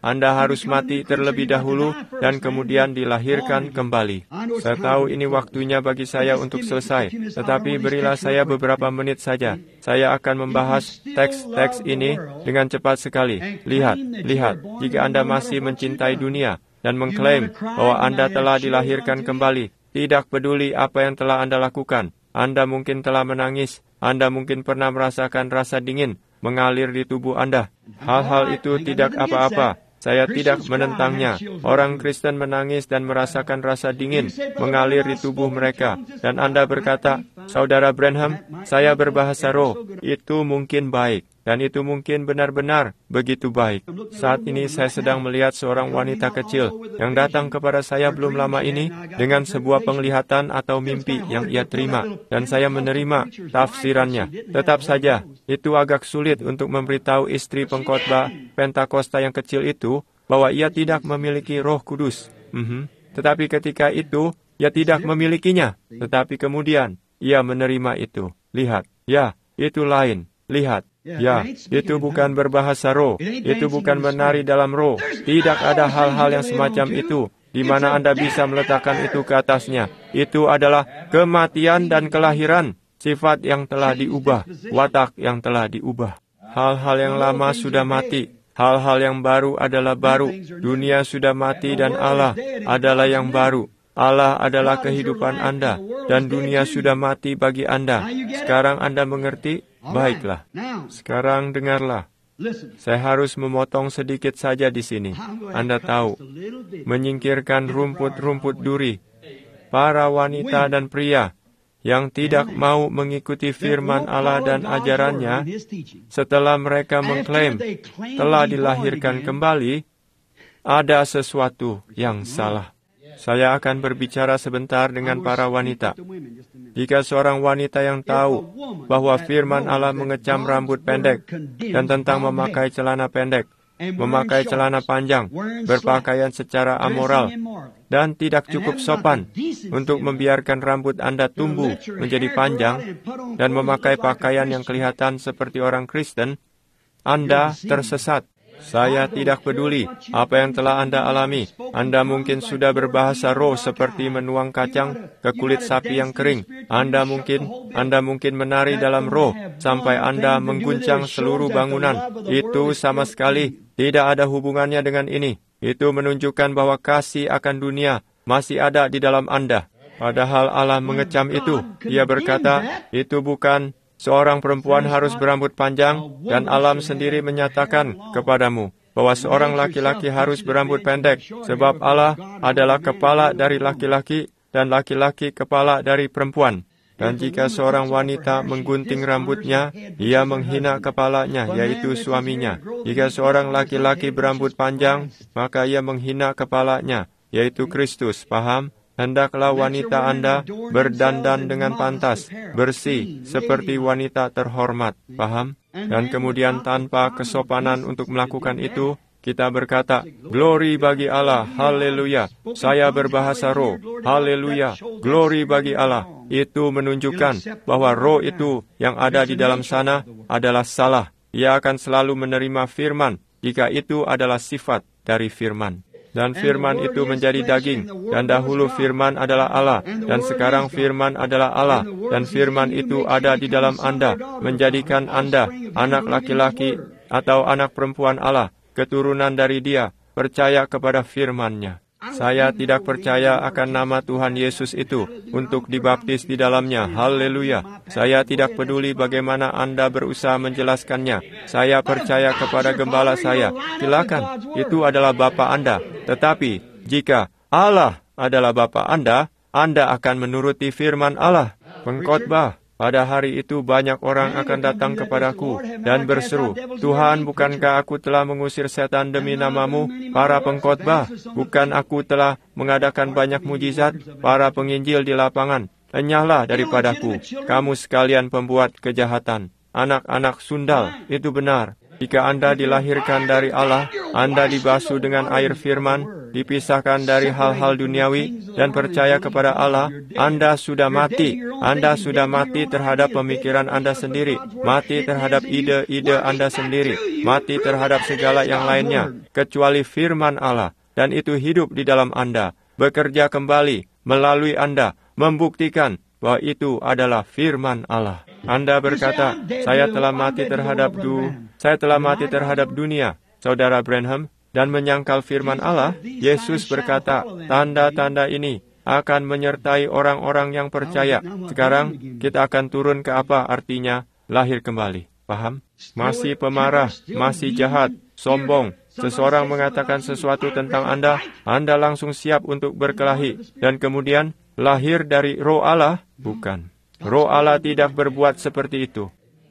Anda harus mati terlebih dahulu dan kemudian dilahirkan kembali. Saya tahu ini waktunya bagi saya untuk selesai, tetapi berilah saya beberapa menit saja. Saya akan membahas teks-teks ini dengan cepat sekali. Lihat, jika Anda masih mencintai dunia dan mengklaim bahwa Anda telah dilahirkan kembali, tidak peduli apa yang telah Anda lakukan. Anda mungkin telah menangis, Anda mungkin pernah merasakan rasa dingin mengalir di tubuh Anda. Hal-hal itu tidak apa-apa. Saya tidak menentangnya. Orang Kristen menangis dan merasakan rasa dingin mengalir di tubuh mereka. Dan Anda berkata, Saudara Branham, saya berbahasa roh. Itu mungkin baik. Dan itu mungkin benar-benar begitu baik. Saat ini saya sedang melihat seorang wanita kecil yang datang kepada saya belum lama ini dengan sebuah penglihatan atau mimpi yang ia terima. Dan saya menerima tafsirannya. Tetap saja, itu agak sulit untuk memberitahu istri pengkhotbah Pentakosta yang kecil itu bahwa ia tidak memiliki Roh Kudus. Tetapi ketika itu, ia tidak memilikinya. Tetapi kemudian, ia menerima itu. Lihat, ya, itu lain. Lihat. Ya, itu bukan berbahasa roh. Itu bukan menari dalam roh. Tidak ada hal-hal yang semacam itu, di mana Anda bisa meletakkan itu ke atasnya. Itu adalah kematian dan kelahiran, sifat yang telah diubah, watak yang telah diubah. Hal-hal yang lama sudah mati. Hal-hal yang baru adalah baru. Dunia sudah mati dan Allah adalah yang baru. Allah adalah kehidupan Anda, dan dunia sudah mati bagi Anda. Sekarang Anda mengerti? Baiklah. Sekarang dengarlah. Saya harus memotong sedikit saja di sini. Anda tahu, menyingkirkan rumput-rumput duri, para wanita dan pria yang tidak mau mengikuti firman Allah dan ajarannya, setelah mereka mengklaim telah dilahirkan kembali, ada sesuatu yang salah. Saya akan berbicara sebentar dengan para wanita. Jika seorang wanita yang tahu bahwa firman Allah mengecam rambut pendek dan tentang memakai celana pendek, memakai celana panjang, berpakaian secara amoral, dan tidak cukup sopan untuk membiarkan rambut Anda tumbuh menjadi panjang dan memakai pakaian yang kelihatan seperti orang Kristen, Anda tersesat. Saya tidak peduli apa yang telah Anda alami. Anda mungkin sudah berbahasa roh seperti menuang kacang ke kulit sapi yang kering. Anda mungkin menari dalam roh sampai Anda mengguncang seluruh bangunan. Itu sama sekali tidak ada hubungannya dengan ini. Itu menunjukkan bahwa kasih akan dunia masih ada di dalam Anda. Padahal Allah mengecam itu. Dia berkata, itu bukan seorang perempuan harus berambut panjang, dan alam sendiri menyatakan kepadamu bahwa seorang laki-laki harus berambut pendek, sebab Allah adalah kepala dari laki-laki, dan laki-laki kepala dari perempuan. Dan jika seorang wanita menggunting rambutnya, ia menghina kepalanya, yaitu suaminya. Jika seorang laki-laki berambut panjang, maka ia menghina kepalanya, yaitu Kristus. Paham? Hendaklah wanita Anda berdandan dengan pantas, bersih, seperti wanita terhormat. Paham? Dan kemudian tanpa kesopanan untuk melakukan itu, kita berkata, glory bagi Allah, haleluya. Saya berbahasa roh, haleluya, glory bagi Allah. Itu menunjukkan bahwa roh itu yang ada di dalam sana adalah salah. Ia akan selalu menerima firman, jika itu adalah sifat dari firman. Dan firman itu menjadi daging, dan dahulu firman adalah Allah, dan sekarang firman adalah Allah, dan firman itu ada di dalam Anda, menjadikan Anda anak laki-laki atau anak perempuan Allah, keturunan dari Dia, percaya kepada firman-Nya. Saya tidak percaya akan nama Tuhan Yesus itu untuk dibaptis di dalamnya. Haleluya. Saya tidak peduli bagaimana Anda berusaha menjelaskannya. Saya percaya kepada gembala saya. Silakan, itu adalah Bapa Anda. Tetapi, jika Allah adalah Bapa Anda akan menuruti firman Allah. Pengkhotbah. Pada hari itu banyak orang akan datang kepadaku dan berseru, Tuhan, bukankah aku telah mengusir setan demi namamu? Para pengkhotbah, bukan aku telah mengadakan banyak mujizat? Para penginjil di lapangan, enyahlah daripadaku, kamu sekalian pembuat kejahatan. Anak-anak sundal, itu benar. Jika Anda dilahirkan dari Allah, Anda dibasuh dengan air firman, dipisahkan dari hal-hal duniawi, dan percaya kepada Allah, Anda sudah mati. Anda sudah mati terhadap pemikiran Anda sendiri, mati terhadap ide-ide Anda sendiri, mati terhadap segala yang lainnya, kecuali firman Allah. Dan itu hidup di dalam Anda, bekerja kembali melalui Anda, membuktikan bahwa itu adalah firman Allah. Anda berkata, saya telah mati terhadap dunia, Saudara Branham, dan menyangkal firman Allah. Yesus berkata, tanda-tanda ini akan menyertai orang-orang yang percaya. Sekarang kita akan turun ke apa artinya lahir kembali. Paham? Masih pemarah, masih jahat, sombong. Seseorang mengatakan sesuatu tentang Anda langsung siap untuk berkelahi. Dan kemudian lahir dari Roh Allah? Bukan. Roh Allah tidak berbuat seperti itu.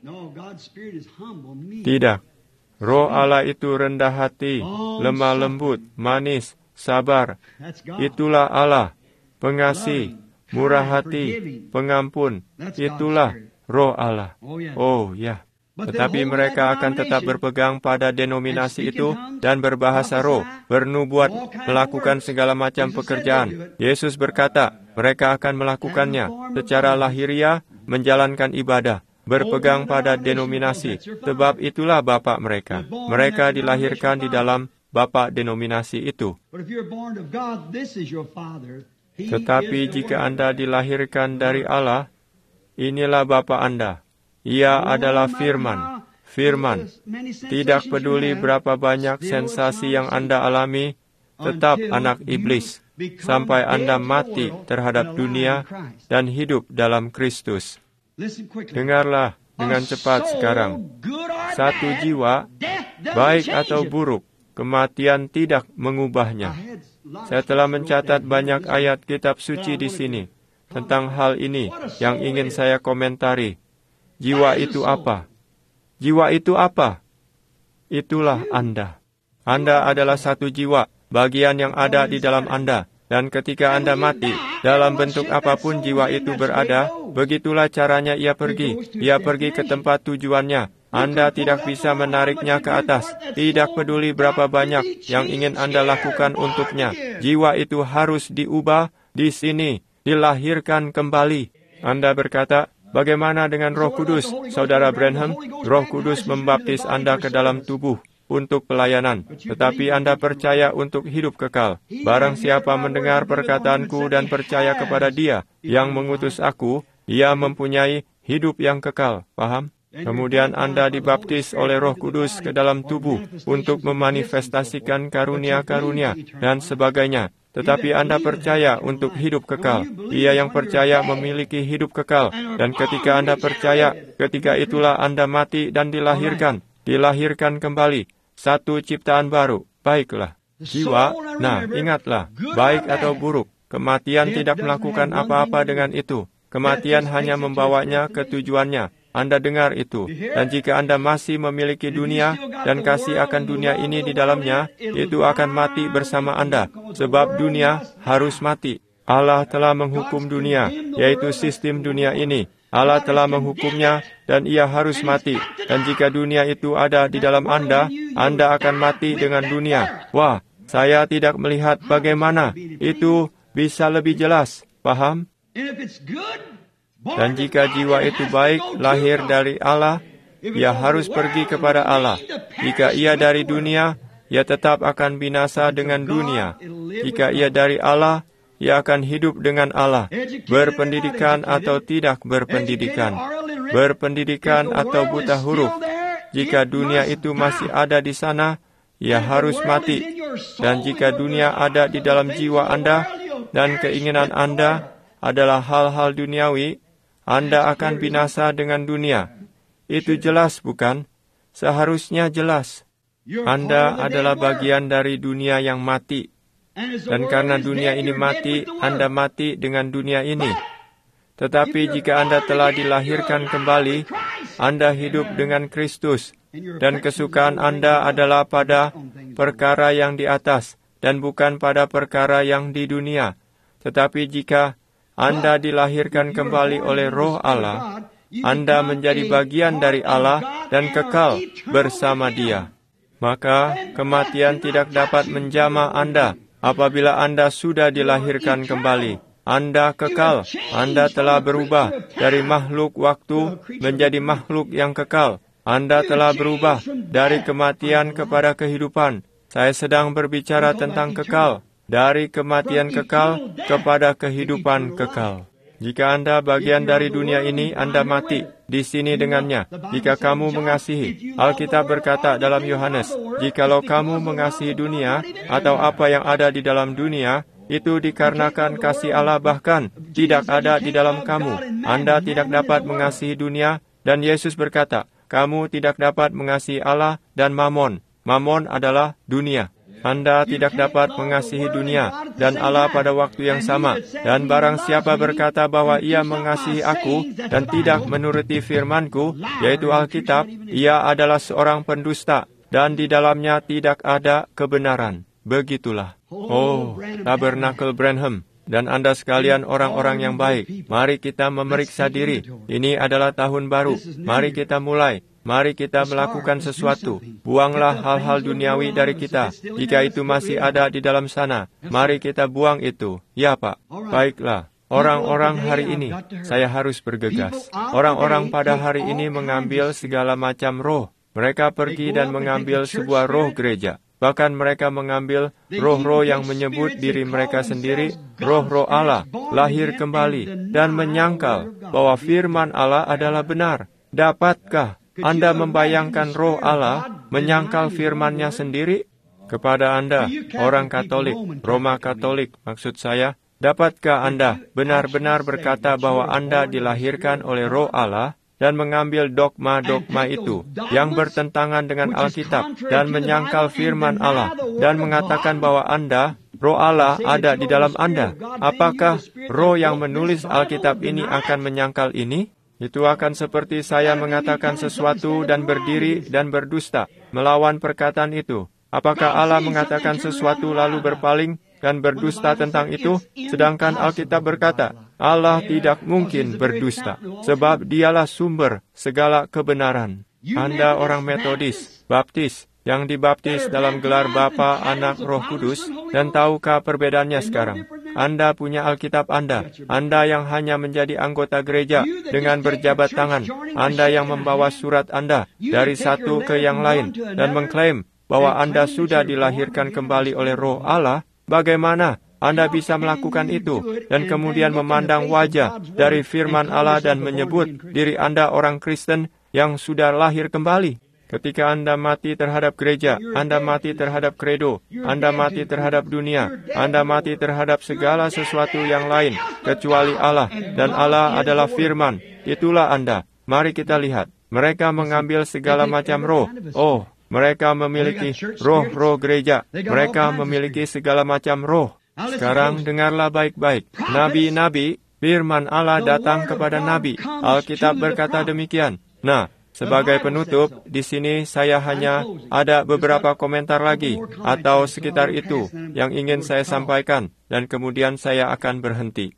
Tidak. Roh Allah itu rendah hati, lemah lembut, manis, sabar. Itulah Allah, pengasih, murah hati, pengampun. Itulah Roh Allah. Oh ya. Tetapi mereka akan tetap berpegang pada denominasi itu dan berbahasa roh, bernubuat, melakukan segala macam pekerjaan. Yesus berkata, mereka akan melakukannya secara lahiriah, menjalankan ibadah, berpegang pada denominasi, sebab itulah Bapa mereka. Mereka dilahirkan di dalam Bapa denominasi itu. Tetapi jika Anda dilahirkan dari Allah, inilah Bapa Anda. Ia adalah firman. Firman. Tidak peduli berapa banyak sensasi yang Anda alami, tetap anak iblis, sampai Anda mati terhadap dunia dan hidup dalam Kristus. Dengarlah dengan cepat sekarang. Satu jiwa, baik atau buruk, kematian tidak mengubahnya. Saya telah mencatat banyak ayat kitab suci di sini tentang hal ini yang ingin saya komentari. Jiwa itu apa? Jiwa itu apa? Itulah Anda. Anda adalah satu jiwa, bagian yang ada di dalam Anda. Dan ketika Anda mati, dalam bentuk apapun jiwa itu berada, begitulah caranya ia pergi. Ia pergi ke tempat tujuannya. Anda tidak bisa menariknya ke atas. Tidak peduli berapa banyak yang ingin Anda lakukan untuknya. Jiwa itu harus diubah di sini, dilahirkan kembali. Anda berkata, bagaimana dengan Roh Kudus, Saudara Branham? Roh Kudus membaptis Anda ke dalam tubuh untuk pelayanan, tetapi Anda percaya untuk hidup kekal. Barang siapa mendengar perkataanku dan percaya kepada Dia yang mengutus aku, ia mempunyai hidup yang kekal. Paham? Kemudian Anda dibaptis oleh Roh Kudus ke dalam tubuh untuk memanifestasikan karunia-karunia dan sebagainya. Tetapi Anda percaya untuk hidup kekal. Ia yang percaya memiliki hidup kekal. Dan ketika Anda percaya, ketika itulah Anda mati dan dilahirkan kembali. Satu ciptaan baru. Baiklah. Jiwa, nah ingatlah, baik atau buruk, kematian tidak melakukan apa-apa dengan itu. Kematian hanya membawanya ke tujuannya. Anda dengar itu. Dan jika Anda masih memiliki dunia dan kasih akan dunia ini di dalamnya, itu akan mati bersama Anda. Sebab dunia harus mati. Allah telah menghukum dunia, yaitu sistem dunia ini. Allah telah menghukumnya dan ia harus mati. Dan jika dunia itu ada di dalam Anda akan mati dengan dunia. Wah, saya tidak melihat bagaimana itu bisa lebih jelas. Paham? Dan jika jiwa itu baik, lahir dari Allah, ia harus pergi kepada Allah. Jika ia dari dunia, ia tetap akan binasa dengan dunia. Jika ia dari Allah, ia akan hidup dengan Allah. Berpendidikan atau tidak berpendidikan. Berpendidikan atau buta huruf. Jika dunia itu masih ada di sana, ia harus mati. Dan jika dunia ada di dalam jiwa Anda, dan keinginan Anda adalah hal-hal duniawi, Anda akan binasa dengan dunia. Itu jelas, bukan? Seharusnya jelas. Anda adalah bagian dari dunia yang mati. Dan karena dunia ini mati, Anda mati dengan dunia ini. Tetapi jika Anda telah dilahirkan kembali, Anda hidup dengan Kristus. Dan kesukaan Anda adalah pada perkara yang di atas, dan bukan pada perkara yang di dunia. Tetapi jika Anda dilahirkan kembali oleh Roh Allah, Anda menjadi bagian dari Allah dan kekal bersama Dia. Maka kematian tidak dapat menjamah Anda. Apabila Anda sudah dilahirkan kembali, Anda kekal. Anda telah berubah dari makhluk waktu menjadi makhluk yang kekal. Anda telah berubah dari kematian kepada kehidupan. Saya sedang berbicara tentang kekal. Dari kematian kekal kepada kehidupan kekal. Jika Anda bagian dari dunia ini, Anda mati di sini dengannya. Jika kamu mengasihi, Alkitab berkata dalam Yohanes, jikalau kamu mengasihi dunia atau apa yang ada di dalam dunia, itu dikarenakan kasih Allah bahkan tidak ada di dalam kamu. Anda tidak dapat mengasihi dunia, dan Yesus berkata, kamu tidak dapat mengasihi Allah dan Mamon. Mamon adalah dunia. Anda tidak dapat mengasihi dunia dan Allah pada waktu yang sama. Dan barang siapa berkata bahwa ia mengasihi aku dan tidak menuruti firman-Ku, yaitu Alkitab, ia adalah seorang pendusta dan di dalamnya tidak ada kebenaran. Begitulah. Oh, Tabernakel Branham dan Anda sekalian orang-orang yang baik, mari kita memeriksa diri. Ini adalah tahun baru. Mari kita mulai. Mari kita melakukan sesuatu. Buanglah hal-hal duniawi dari kita. Jika itu masih ada di dalam sana, mari kita buang itu. Ya, Pak. Baiklah. Orang-orang hari ini, saya harus bergegas. Orang-orang pada hari ini mengambil segala macam roh. Mereka pergi dan mengambil sebuah roh gereja. Bahkan mereka mengambil roh-roh yang menyebut diri mereka sendiri, roh-roh Allah, lahir kembali, dan menyangkal bahwa firman Allah adalah benar. Dapatkah Anda membayangkan roh Allah menyangkal firman-Nya sendiri? Kepada Anda, orang Katolik, Roma Katolik, maksud saya, dapatkah Anda benar-benar berkata bahwa Anda dilahirkan oleh roh Allah dan mengambil dogma-dogma itu yang bertentangan dengan Alkitab dan menyangkal firman Allah dan mengatakan bahwa Anda, roh Allah ada di dalam Anda? Apakah roh yang menulis Alkitab ini akan menyangkal ini? Itu akan seperti saya mengatakan sesuatu dan berdiri dan berdusta melawan perkataan itu. Apakah Allah mengatakan sesuatu lalu berpaling dan berdusta tentang itu, sedangkan Alkitab berkata, Allah tidak mungkin berdusta, sebab dialah sumber segala kebenaran. Anda orang Metodis, Baptis, yang dibaptis dalam gelar Bapa, Anak, Roh Kudus, dan tahukah perbedaannya sekarang? Anda punya Alkitab Anda yang hanya menjadi anggota gereja dengan berjabat tangan, Anda yang membawa surat Anda dari satu ke yang lain, dan mengklaim bahwa Anda sudah dilahirkan kembali oleh roh Allah. Bagaimana Anda bisa melakukan itu dan kemudian memandang wajah dari firman Allah dan menyebut diri Anda orang Kristen yang sudah lahir kembali? Ketika Anda mati terhadap gereja, Anda mati terhadap kredo, Anda mati terhadap dunia, Anda mati terhadap segala sesuatu yang lain, kecuali Allah, dan Allah adalah firman. Itulah Anda. Mari kita lihat. Mereka mengambil segala macam roh. Oh, mereka memiliki roh-roh gereja. Mereka memiliki segala macam roh. Sekarang dengarlah baik-baik. Nabi-nabi, firman Allah datang kepada nabi. Alkitab berkata demikian. Nah, sebagai penutup, di sini saya hanya ada beberapa komentar lagi, atau sekitar itu, yang ingin saya sampaikan, dan kemudian saya akan berhenti.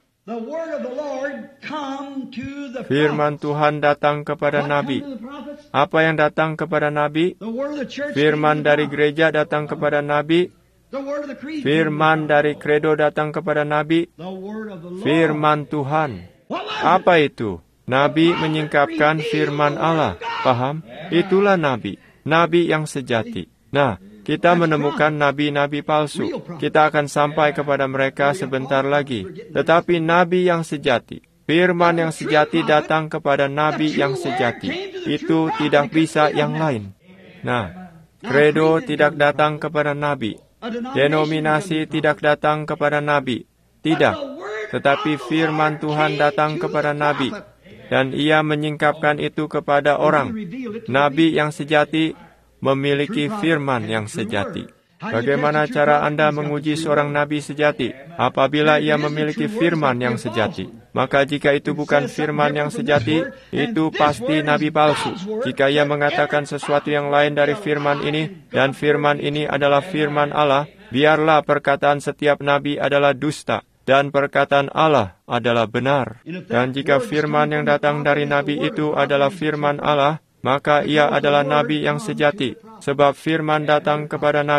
Firman Tuhan datang kepada nabi. Apa yang datang kepada nabi? Firman dari gereja datang kepada nabi. Firman dari kredo datang kepada nabi. Firman Tuhan. Apa itu? Nabi menyingkapkan firman Allah. Paham? Itulah nabi. Nabi yang sejati. Nah, kita menemukan nabi-nabi palsu. Kita akan sampai kepada mereka sebentar lagi. Tetapi nabi yang sejati, firman yang sejati datang kepada nabi yang sejati. Itu tidak bisa yang lain. Nah, kredo tidak datang kepada nabi. Denominasi tidak datang kepada nabi. Tidak. Tetapi firman Tuhan datang kepada nabi. Dan ia menyingkapkan itu kepada orang. Nabi yang sejati memiliki firman yang sejati. Bagaimana cara Anda menguji seorang nabi sejati? Apabila ia memiliki firman yang sejati. Maka jika itu bukan firman yang sejati, itu pasti nabi palsu. Jika ia mengatakan sesuatu yang lain dari firman ini, dan firman ini adalah firman Allah, biarlah perkataan setiap nabi adalah dusta. Dan perkataan Allah adalah benar. Dan jika firman yang datang dari nabi itu adalah firman Allah, maka ia adalah nabi yang sejati. Sebab firman datang kepada nabi.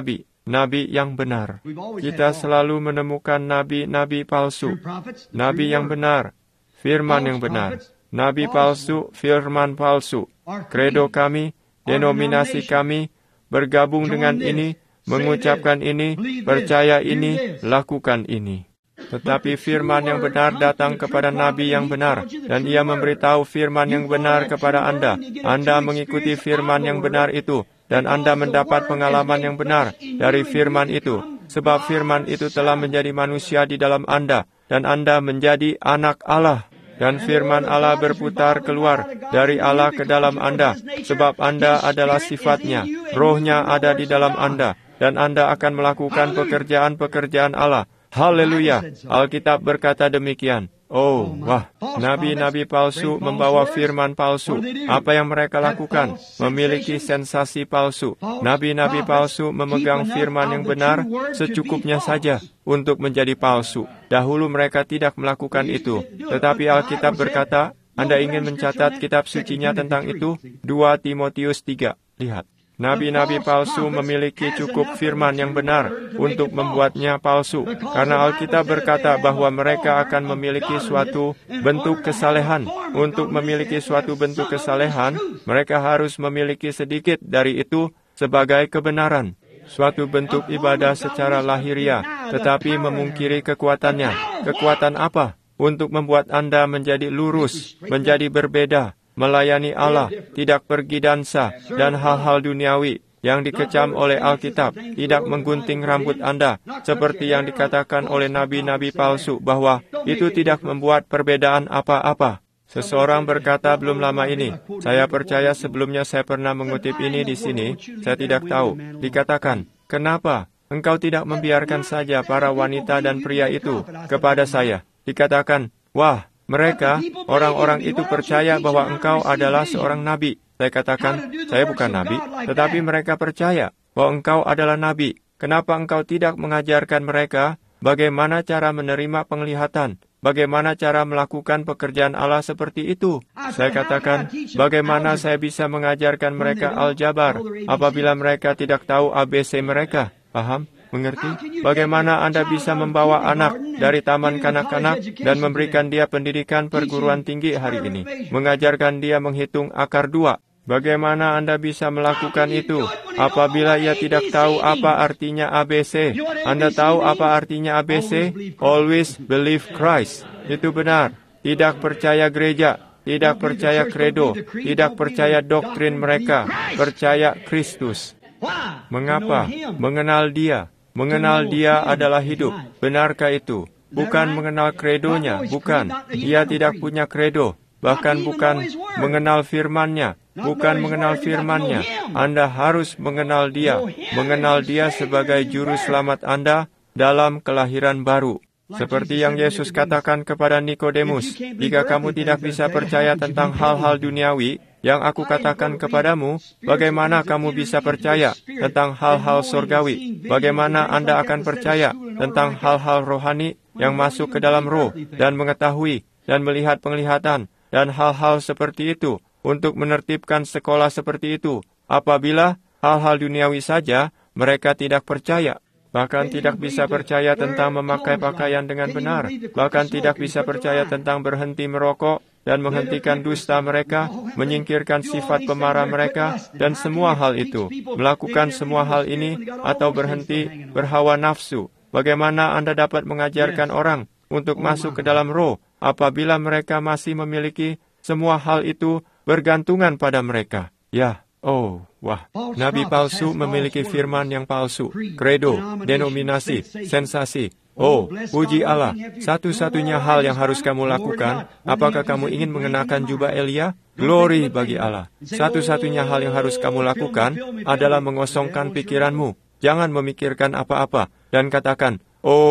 nabi yang benar. Kita selalu menemukan nabi-nabi palsu, nabi yang benar, firman yang benar, nabi palsu, firman palsu. Kredo kami, denominasi kami, bergabung dengan ini, mengucapkan ini, percaya ini, lakukan ini. Tetapi firman yang benar datang kepada nabi yang benar, dan ia memberitahu firman yang benar kepada Anda. Anda mengikuti firman yang benar itu, dan Anda mendapat pengalaman yang benar dari firman itu, sebab firman itu telah menjadi manusia di dalam Anda, dan Anda menjadi anak Allah. Dan firman Allah berputar keluar dari Allah ke dalam Anda, sebab Anda adalah sifatnya, rohnya ada di dalam Anda, dan Anda akan melakukan pekerjaan-pekerjaan Allah. Haleluya, Alkitab berkata demikian. Oh, wah, nabi-nabi palsu membawa firman palsu. Apa yang mereka lakukan? Memiliki sensasi palsu. Nabi-nabi palsu memegang firman yang benar secukupnya saja untuk menjadi palsu. Dahulu mereka tidak melakukan itu. Tetapi Alkitab berkata, Anda ingin mencatat kitab sucinya tentang itu? 2 Timotius 3. Lihat. Nabi-nabi palsu memiliki cukup firman yang benar untuk membuatnya palsu. Karena Alkitab berkata bahwa mereka akan memiliki suatu bentuk kesalehan. Untuk memiliki suatu bentuk kesalehan, mereka harus memiliki sedikit dari itu sebagai kebenaran. Suatu bentuk ibadah secara lahiriah, tetapi memungkiri kekuatannya. Kekuatan apa? Untuk membuat Anda menjadi lurus, menjadi berbeda, melayani Allah, tidak pergi dansa, dan hal-hal duniawi yang dikecam oleh Alkitab, tidak menggunting rambut Anda, seperti yang dikatakan oleh nabi-nabi palsu, bahwa itu tidak membuat perbedaan apa-apa. Seseorang berkata belum lama ini, saya percaya sebelumnya saya pernah mengutip ini di sini, saya tidak tahu. Dikatakan, kenapa engkau tidak membiarkan saja para wanita dan pria itu kepada saya? Dikatakan, wah, mereka, orang-orang itu percaya bahwa engkau adalah seorang nabi. Saya katakan, saya bukan nabi, tetapi mereka percaya bahwa engkau adalah nabi. Kenapa engkau tidak mengajarkan mereka bagaimana cara menerima penglihatan? Bagaimana cara melakukan pekerjaan Allah seperti itu? Saya katakan, bagaimana saya bisa mengajarkan mereka aljabar apabila mereka tidak tahu ABC mereka? Paham? Mengerti? Bagaimana Anda bisa membawa anak dari taman kanak-kanak dan memberikan dia pendidikan perguruan tinggi hari ini? Mengajarkan dia menghitung akar 2. Bagaimana Anda bisa melakukan itu apabila ia tidak tahu apa artinya ABC? Anda tahu apa artinya ABC? Always believe Christ. Itu benar. Tidak percaya gereja, tidak percaya kredo, tidak percaya doktrin mereka, percaya Kristus. Mengapa? Mengenal Dia. Mengenal Dia adalah hidup. Benarkah itu? Bukan mengenal kredonya, bukan. Ia tidak punya kredo. Bahkan bukan mengenal firman-Nya. Bukan mengenal firman-Nya. Anda harus mengenal Dia. Mengenal Dia sebagai juru selamat Anda dalam kelahiran baru. Seperti yang Yesus katakan kepada Nikodemus, jika kamu tidak bisa percaya tentang hal-hal duniawi yang aku katakan kepadamu, bagaimana kamu bisa percaya tentang hal-hal surgawi? Bagaimana Anda akan percaya tentang hal-hal rohani yang masuk ke dalam roh dan mengetahui dan melihat penglihatan dan hal-hal seperti itu untuk menertibkan sekolah seperti itu apabila hal-hal duniawi saja mereka tidak percaya? Bahkan tidak bisa percaya tentang memakai pakaian dengan benar. Bahkan tidak bisa percaya tentang berhenti merokok dan menghentikan dusta mereka, menyingkirkan sifat pemarah mereka, dan semua hal itu. Melakukan semua hal ini atau berhenti berhawa nafsu. Bagaimana Anda dapat mengajarkan orang untuk masuk ke dalam roh apabila mereka masih memiliki semua hal itu bergantungan pada mereka? Ya. Oh, wah. Nabi palsu memiliki firman yang palsu, kredo, denominasi, sensasi. Oh, puji Allah. Satu-satunya hal yang harus kamu lakukan, apakah kamu ingin mengenakan jubah Elia? Glory bagi Allah. Satu-satunya hal yang harus kamu lakukan adalah mengosongkan pikiranmu. Jangan memikirkan apa-apa dan katakan,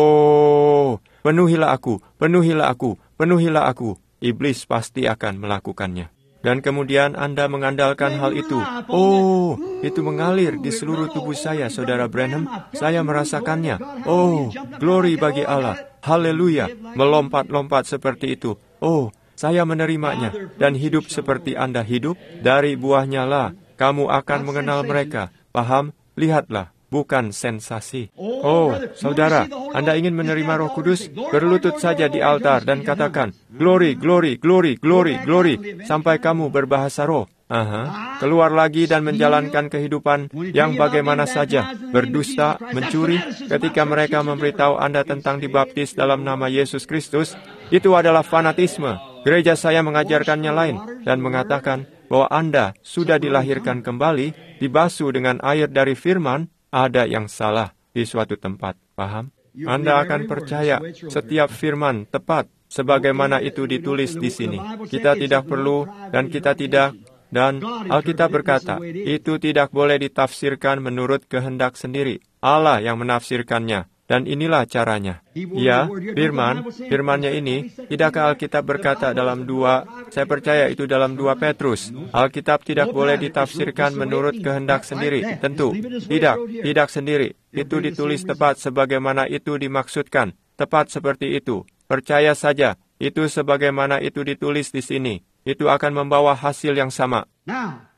oh, penuhilah aku, penuhilah aku, penuhilah aku. Iblis pasti akan melakukannya. Dan kemudian Anda mengandalkan hal itu. Oh, itu mengalir di seluruh tubuh saya, Saudara Branham. Saya merasakannya. Oh, glory bagi Allah. Haleluya. Melompat-lompat seperti itu. Oh, saya menerimanya. Dan hidup seperti Anda hidup. Dari buahnya lah, kamu akan mengenal mereka. Paham? Lihatlah. bukan sensasi. Oh, saudara, Anda ingin menerima Roh Kudus? Berlutut saja di altar dan katakan, glory, glory, glory, glory, glory, sampai kamu berbahasa roh. Keluar lagi dan menjalankan kehidupan yang bagaimana saja, berdusta, mencuri. Ketika mereka memberitahu Anda tentang dibaptis dalam nama Yesus Kristus, itu adalah fanatisme. Gereja saya mengajarkannya lain dan mengatakan bahwa Anda sudah dilahirkan kembali, dibasuh dengan air dari firman. Ada yang salah di suatu tempat, paham? Anda akan percaya setiap firman tepat sebagaimana itu ditulis di sini. Kita tidak perlu dan kita tidak. Dan Alkitab berkata, itu tidak boleh ditafsirkan menurut kehendak sendiri. Allah yang menafsirkannya. Dan inilah caranya. Ya, firmannya ini, tidakkah Alkitab berkata dalam saya percaya itu dalam 2 Petrus, Alkitab tidak boleh ditafsirkan menurut kehendak sendiri. Tentu, tidak sendiri. Itu ditulis tepat sebagaimana itu dimaksudkan. Tepat seperti itu. Percaya saja, itu sebagaimana itu ditulis di sini. Itu akan membawa hasil yang sama. Now,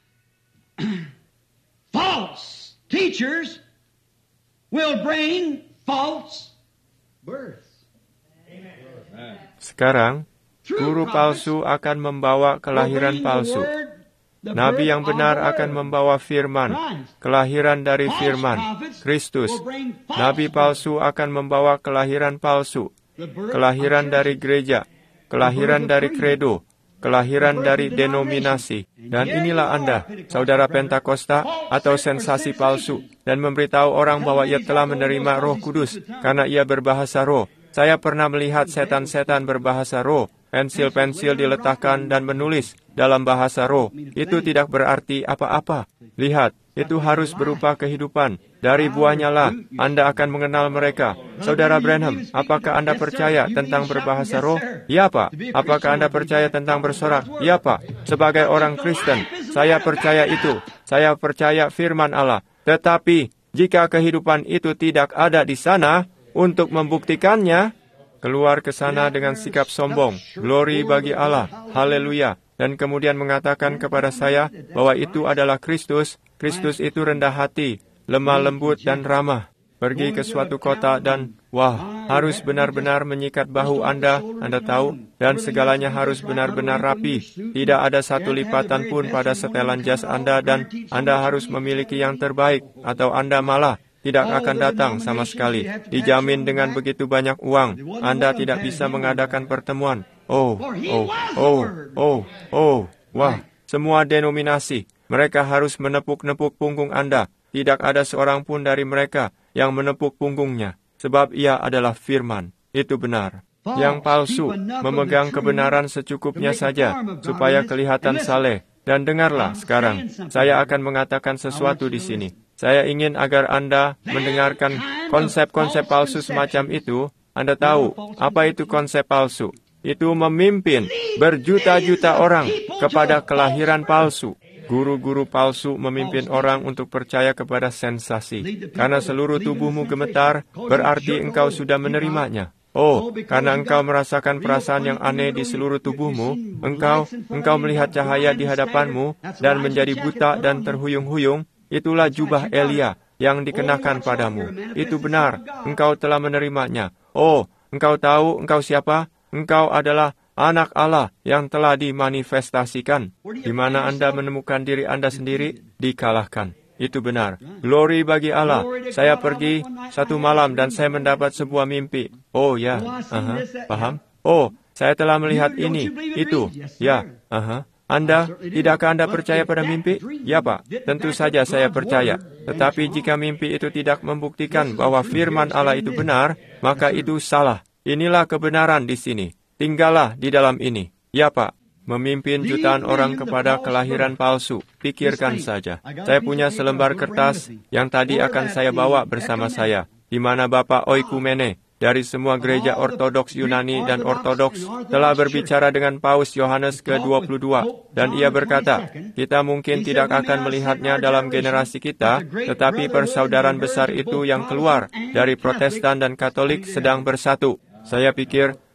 false teachers will bring false births. Sekarang, guru palsu akan membawa kelahiran palsu. Nabi yang benar akan membawa firman, kelahiran dari firman, Kristus. Nabi palsu akan membawa kelahiran palsu, kelahiran dari gereja, kelahiran dari kredo, kelahiran dari denominasi. Dan inilah Anda, saudara Pentakosta atau sensasi palsu, dan memberitahu orang bahwa ia telah menerima Roh Kudus karena ia berbahasa roh. Saya pernah melihat setan-setan berbahasa roh, pensil-pensil diletakkan dan menulis dalam bahasa roh. Itu tidak berarti apa-apa. Lihat, itu harus berupa kehidupan. Dari buahnya lah Anda akan mengenal mereka. Saudara Branham, apakah Anda percaya tentang berbahasa roh? Ya, Pak. Apakah Anda percaya tentang bersorak? Ya, Pak. Sebagai orang Kristen, saya percaya itu. Saya percaya firman Allah. Tetapi, jika kehidupan itu tidak ada di sana untuk membuktikannya, keluar ke sana dengan sikap sombong. Glory bagi Allah. Haleluya. Dan kemudian mengatakan kepada saya bahwa itu adalah Kristus. Kristus itu rendah hati, lemah lembut dan ramah. Pergi ke suatu kota dan, harus benar-benar menyikat bahu Anda tahu, dan segalanya harus benar-benar rapi. Tidak ada satu lipatan pun pada setelan jas Anda, dan Anda harus memiliki yang terbaik, atau Anda malah tidak akan datang sama sekali. Dijamin dengan begitu banyak uang, Anda tidak bisa mengadakan pertemuan. Semua denominasi, mereka harus menepuk-nepuk punggung Anda. Tidak ada seorang pun dari mereka yang menepuk punggungnya, sebab ia adalah firman. Itu benar. Yang palsu memegang kebenaran secukupnya saja, supaya kelihatan saleh. Dan dengarlah sekarang, saya akan mengatakan sesuatu di sini. Saya ingin agar Anda mendengarkan konsep-konsep palsu semacam itu. Anda tahu apa itu konsep palsu? Itu memimpin berjuta-juta orang kepada kelahiran palsu. Guru-guru palsu memimpin orang untuk percaya kepada sensasi. Karena seluruh tubuhmu gemetar, berarti engkau sudah menerimanya. Karena engkau merasakan perasaan yang aneh di seluruh tubuhmu, engkau melihat cahaya di hadapanmu dan menjadi buta dan terhuyung-huyung. Itulah jubah Elia yang dikenakan padamu. Itu benar, engkau telah menerimanya. Engkau tahu engkau siapa? Engkau adalah anak Allah yang telah dimanifestasikan. Di mana Anda menemukan diri Anda sendiri, dikalahkan. Itu benar. Glory bagi Allah. Saya pergi satu malam dan saya mendapat sebuah mimpi. Paham? Saya telah melihat ini, itu. Tidakkah Anda percaya pada mimpi? Ya, Pak. Tentu saja saya percaya. Tetapi jika mimpi itu tidak membuktikan bahwa firman Allah itu benar, maka itu salah. Inilah kebenaran di sini. Tinggallah di dalam ini. Ya, Pak. Memimpin jutaan orang kepada kelahiran palsu. Pikirkan saja. Saya punya selembar kertas yang tadi akan saya bawa bersama saya, di mana Bapak Oikumene dari semua gereja Ortodoks Yunani dan Ortodoks telah berbicara dengan Paus Yohanes ke-22. Dan ia berkata, kita mungkin tidak akan melihatnya dalam generasi kita, tetapi persaudaraan besar itu yang keluar dari Protestan dan Katolik sedang bersatu. Saya pikir,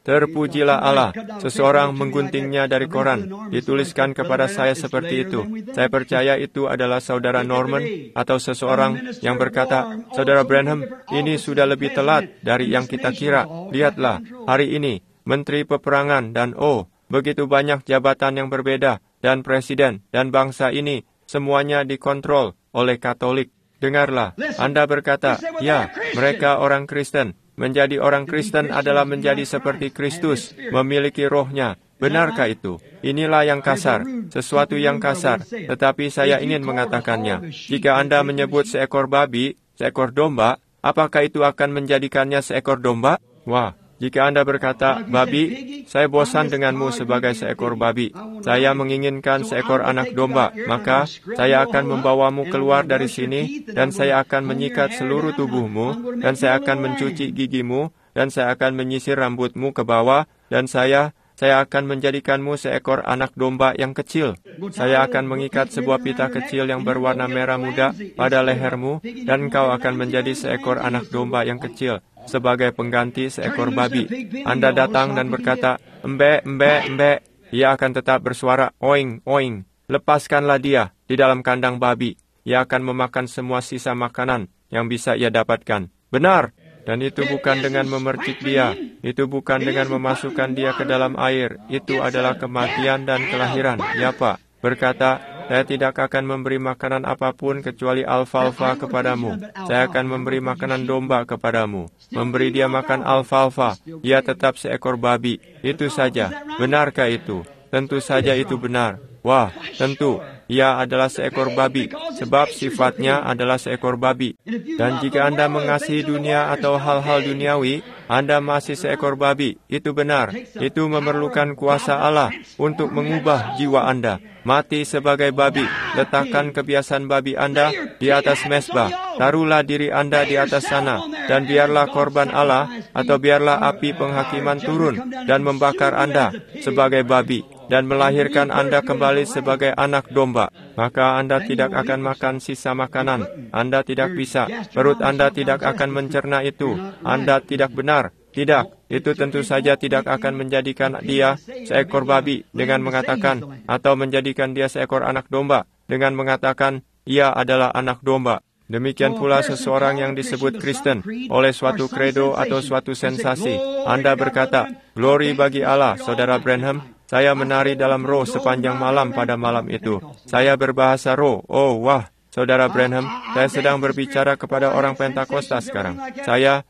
Terpujilah Allah. Seseorang mengguntingnya dari koran. Dituliskan kepada saya seperti itu. Saya percaya itu adalah Saudara Norman atau seseorang yang berkata, Saudara Branham, ini sudah lebih telat dari yang kita kira. Lihatlah, hari ini, Menteri Peperangan dan begitu banyak jabatan yang berbeda, dan presiden dan bangsa ini, semuanya dikontrol oleh Katolik. Dengarlah, Anda berkata, ya, mereka orang Kristen. Menjadi orang Kristen adalah menjadi seperti Kristus, memiliki rohnya. Benarkah itu? Inilah yang kasar, sesuatu yang kasar, tetapi saya ingin mengatakannya. Jika Anda menyebut seekor babi, seekor domba, apakah itu akan menjadikannya seekor domba? Wah, jika Anda berkata, babi, saya bosan denganmu sebagai seekor babi. Saya menginginkan seekor anak domba, maka saya akan membawamu keluar dari sini, dan saya akan menyikat seluruh tubuhmu, dan saya akan mencuci gigimu, dan saya akan menyisir rambutmu ke bawah, dan saya akan menjadikanmu seekor anak domba yang kecil. Saya akan mengikat sebuah pita kecil yang berwarna merah muda pada lehermu, dan engkau akan menjadi seekor anak domba yang kecil, sebagai pengganti seekor babi. Anda datang dan berkata, embe, embe, embe. Ia akan tetap bersuara, oing, oing. Lepaskanlah dia di dalam kandang babi. Ia akan memakan semua sisa makanan yang bisa ia dapatkan. Benar. Dan itu bukan dengan memercik dia. Itu bukan dengan memasukkan dia ke dalam air. Itu adalah kematian dan kelahiran. Ya, Pak. Berkata, saya tidak akan memberi makanan apapun kecuali alfalfa kepadamu. Saya akan memberi makanan domba kepadamu. Memberi dia makan alfalfa. Dia tetap seekor babi. Itu saja. Benarkah itu? Tentu saja itu benar. Wah, tentu. Ia adalah seekor babi, sebab sifatnya adalah seekor babi. Dan jika Anda mengasihi dunia atau hal-hal duniawi, Anda masih seekor babi. Itu benar. Itu memerlukan kuasa Allah untuk mengubah jiwa Anda. Mati sebagai babi. Letakkan kebiasaan babi Anda di atas mezbah. Taruhlah diri Anda di atas sana. Dan biarlah korban Allah atau biarlah api penghakiman turun dan membakar Anda sebagai babi dan melahirkan Anda kembali sebagai anak domba. Maka Anda tidak akan makan sisa makanan. Anda tidak bisa. Perut Anda tidak akan mencerna itu. Anda tidak benar. Tidak, itu tentu saja tidak akan menjadikan dia seekor babi dengan mengatakan, atau menjadikan dia seekor anak domba dengan mengatakan, ia adalah anak domba. Demikian pula seseorang yang disebut Kristen oleh suatu kredo atau suatu sensasi. Anda berkata, glory bagi Allah, Saudara Branham, saya menari dalam roh sepanjang malam pada malam itu. Saya berbahasa roh, oh wah, Saudara Branham, saya sedang berbicara kepada orang Pentakosta sekarang. Saya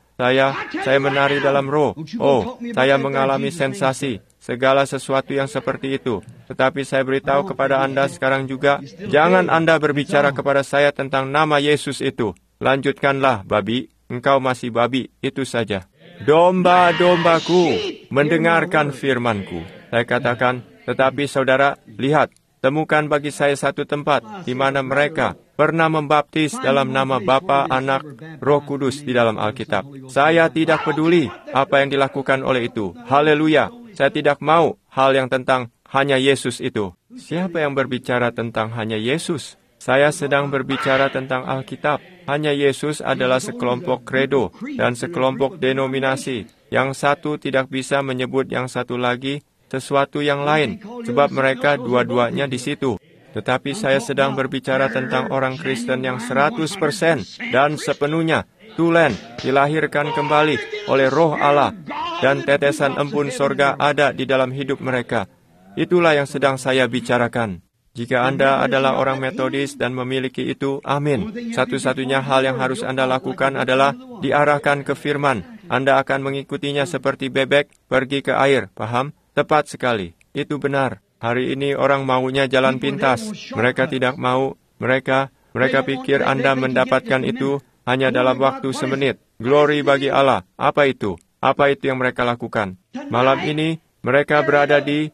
menari dalam roh. Oh, saya mengalami sensasi. Segala sesuatu yang seperti itu. Tetapi saya beritahu kepada Anda sekarang juga, jangan Anda berbicara kepada saya tentang nama Yesus itu. Lanjutkanlah, babi. Engkau masih babi, itu saja. Domba-dombaku, mendengarkan firmanku. Saya katakan, tetapi saudara, lihat, temukan bagi saya satu tempat di mana mereka pernah membaptis dalam nama Bapa, Anak, Roh Kudus di dalam Alkitab. Saya tidak peduli apa yang dilakukan oleh itu. Haleluya. Saya tidak mau hal yang tentang hanya Yesus itu. Siapa yang berbicara tentang hanya Yesus? Saya sedang berbicara tentang Alkitab. Hanya Yesus adalah sekelompok kredo dan sekelompok denominasi. Yang satu tidak bisa menyebut yang satu lagi sesuatu yang lain, sebab mereka dua-duanya di situ. Tetapi saya sedang berbicara tentang orang Kristen yang 100% dan sepenuhnya tulen dilahirkan kembali oleh Roh Allah dan tetesan embun sorga ada di dalam hidup mereka. Itulah yang sedang saya bicarakan. Jika Anda adalah orang Metodis dan memiliki itu, amin. Satu-satunya hal yang harus Anda lakukan adalah diarahkan ke firman. Anda akan mengikutinya seperti bebek pergi ke air, paham? Tepat sekali, itu benar. Hari ini orang maunya jalan pintas. Mereka tidak mau, mereka pikir Anda mendapatkan itu hanya dalam waktu semenit. Glory bagi Allah. Apa itu? Apa itu yang mereka lakukan? Malam ini, mereka berada di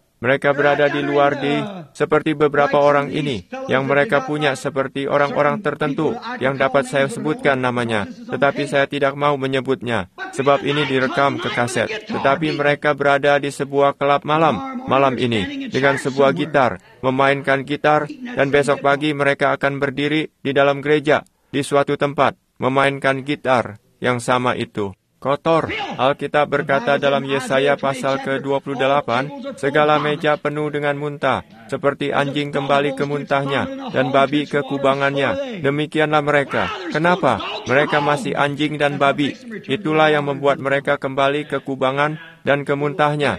luar seperti beberapa orang ini, yang mereka punya seperti orang-orang tertentu, yang dapat saya sebutkan namanya, tetapi saya tidak mau menyebutnya, sebab ini direkam ke kaset. Tetapi mereka berada di sebuah klub malam ini, dengan sebuah gitar, memainkan gitar, dan besok pagi mereka akan berdiri di dalam gereja, di suatu tempat, memainkan gitar yang sama itu. kotor. Alkitab berkata dalam Yesaya pasal ke-28, segala meja penuh dengan muntah, seperti anjing kembali ke muntahnya, dan babi ke kubangannya. Demikianlah mereka. Kenapa? Mereka masih anjing dan babi. Itulah yang membuat mereka kembali ke kubangan dan ke muntahnya.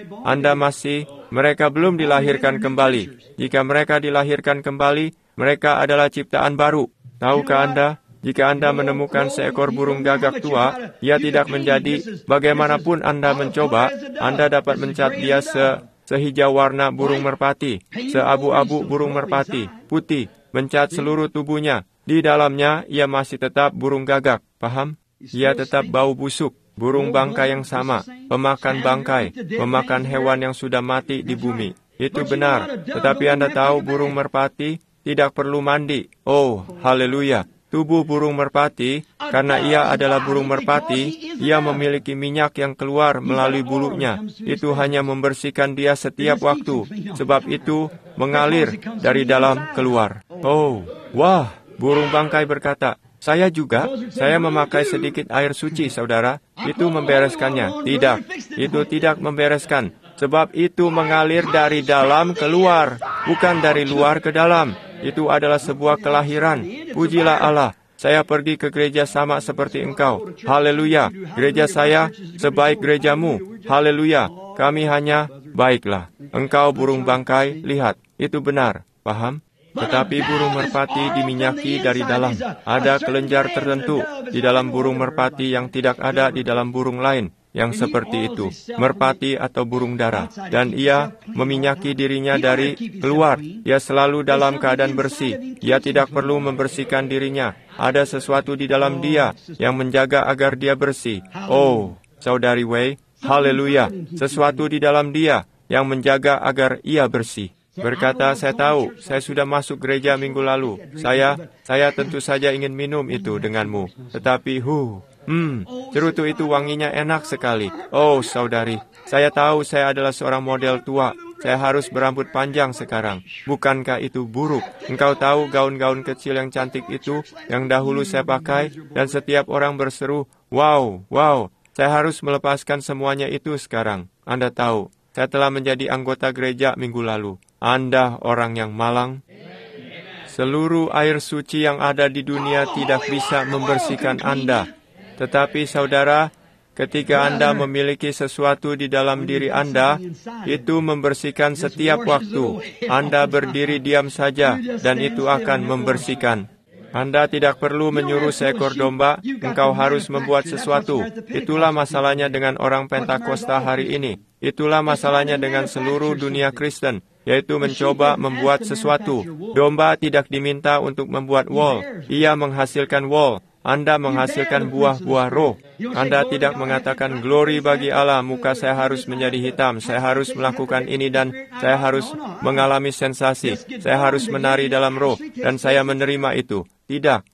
Mereka belum dilahirkan kembali. Jika mereka dilahirkan kembali, mereka adalah ciptaan baru. Tahukah Anda? Jika Anda menemukan seekor burung gagak tua, ia tidak menjadi, bagaimanapun Anda mencoba, Anda dapat mencat dia sehijau warna burung merpati, seabu-abu burung merpati, putih, mencat seluruh tubuhnya. Di dalamnya, ia masih tetap burung gagak. Paham? Ia tetap bau busuk, burung bangkai yang sama, pemakan bangkai, memakan hewan yang sudah mati di bumi. Itu benar, tetapi Anda tahu burung merpati tidak perlu mandi. Oh, haleluya! Tubuh burung merpati, karena ia adalah burung merpati, ia memiliki minyak yang keluar melalui bulunya. Itu hanya membersihkan dia setiap waktu, sebab itu mengalir dari dalam keluar. Oh, wah! Burung bangkai berkata, saya memakai sedikit air suci, saudara. Itu membereskannya. Tidak, itu tidak membereskan. Sebab itu mengalir dari dalam keluar, bukan dari luar ke dalam. Itu adalah sebuah kelahiran. Pujilah Allah. Saya pergi ke gereja sama seperti engkau. Haleluya. Gereja saya sebaik gerejamu. Haleluya. Kami hanya baiklah. Engkau burung bangkai, lihat. Itu benar. Paham? Tetapi burung merpati diminyaki dari dalam. Ada kelenjar tertentu di dalam burung merpati yang tidak ada di dalam burung lain yang seperti itu, merpati atau burung dara. Dan ia meminyaki dirinya dari keluar. Ia selalu dalam keadaan bersih. Ia tidak perlu membersihkan dirinya. Ada sesuatu di dalam dia yang menjaga agar dia bersih. Oh, saudari Wei, haleluya. Sesuatu di dalam dia yang menjaga agar ia bersih. Berkata, saya tahu, saya sudah masuk gereja minggu lalu. Saya tentu saja ingin minum itu denganmu. Tetapi, cerutu itu wanginya enak sekali. Oh, saudari, saya tahu saya adalah seorang model tua. Saya harus berambut panjang sekarang. Bukankah itu buruk? Engkau tahu gaun-gaun kecil yang cantik itu yang dahulu saya pakai, dan setiap orang berseru, wow, saya harus melepaskan semuanya itu sekarang. Anda tahu, saya telah menjadi anggota gereja minggu lalu. Anda orang yang malang. Seluruh air suci yang ada di dunia tidak bisa membersihkan Anda. Tetapi saudara, ketika Anda memiliki sesuatu di dalam diri Anda, itu membersihkan setiap waktu. Anda berdiri diam saja, dan itu akan membersihkan. Anda tidak perlu menyuruh seekor domba, engkau harus membuat sesuatu. Itulah masalahnya dengan orang Pentakosta hari ini. Itulah masalahnya dengan seluruh dunia Kristen, yaitu mencoba membuat sesuatu. Domba tidak diminta untuk membuat wol. Ia menghasilkan wol. Anda menghasilkan buah-buah roh. Anda tidak mengatakan, glory bagi Allah, muka saya harus menjadi hitam, saya harus melakukan ini dan saya harus mengalami sensasi, saya harus menari dalam roh, dan saya menerima itu. Tidak.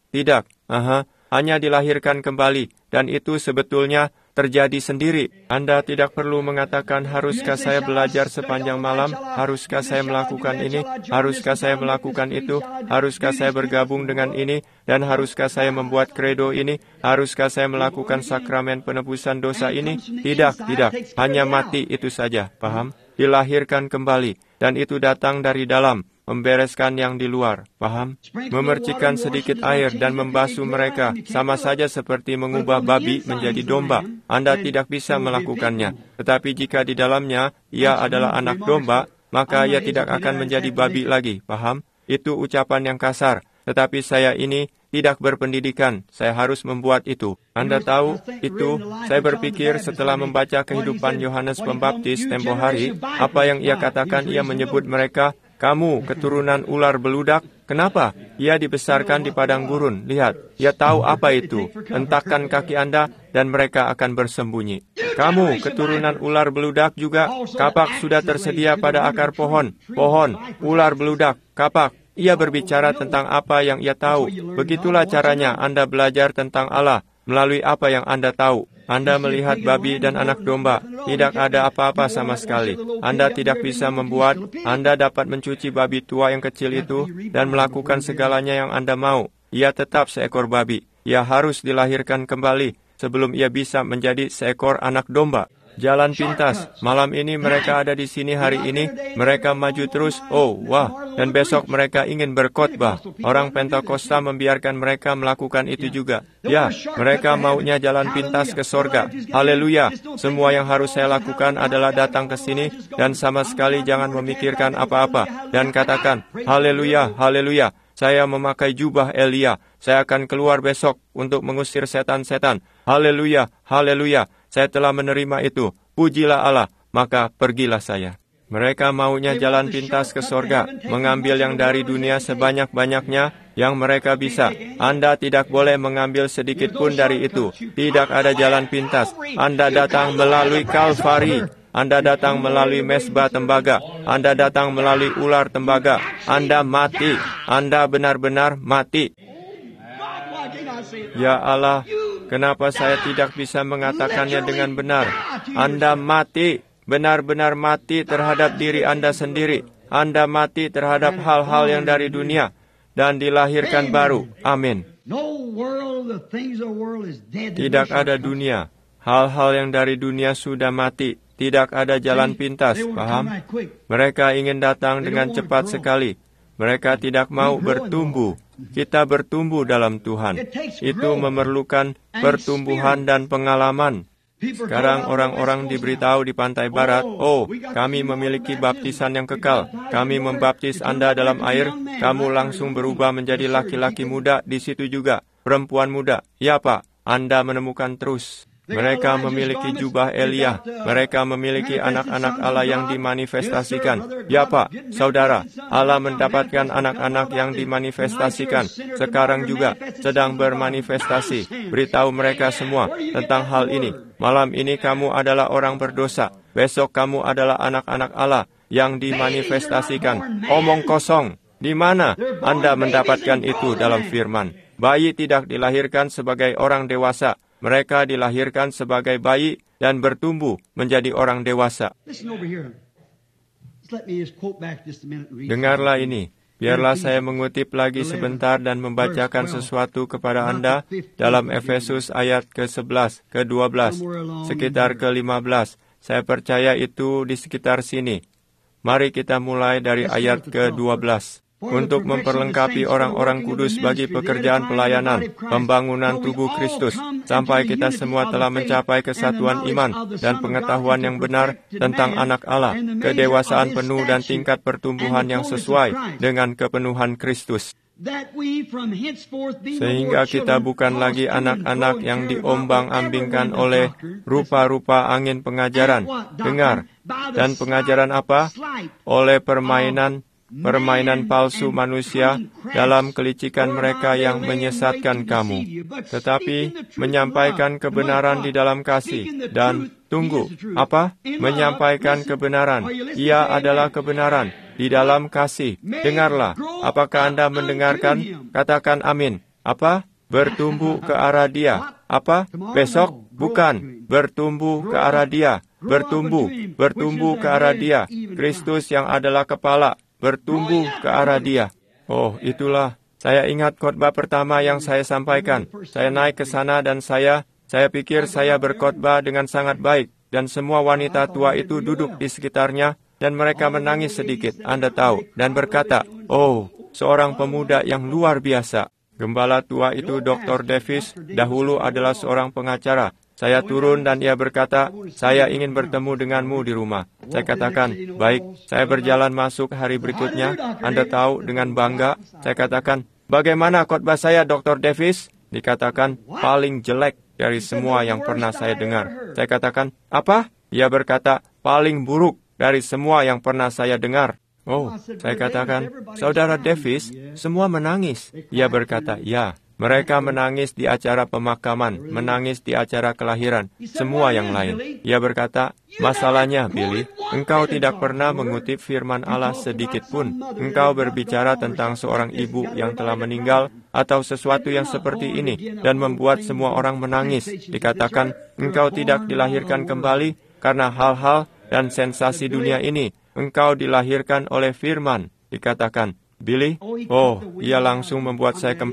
Hanya dilahirkan kembali, dan itu sebetulnya terjadi sendiri. Anda tidak perlu mengatakan, haruskah saya belajar sepanjang malam? Haruskah saya melakukan ini? Haruskah saya melakukan itu? Haruskah saya bergabung dengan ini? Dan haruskah saya membuat kredo ini? Haruskah saya melakukan sakramen penebusan dosa ini? Tidak. Hanya mati itu saja. Paham? Dilahirkan kembali. Dan itu datang dari dalam. Membereskan yang di luar, paham? Memercikan sedikit air dan membasuh mereka, sama saja seperti mengubah babi menjadi domba. Anda tidak bisa melakukannya. Tetapi jika di dalamnya ia adalah anak domba, maka ia tidak akan menjadi babi lagi, paham? Itu ucapan yang kasar. Tetapi saya ini tidak berpendidikan, saya harus membuat itu. Anda tahu, itu, saya berpikir setelah membaca kehidupan Yohanes Pembaptis tempo hari, apa yang ia katakan, ia menyebut mereka, kamu keturunan ular beludak. Kenapa? Ia dibesarkan di padang gurun. Lihat, ia tahu apa itu. Hentakkan kaki Anda dan mereka akan bersembunyi. Kamu keturunan ular beludak juga. Kapak sudah tersedia pada akar pohon. Ular beludak, kapak. Ia berbicara tentang apa yang ia tahu. Begitulah caranya Anda belajar tentang Allah melalui apa yang Anda tahu. Anda melihat babi dan anak domba, tidak ada apa-apa sama sekali. Anda tidak bisa membuat, Anda dapat mencuci babi tua yang kecil itu dan melakukan segalanya yang Anda mau. Ia tetap seekor babi. Ia harus dilahirkan kembali. sebelum ia bisa menjadi seekor anak domba. Jalan pintas. Malam ini mereka ada di sini hari ini. Mereka maju terus. Oh, wah. Dan besok mereka ingin berkhotbah. Orang Pentakosta membiarkan mereka melakukan itu juga. Ya, mereka maunya jalan pintas ke sorga. Haleluya. Semua yang harus saya lakukan adalah datang ke sini dan sama sekali jangan memikirkan apa-apa. Dan katakan, haleluya, haleluya. Saya memakai jubah Elia. Saya akan keluar besok untuk mengusir setan-setan. Haleluya, haleluya. Saya telah menerima itu. Pujilah Allah, maka pergilah saya. Mereka maunya jalan pintas ke sorga, mengambil yang dari dunia sebanyak-banyaknya yang mereka bisa. Anda tidak boleh mengambil sedikit pun dari itu. Tidak ada jalan pintas. Anda datang melalui Kalvari. Anda datang melalui mesbah tembaga. Anda datang melalui ular tembaga. Anda mati. Anda benar-benar mati. Ya Allah, kenapa saya tidak bisa mengatakannya dengan benar? Anda mati, benar-benar mati terhadap diri Anda sendiri. Anda mati terhadap hal-hal yang dari dunia dan dilahirkan baru. Amin. Tidak ada dunia. Hal-hal yang dari dunia sudah mati. Tidak ada jalan pintas, paham? Mereka ingin datang dengan cepat sekali. Mereka tidak mau bertumbuh. Kita bertumbuh dalam Tuhan. Itu memerlukan pertumbuhan dan pengalaman. Sekarang orang-orang diberitahu di pantai barat, oh, kami memiliki baptisan yang kekal. Kami membaptis Anda dalam air, kamu langsung berubah menjadi laki-laki muda di situ juga. Perempuan muda, ya Pak, Anda menemukan terus. Mereka memiliki jubah Elia. Mereka memiliki anak-anak Allah yang dimanifestasikan. Ya Pak, saudara, Allah mendapatkan anak-anak yang dimanifestasikan. Sekarang juga sedang bermanifestasi. Beritahu mereka semua tentang hal ini. Malam ini kamu adalah orang berdosa. Besok kamu adalah anak-anak Allah yang dimanifestasikan. Omong kosong. Di mana Anda mendapatkan itu dalam firman? Bayi tidak dilahirkan sebagai orang dewasa. Mereka dilahirkan sebagai bayi dan bertumbuh menjadi orang dewasa. Dengarlah ini. Biarlah saya mengutip lagi sebentar dan membacakan sesuatu kepada Anda dalam Efesus ayat ke-11, ke-12, sekitar ke-15. Saya percaya itu di sekitar sini. Mari kita mulai dari ayat ke-12. Untuk memperlengkapi orang-orang kudus bagi pekerjaan pelayanan, pembangunan tubuh Kristus, sampai kita semua telah mencapai kesatuan iman dan pengetahuan yang benar tentang anak Allah, kedewasaan penuh dan tingkat pertumbuhan yang sesuai dengan kepenuhan Kristus. Sehingga kita bukan lagi anak-anak yang diombang-ambingkan oleh rupa-rupa angin pengajaran. Dengar, dan pengajaran apa? Oleh permainan palsu manusia dalam kelicikan mereka yang menyesatkan kamu, tetapi menyampaikan kebenaran di dalam kasih. Dan tunggu, apa? Menyampaikan kebenaran. Ia adalah kebenaran di dalam kasih. Dengarlah, apakah Anda mendengarkan? Katakan amin. Apa? Bertumbuh ke arah Dia. Apa? Besok? Bukan. Bertumbuh ke arah Dia. Bertumbuh ke arah Dia. Kristus yang adalah kepala. Bertumbuh ke arah Dia. Oh, itulah. Saya ingat khotbah pertama yang saya sampaikan. Saya naik ke sana dan saya pikir saya berkhotbah dengan sangat baik. Dan semua wanita tua itu duduk di sekitarnya dan mereka menangis sedikit, Anda tahu, dan berkata, oh, seorang pemuda yang luar biasa. Gembala tua itu, Dr. Davis, dahulu adalah seorang pengacara. Saya turun dan ia berkata, saya ingin bertemu denganmu di rumah. Saya katakan, baik, saya berjalan masuk hari berikutnya. Anda tahu, dengan bangga, saya katakan, bagaimana khotbah saya, Dr. Davis? Dikatakan, paling jelek dari semua yang pernah saya dengar. Saya katakan, apa? Ia berkata, paling buruk dari semua yang pernah saya dengar. Oh, saya katakan, Saudara Davis, semua menangis. Ia berkata, ya. Mereka menangis di acara pemakaman, menangis di acara kelahiran, semua yang lain. Ia berkata, masalahnya, Billy, engkau tidak pernah mengutip firman Allah sedikit pun. Engkau berbicara tentang seorang ibu yang telah meninggal, atau sesuatu yang seperti ini, dan membuat semua orang menangis. Dikatakan, engkau tidak dilahirkan kembali karena hal-hal dan sensasi dunia ini. Engkau dilahirkan oleh firman. Dikatakan, Billy, oh, ia langsung membuat saya kempes.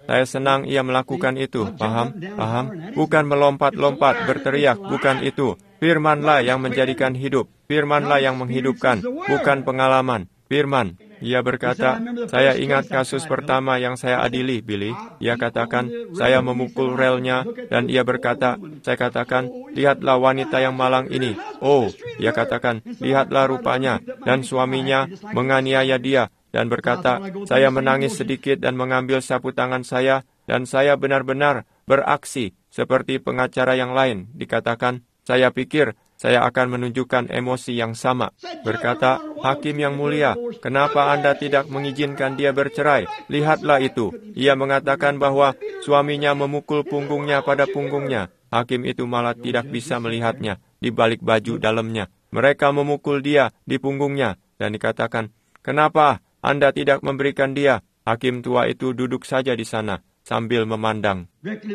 Saya senang ia melakukan itu. Paham? Bukan melompat-lompat, berteriak, bukan itu. Firman-lah yang menjadikan hidup. Firman-lah yang menghidupkan, bukan pengalaman. Firman. Ia berkata, saya ingat kasus pertama yang saya adili, Billy. Ia katakan, saya memukul relnya, dan ia berkata, saya katakan, lihatlah wanita yang malang ini. Oh, ia katakan, lihatlah rupanya. Dan suaminya menganiaya dia, dan berkata, saya menangis sedikit dan mengambil sapu tangan saya, dan saya benar-benar beraksi seperti pengacara yang lain. Dikatakan, saya pikir saya akan menunjukkan emosi yang sama. Berkata, Hakim yang mulia, kenapa Anda tidak mengizinkan dia bercerai? Lihatlah itu. Ia mengatakan bahwa suaminya memukul punggungnya pada punggungnya. Hakim itu malah tidak bisa melihatnya di balik baju dalamnya. Mereka memukul dia di punggungnya. Dan dikatakan, kenapa Anda tidak memberikan dia? Hakim tua itu duduk saja di sana sambil memandang.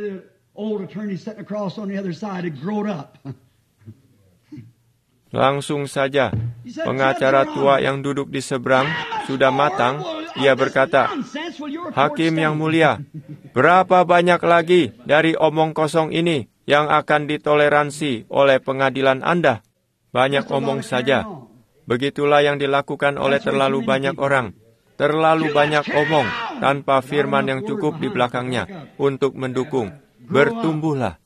Langsung saja, pengacara tua yang duduk di seberang sudah matang. Ia berkata, Hakim yang mulia, berapa banyak lagi dari omong kosong ini yang akan ditoleransi oleh pengadilan Anda? Banyak omong saja. Begitulah yang dilakukan oleh terlalu banyak orang. Terlalu banyak omong tanpa firman yang cukup di belakangnya untuk mendukung. Bertumbuhlah.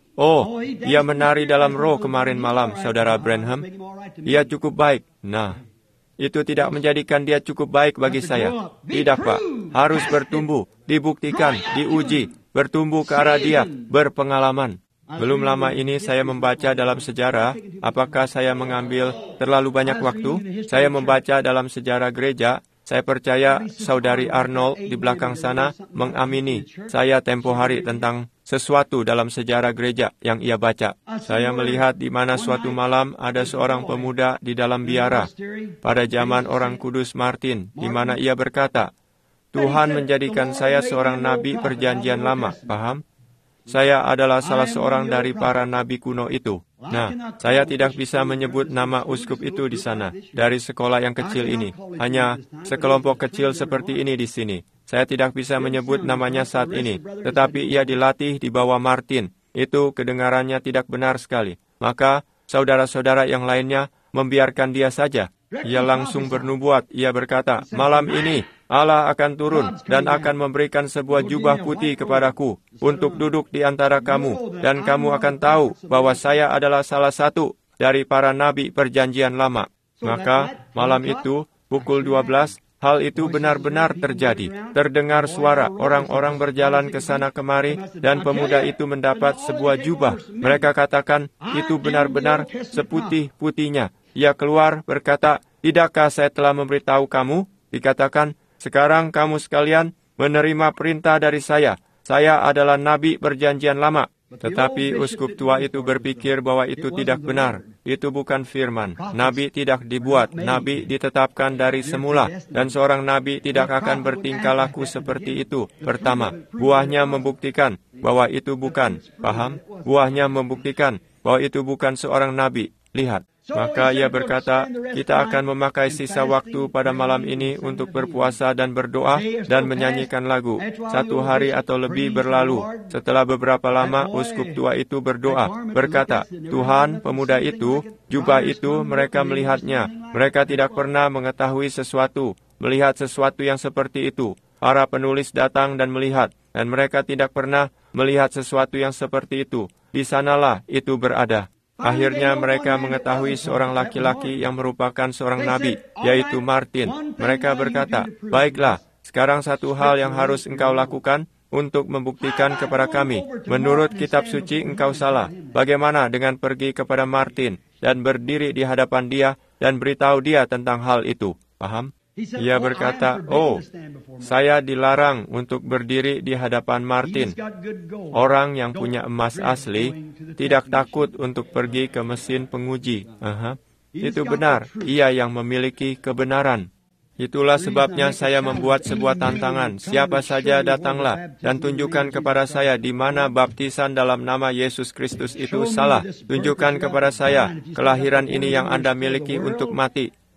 Oh, ia menari dalam roh kemarin malam, Saudara Branham. Ia cukup baik. Nah, itu tidak menjadikan dia cukup baik bagi saya. Tidak, Pak. Harus bertumbuh, dibuktikan, diuji, bertumbuh ke arah dia, berpengalaman. Belum lama ini saya membaca dalam sejarah. Apakah saya mengambil terlalu banyak waktu? Saya membaca dalam sejarah gereja. Saya percaya Saudari Arnold di belakang sana mengamini saya tempo hari tentang sesuatu dalam sejarah gereja yang ia baca. Saya melihat di mana suatu malam ada seorang pemuda di dalam biara pada zaman orang kudus Martin, di mana ia berkata, Tuhan menjadikan saya seorang nabi perjanjian lama, paham? Saya adalah salah seorang dari para nabi kuno itu. Nah, saya tidak bisa menyebut nama uskup itu di sana, dari sekolah yang kecil ini. Hanya sekelompok kecil seperti ini di sini. Saya tidak bisa menyebut namanya saat ini, tetapi ia dilatih di bawah Martin. Itu kedengarannya tidak benar sekali. Maka, saudara-saudara yang lainnya membiarkan dia saja. Ia langsung bernubuat. Ia berkata, malam ini Allah akan turun dan akan memberikan sebuah jubah putih kepadaku untuk duduk di antara kamu, dan kamu akan tahu bahwa saya adalah salah satu dari para nabi perjanjian lama. Maka malam itu, pukul 12, hal itu benar-benar terjadi. Terdengar suara orang-orang berjalan ke sana kemari, dan pemuda itu mendapat sebuah jubah. Mereka katakan, itu benar-benar seputih-putihnya. Ia keluar berkata, tidakkah saya telah memberitahu kamu? Dikatakan, sekarang kamu sekalian menerima perintah dari saya. Saya adalah nabi perjanjian lama. Tetapi uskup tua itu berpikir bahwa itu tidak benar. Itu bukan firman. Nabi tidak dibuat. Nabi ditetapkan dari semula. Dan seorang nabi tidak akan bertingkah laku seperti itu. Pertama, buahnya membuktikan bahwa itu bukan. Paham? Buahnya membuktikan bahwa itu bukan seorang nabi. Lihat. Maka ia berkata, kita akan memakai sisa waktu pada malam ini untuk berpuasa dan berdoa dan menyanyikan lagu. 1 hari atau lebih berlalu. Setelah beberapa lama, uskup tua itu berdoa, berkata, Tuhan, pemuda itu, jubah itu, mereka melihatnya. Mereka tidak pernah mengetahui sesuatu, melihat sesuatu yang seperti itu. Para penulis datang dan melihat, dan mereka tidak pernah melihat sesuatu yang seperti itu. Di sanalah itu berada. Akhirnya mereka mengetahui seorang laki-laki yang merupakan seorang nabi, yaitu Martin. Mereka berkata, baiklah, sekarang satu hal yang harus engkau lakukan untuk membuktikan kepada kami. Menurut kitab suci engkau salah. Bagaimana dengan pergi kepada Martin dan berdiri di hadapan dia dan beritahu dia tentang hal itu? Paham? Ia berkata, oh, saya dilarang untuk berdiri di hadapan Martin. Orang yang punya emas asli tidak takut untuk pergi ke mesin penguji. Itu benar, ia yang memiliki kebenaran. Itulah sebabnya saya membuat sebuah tantangan. Siapa saja datanglah dan tunjukkan kepada saya di mana baptisan dalam nama Yesus Kristus itu salah. Tunjukkan kepada saya kelahiran ini yang Anda miliki untuk mati.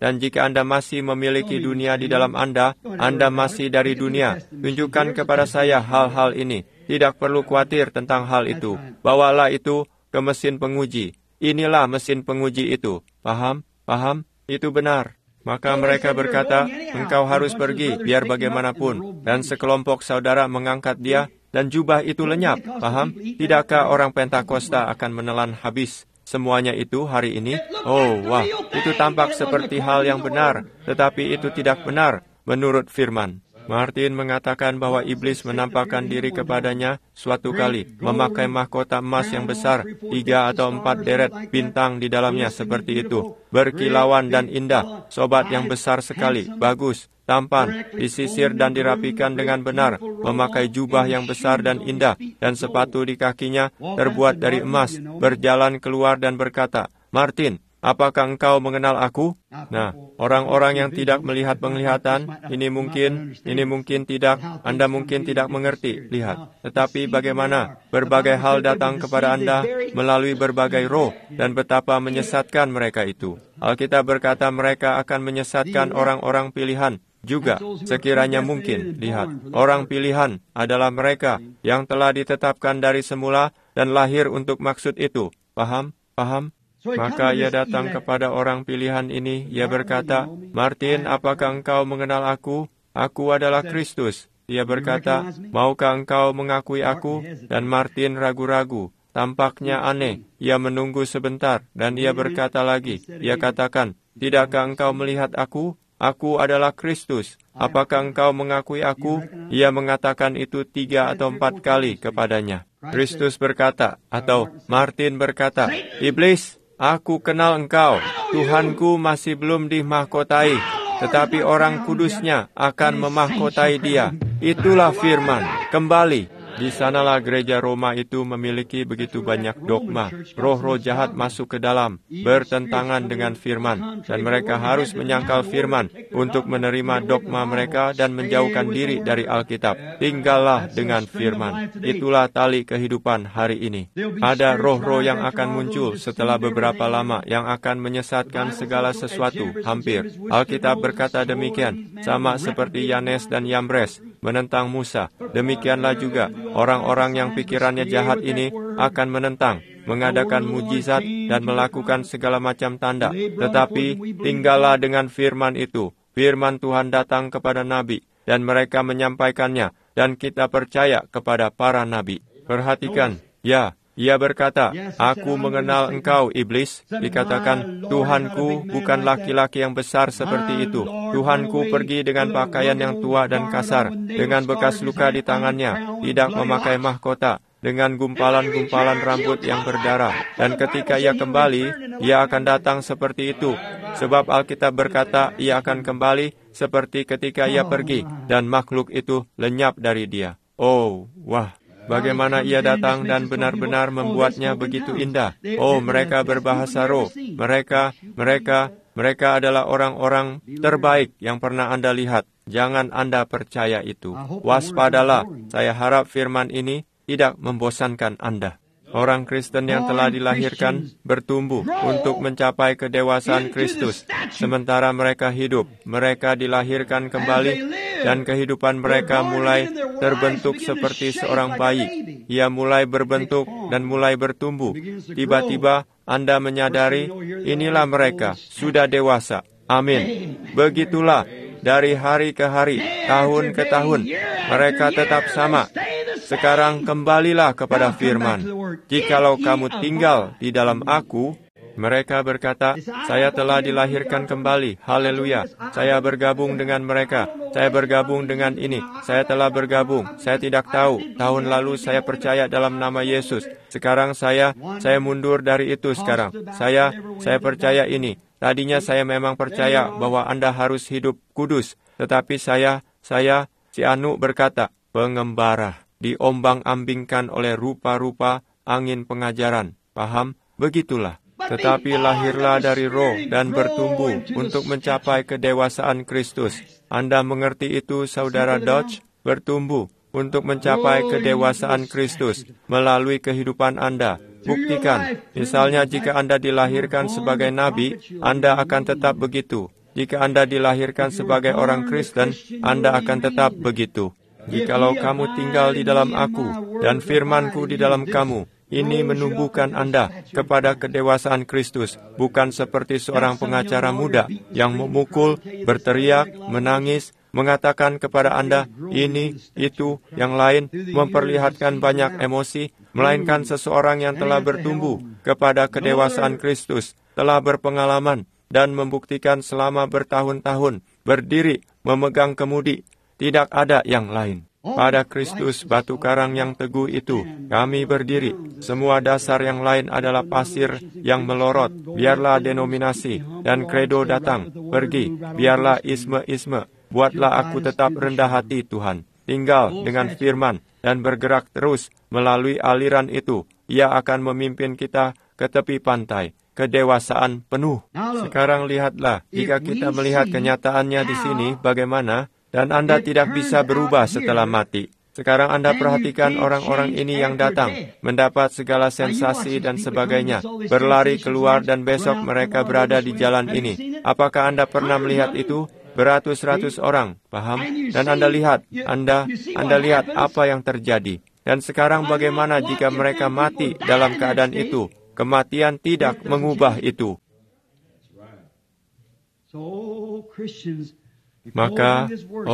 Dan jika Anda masih memiliki dunia di dalam Anda masih dari dunia. Tunjukkan kepada saya hal-hal ini. Tidak perlu khawatir tentang hal itu. Bawalah itu ke mesin penguji. Inilah mesin penguji itu. Paham? Paham? Itu benar. Maka mereka berkata, engkau harus pergi, biar bagaimanapun. Dan sekelompok saudara mengangkat dia, dan jubah itu lenyap. Paham? Tidakkah orang Pentakosta akan menelan habis semuanya itu hari ini? Oh, wah, itu tampak seperti hal yang benar, tetapi itu tidak benar menurut firman. Martin mengatakan bahwa iblis menampakkan diri kepadanya suatu kali, memakai mahkota emas yang besar, 3 atau 4 deret bintang di dalamnya seperti itu, berkilauan dan indah, sobat yang besar sekali, bagus, tampan, disisir dan dirapikan dengan benar, memakai jubah yang besar dan indah, dan sepatu di kakinya terbuat dari emas, berjalan keluar dan berkata, Martin, apakah engkau mengenal aku? Nah, orang-orang yang tidak melihat penglihatan, ini mungkin tidak, Anda mungkin tidak mengerti, lihat. Tetapi bagaimana berbagai hal datang kepada Anda melalui berbagai roh, dan betapa menyesatkan mereka itu. Alkitab berkata mereka akan menyesatkan orang-orang pilihan juga, sekiranya mungkin. Lihat, orang pilihan adalah mereka yang telah ditetapkan dari semula dan lahir untuk maksud itu. Paham? Paham? Maka ia datang kepada orang pilihan ini. Ia berkata, Martin, apakah engkau mengenal aku? Aku adalah Kristus. Ia berkata, maukah engkau mengakui aku? Dan Martin ragu-ragu. Tampaknya aneh. Ia menunggu sebentar. Dan ia berkata lagi. Ia katakan, tidakkah engkau melihat aku? Aku adalah Kristus. Apakah engkau mengakui aku? Ia mengatakan itu 3 atau 4 kali kepadanya. Kristus berkata, atau Martin berkata, Iblis, aku kenal engkau, Tuhanku masih belum dimahkotai, tetapi orang kudusnya akan memahkotai dia. Itulah firman. Kembali. Di sanalah gereja Roma itu memiliki begitu banyak dogma. Roh-roh jahat masuk ke dalam, bertentangan dengan firman. Dan mereka harus menyangkal firman untuk menerima dogma mereka dan menjauhkan diri dari Alkitab. Tinggallah dengan firman. Itulah tali kehidupan hari ini. Ada roh-roh yang akan muncul setelah beberapa lama yang akan menyesatkan segala sesuatu, hampir. Alkitab berkata demikian, sama seperti Yanes dan Yambres menentang Musa. Demikianlah juga orang-orang yang pikirannya jahat ini akan menentang, mengadakan mujizat dan melakukan segala macam tanda. Tetapi tinggallah dengan firman itu. Firman Tuhan datang kepada nabi dan mereka menyampaikannya, dan kita percaya kepada para nabi. Perhatikan, ya, ia berkata, aku mengenal engkau, Iblis. Dikatakan, Tuhanku bukan laki-laki yang besar seperti itu. Tuhanku pergi dengan pakaian yang tua dan kasar, dengan bekas luka di tangannya, tidak memakai mahkota, dengan gumpalan-gumpalan rambut yang berdarah. Dan ketika ia kembali, ia akan datang seperti itu. Sebab Alkitab berkata, ia akan kembali seperti ketika ia pergi, dan makhluk itu lenyap dari dia. Oh, wah. Bagaimana ia datang dan benar-benar membuatnya begitu indah. Oh, mereka berbahasa roh. Mereka adalah orang-orang terbaik yang pernah Anda lihat. Jangan Anda percaya itu. Waspadalah. Saya harap firman ini tidak membosankan Anda. Orang Kristen yang telah dilahirkan bertumbuh untuk mencapai kedewasaan Kristus. Sementara mereka hidup, mereka dilahirkan kembali, dan kehidupan mereka mulai terbentuk seperti seorang bayi. Ia mulai berbentuk dan mulai bertumbuh. Tiba-tiba Anda menyadari, inilah mereka, sudah dewasa. Amin. Begitulah, dari hari ke hari, tahun ke tahun, mereka tetap sama. Sekarang kembalilah kepada firman. Jikalau kamu tinggal di dalam aku, mereka berkata, saya telah dilahirkan kembali. Haleluya. Saya bergabung dengan mereka. Saya bergabung dengan ini. Saya telah bergabung. Saya tidak tahu. Tahun lalu saya percaya dalam nama Yesus. Sekarang saya mundur dari itu sekarang. Saya percaya ini. Tadinya saya memang percaya bahwa Anda harus hidup kudus. Tetapi si Anu berkata, pengembara, diombang-ambingkan oleh rupa-rupa angin pengajaran. Paham? Begitulah. Tetapi lahirlah dari roh dan bertumbuh untuk mencapai kedewasaan Kristus. Anda mengerti itu, Saudara Dodge? Bertumbuh untuk mencapai kedewasaan Kristus melalui kehidupan Anda. Buktikan. Misalnya jika Anda dilahirkan sebagai nabi, Anda akan tetap begitu. jika Anda dilahirkan sebagai orang Kristen, Anda akan tetap begitu. Jikalau kamu tinggal di dalam aku, dan firman-Ku di dalam kamu, ini menumbuhkan Anda kepada kedewasaan Kristus, bukan seperti seorang pengacara muda yang memukul, berteriak, menangis, mengatakan kepada Anda, ini, itu, yang lain, memperlihatkan banyak emosi, melainkan seseorang yang telah bertumbuh kepada kedewasaan Kristus, telah berpengalaman, dan membuktikan selama bertahun-tahun, berdiri, memegang kemudi. Tidak ada yang lain. Pada Kristus, batu karang yang teguh itu, kami berdiri. Semua dasar yang lain adalah pasir yang melorot. Biarlah denominasi dan kredo datang, pergi. Biarlah isme-isme. Buatlah aku tetap rendah hati, Tuhan. Tinggal dengan firman dan bergerak terus melalui aliran itu. Ia akan memimpin kita ke tepi pantai. Kedewasaan penuh. Sekarang lihatlah, jika kita melihat kenyataannya di sini, bagaimana? Dan Anda tidak bisa berubah setelah mati. Sekarang Anda perhatikan orang-orang ini yang datang, mendapat segala sensasi dan sebagainya, berlari keluar dan besok mereka berada di jalan ini. Apakah Anda pernah melihat itu? Beratus-ratus orang, paham? Dan Anda lihat apa yang terjadi. Dan sekarang bagaimana jika mereka mati dalam keadaan itu? Kematian tidak mengubah itu. Maka,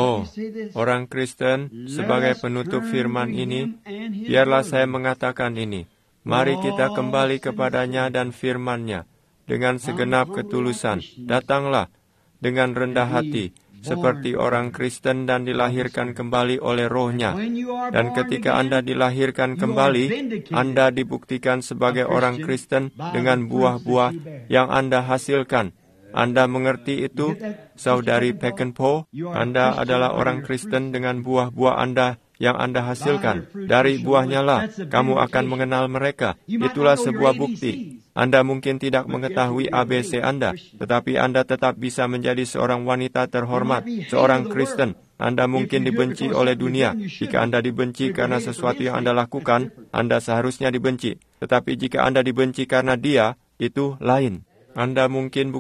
orang Kristen, sebagai penutup firman ini, biarlah saya mengatakan ini. Mari kita kembali kepadanya dan firman-Nya. Dengan segenap ketulusan, datanglah dengan rendah hati, seperti orang Kristen dan dilahirkan kembali oleh Roh-Nya. Dan ketika Anda dilahirkan kembali, Anda dibuktikan sebagai orang Kristen dengan buah-buah yang Anda hasilkan. Anda mengerti itu, Saudari Peckenpoh? Anda adalah orang Kristen dengan buah-buah Anda yang Anda hasilkan. Dari buahnya lah, kamu akan mengenal mereka. Itulah sebuah bukti. Anda mungkin tidak mengetahui ABC Anda, tetapi Anda tetap bisa menjadi seorang wanita terhormat, seorang Kristen. Anda mungkin dibenci oleh dunia. Jika Anda dibenci karena sesuatu yang Anda lakukan, Anda seharusnya dibenci. Tetapi jika Anda dibenci karena Dia, itu lain. Anda mungkin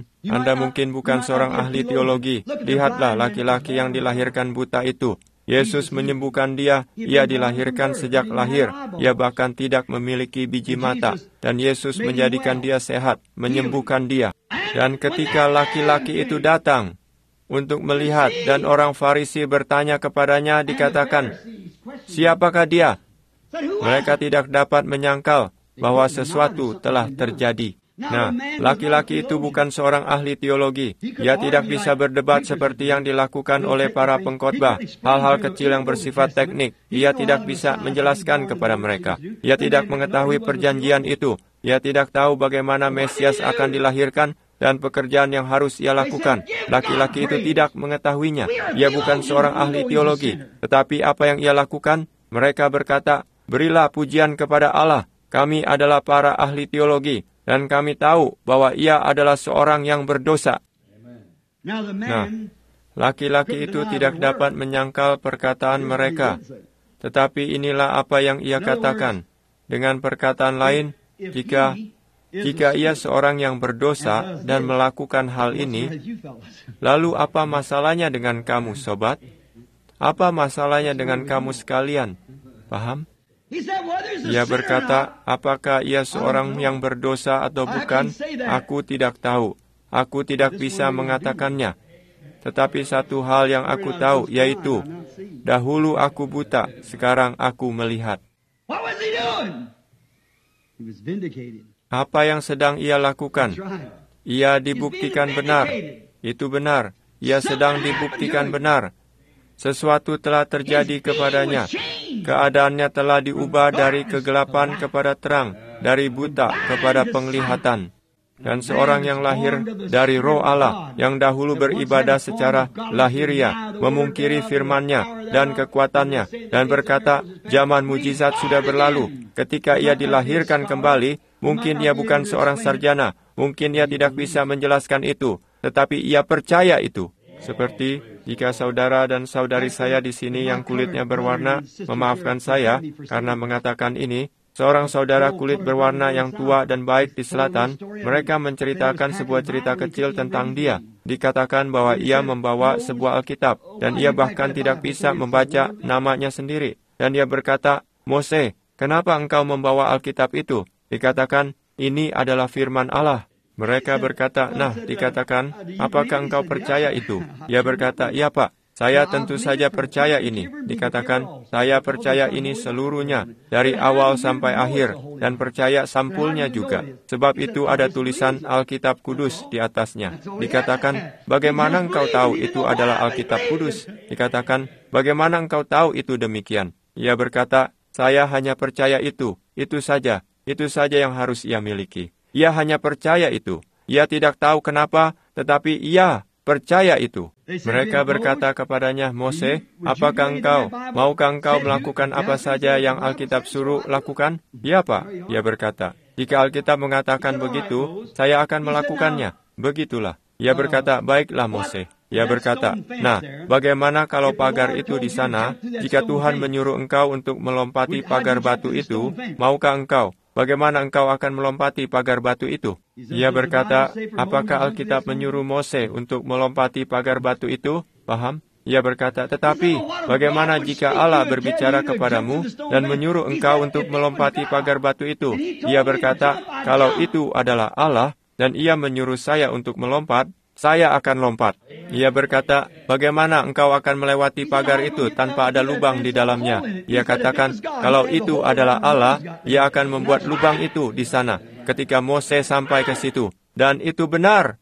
bukan seorang ahli teologi. Lihatlah laki-laki yang dilahirkan buta itu. Yesus menyembuhkan dia. Ia dilahirkan sejak lahir. Ia bahkan tidak memiliki biji mata. Dan Yesus menjadikan dia sehat, menyembuhkan dia. Dan ketika laki-laki itu datang untuk melihat, dan orang Farisi bertanya kepadanya, dikatakan, siapakah dia? Mereka tidak dapat menyangkal bahwa sesuatu telah terjadi. Nah, laki-laki itu bukan seorang ahli teologi. Ia tidak bisa berdebat seperti yang dilakukan oleh para pengkhotbah. Hal-hal kecil yang bersifat teknik, ia tidak bisa menjelaskan kepada mereka. Ia tidak mengetahui perjanjian itu. Ia tidak tahu bagaimana Mesias akan dilahirkan dan pekerjaan yang harus ia lakukan. Laki-laki itu tidak mengetahuinya. Ia bukan seorang ahli teologi. Tetapi apa yang ia lakukan? Mereka berkata, berilah pujian kepada Allah. Kami adalah para ahli teologi. Dan kami tahu bahwa ia adalah seorang yang berdosa. Nah, laki-laki itu tidak dapat menyangkal perkataan mereka. Tetapi inilah apa yang ia katakan. Dengan perkataan lain, jika ia seorang yang berdosa dan melakukan hal ini, lalu apa masalahnya dengan kamu, sobat? Apa masalahnya dengan kamu sekalian? Paham? Ia berkata, apakah ia seorang yang berdosa atau bukan? Aku tidak tahu. Aku tidak bisa mengatakannya. Tetapi satu hal yang aku tahu, yaitu, dahulu aku buta, sekarang aku melihat. Apa yang sedang ia lakukan? Ia dibuktikan benar. Itu benar. Ia sedang dibuktikan benar. Sesuatu telah terjadi kepadanya. Keadaannya telah diubah dari kegelapan kepada terang, dari buta kepada penglihatan. Dan seorang yang lahir dari Roh Allah, yang dahulu beribadah secara lahiriah, memungkiri firman-Nya dan kekuatannya, dan berkata, zaman mujizat sudah berlalu. Ketika ia dilahirkan kembali, mungkin ia bukan seorang sarjana, mungkin ia tidak bisa menjelaskan itu, tetapi ia percaya itu. Seperti jika saudara dan saudari saya di sini yang kulitnya berwarna memaafkan saya karena mengatakan ini, seorang saudara kulit berwarna yang tua dan baik di selatan, mereka menceritakan sebuah cerita kecil tentang dia. Dikatakan bahwa ia membawa sebuah Alkitab, dan ia bahkan tidak bisa membaca namanya sendiri. Dan dia berkata, "Mose, kenapa engkau membawa Alkitab itu?" Dikatakan, "Ini adalah firman Allah." Mereka berkata, "Nah, dikatakan, apakah engkau percaya itu?" Ia berkata, "Ya Pak, saya tentu saja percaya ini." Dikatakan, "Saya percaya ini seluruhnya, dari awal sampai akhir, dan percaya sampulnya juga. Sebab itu ada tulisan Alkitab Kudus di atasnya." Dikatakan, "Bagaimana engkau tahu itu adalah Alkitab Kudus?" Dikatakan, "Bagaimana engkau tahu itu demikian?" Ia berkata, "Saya hanya percaya itu saja yang harus ia miliki." Ia hanya percaya itu. Ia tidak tahu kenapa, tetapi ia percaya itu. Mereka berkata kepadanya, "Mose, maukah engkau melakukan apa saja yang Alkitab suruh lakukan?" "Ya, Pak," ia berkata. "Jika Alkitab mengatakan begitu, saya akan melakukannya." Begitulah. Ia berkata, "Baiklah, Mose." Ia berkata, "Nah, bagaimana kalau pagar itu di sana? Jika Tuhan menyuruh engkau untuk melompati pagar batu itu, maukah engkau? Bagaimana engkau akan melompati pagar batu itu?" Ia berkata, "Apakah Alkitab menyuruh Mose untuk melompati pagar batu itu?" Paham? Ia berkata, "Tetapi, bagaimana jika Allah berbicara kepadamu dan menyuruh engkau untuk melompati pagar batu itu?" Ia berkata, "Kalau itu adalah Allah, dan ia menyuruh saya untuk melompat, saya akan lompat." Ia berkata, "Bagaimana engkau akan melewati pagar itu tanpa ada lubang di dalamnya?" Ia katakan, "Kalau itu adalah Allah, ia akan membuat lubang itu di sana ketika Mose sampai ke situ." Dan itu benar.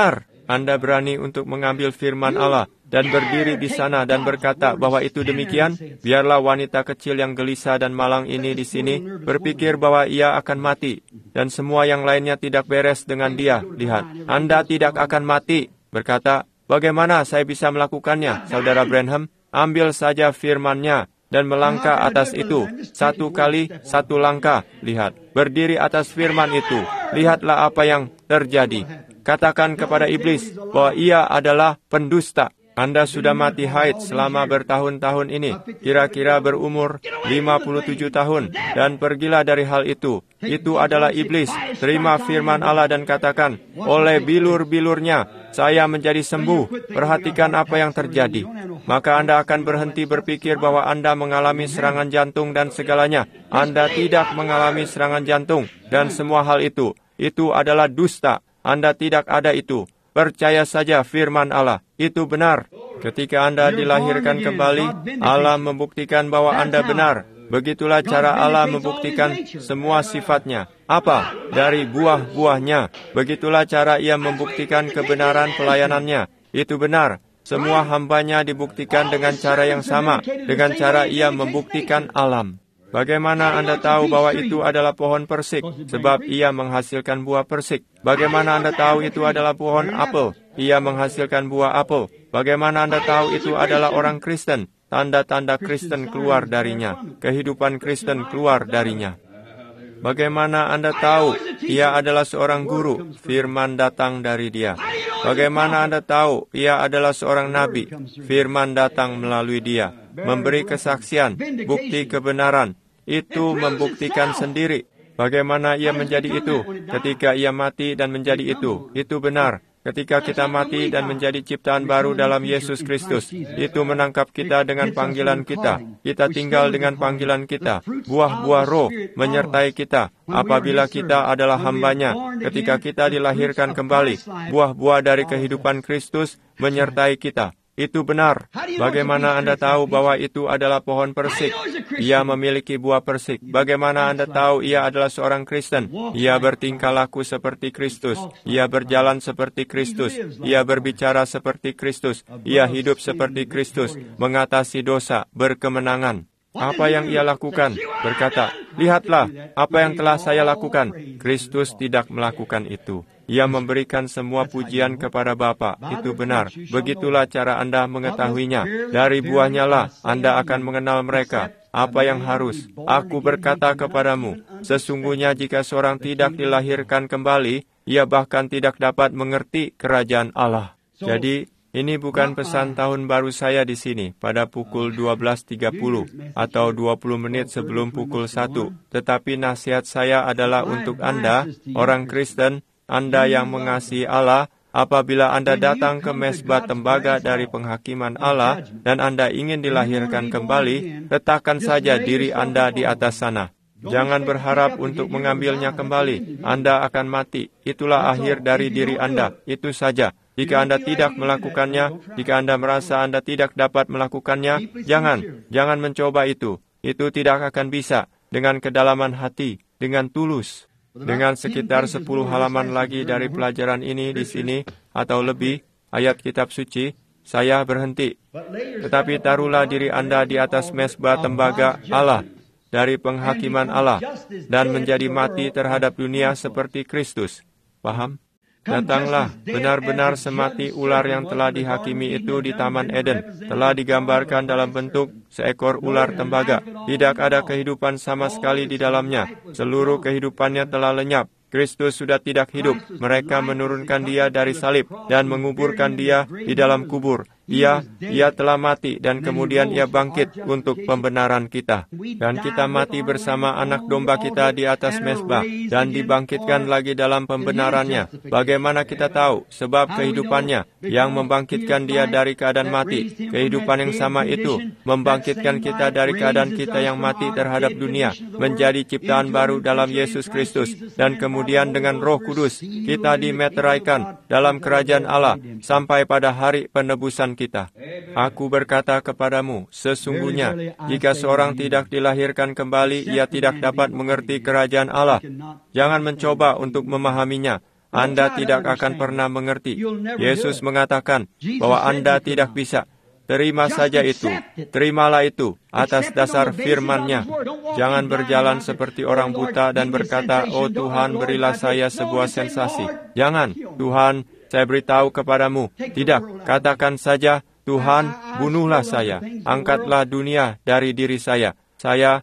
Anda berani untuk mengambil firman Allah dan berdiri di sana dan berkata bahwa itu demikian? Biarlah wanita kecil yang gelisah dan malang ini di sini berpikir bahwa ia akan mati, dan semua yang lainnya tidak beres dengan dia. Lihat, Anda tidak akan mati. Berkata, "Bagaimana saya bisa melakukannya, Saudara Branham?" Ambil saja firman-Nya dan melangkah atas itu. 1 kali 1 langkah. Lihat, berdiri atas firman itu. Lihatlah apa yang terjadi. Katakan kepada iblis bahwa ia adalah pendusta. Anda sudah mati haid selama bertahun-tahun ini, kira-kira berumur 57 tahun, dan pergilah dari hal itu. Itu adalah iblis. Terima firman Allah dan katakan, "Oleh bilur-bilurnya, saya menjadi sembuh." Perhatikan apa yang terjadi. Maka Anda akan berhenti berpikir bahwa Anda mengalami serangan jantung dan segalanya. Anda tidak mengalami serangan jantung dan semua hal itu. Itu adalah dusta. Anda tidak ada itu. Percaya saja firman Allah. Itu benar. Ketika Anda dilahirkan kembali, Allah membuktikan bahwa Anda benar. Begitulah cara Allah membuktikan semua sifatnya. Apa? Dari buah-buahnya. Begitulah cara Ia membuktikan kebenaran pelayanannya. Itu benar. Semua hambanya dibuktikan dengan cara yang sama, dengan cara Ia membuktikan alam. Bagaimana Anda tahu bahwa itu adalah pohon persik? Sebab ia menghasilkan buah persik. Bagaimana Anda tahu itu adalah pohon apel? Ia menghasilkan buah apel. Bagaimana Anda tahu itu adalah orang Kristen? Tanda-tanda Kristen keluar darinya. Kehidupan Kristen keluar darinya. Bagaimana Anda tahu ia adalah seorang guru? Firman datang dari dia. Bagaimana Anda tahu ia adalah seorang nabi? Firman datang melalui dia. Memberi kesaksian, bukti kebenaran. Itu membuktikan sendiri. Bagaimana ia menjadi itu? Ketika ia mati dan menjadi itu. Itu benar. Ketika kita mati dan menjadi ciptaan baru dalam Yesus Kristus, itu menangkap kita dengan panggilan kita. Kita tinggal dengan panggilan kita. Buah-buah roh menyertai kita. Apabila kita adalah hamba-Nya, ketika kita dilahirkan kembali, buah-buah dari kehidupan Kristus menyertai kita. Itu benar. Bagaimana Anda tahu bahwa itu adalah pohon persik? Ia memiliki buah persik. Bagaimana Anda tahu ia adalah seorang Kristen? Ia bertingkah laku seperti Kristus. Ia berjalan seperti Kristus. Ia berbicara seperti Kristus. Ia hidup seperti Kristus. Mengatasi dosa, berkemenangan. Apa yang ia lakukan? Berkata, "Lihatlah apa yang telah saya lakukan." Kristus tidak melakukan itu. Ia memberikan semua pujian kepada Bapa. Itu benar. Begitulah cara Anda mengetahuinya. Dari buahnya lah Anda akan mengenal mereka. Apa yang harus? Aku berkata kepadamu, sesungguhnya jika seorang tidak dilahirkan kembali, ia bahkan tidak dapat mengerti kerajaan Allah. Jadi, Ini bukan pesan tahun baru saya di sini pada pukul 12.30 atau 20 menit sebelum pukul 1. Tetapi nasihat saya adalah untuk Anda, orang Kristen, Anda yang mengasihi Allah. Apabila Anda datang ke mezbah tembaga dari penghakiman Allah dan Anda ingin dilahirkan kembali, letakkan saja diri Anda di atas sana. Jangan berharap untuk mengambilnya kembali. Anda akan mati. Itulah akhir dari diri Anda. Itu saja. Jika Anda tidak melakukannya, jika Anda merasa Anda tidak dapat melakukannya, jangan mencoba itu. Itu tidak akan bisa. Dengan kedalaman hati, dengan tulus. Dengan sekitar 10 halaman lagi dari pelajaran ini di sini, atau lebih, ayat kitab suci, saya berhenti. Tetapi taruhlah diri Anda di atas mezbah tembaga Allah, dari penghakiman Allah, dan menjadi mati terhadap dunia seperti Kristus. Paham? Datanglah, benar-benar semati ular yang telah dihakimi itu di Taman Eden, telah digambarkan dalam bentuk seekor ular tembaga. Tidak ada kehidupan sama sekali di dalamnya. Seluruh kehidupannya telah lenyap. Kristus sudah tidak hidup. Mereka menurunkan dia dari salib dan menguburkan dia di dalam kubur. Ia telah mati dan kemudian ia bangkit untuk pembenaran kita. Dan kita mati bersama anak domba kita di atas mezbah dan dibangkitkan lagi dalam pembenarannya. Bagaimana kita tahu? Sebab kehidupannya yang membangkitkan dia dari keadaan mati. Kehidupan yang sama itu membangkitkan kita dari keadaan kita yang mati terhadap dunia, menjadi ciptaan baru dalam Yesus Kristus. Dan kemudian dengan Roh Kudus kita dimeteraikan dalam kerajaan Allah sampai pada hari penebusan kita. Aku berkata kepadamu, sesungguhnya jika seorang tidak dilahirkan kembali, ia tidak dapat mengerti kerajaan Allah. Jangan mencoba untuk memahaminya. Anda tidak akan pernah mengerti. Yesus mengatakan bahwa Anda tidak bisa. Terima saja itu. Terimalah itu atas dasar firman-Nya. Jangan berjalan seperti orang buta dan berkata, "Oh Tuhan, berilah saya sebuah sensasi." Jangan. Tuhan, saya beritahu kepadamu. Tidak. Katakan saja, "Tuhan, bunuhlah saya. Angkatlah dunia dari diri saya. Saya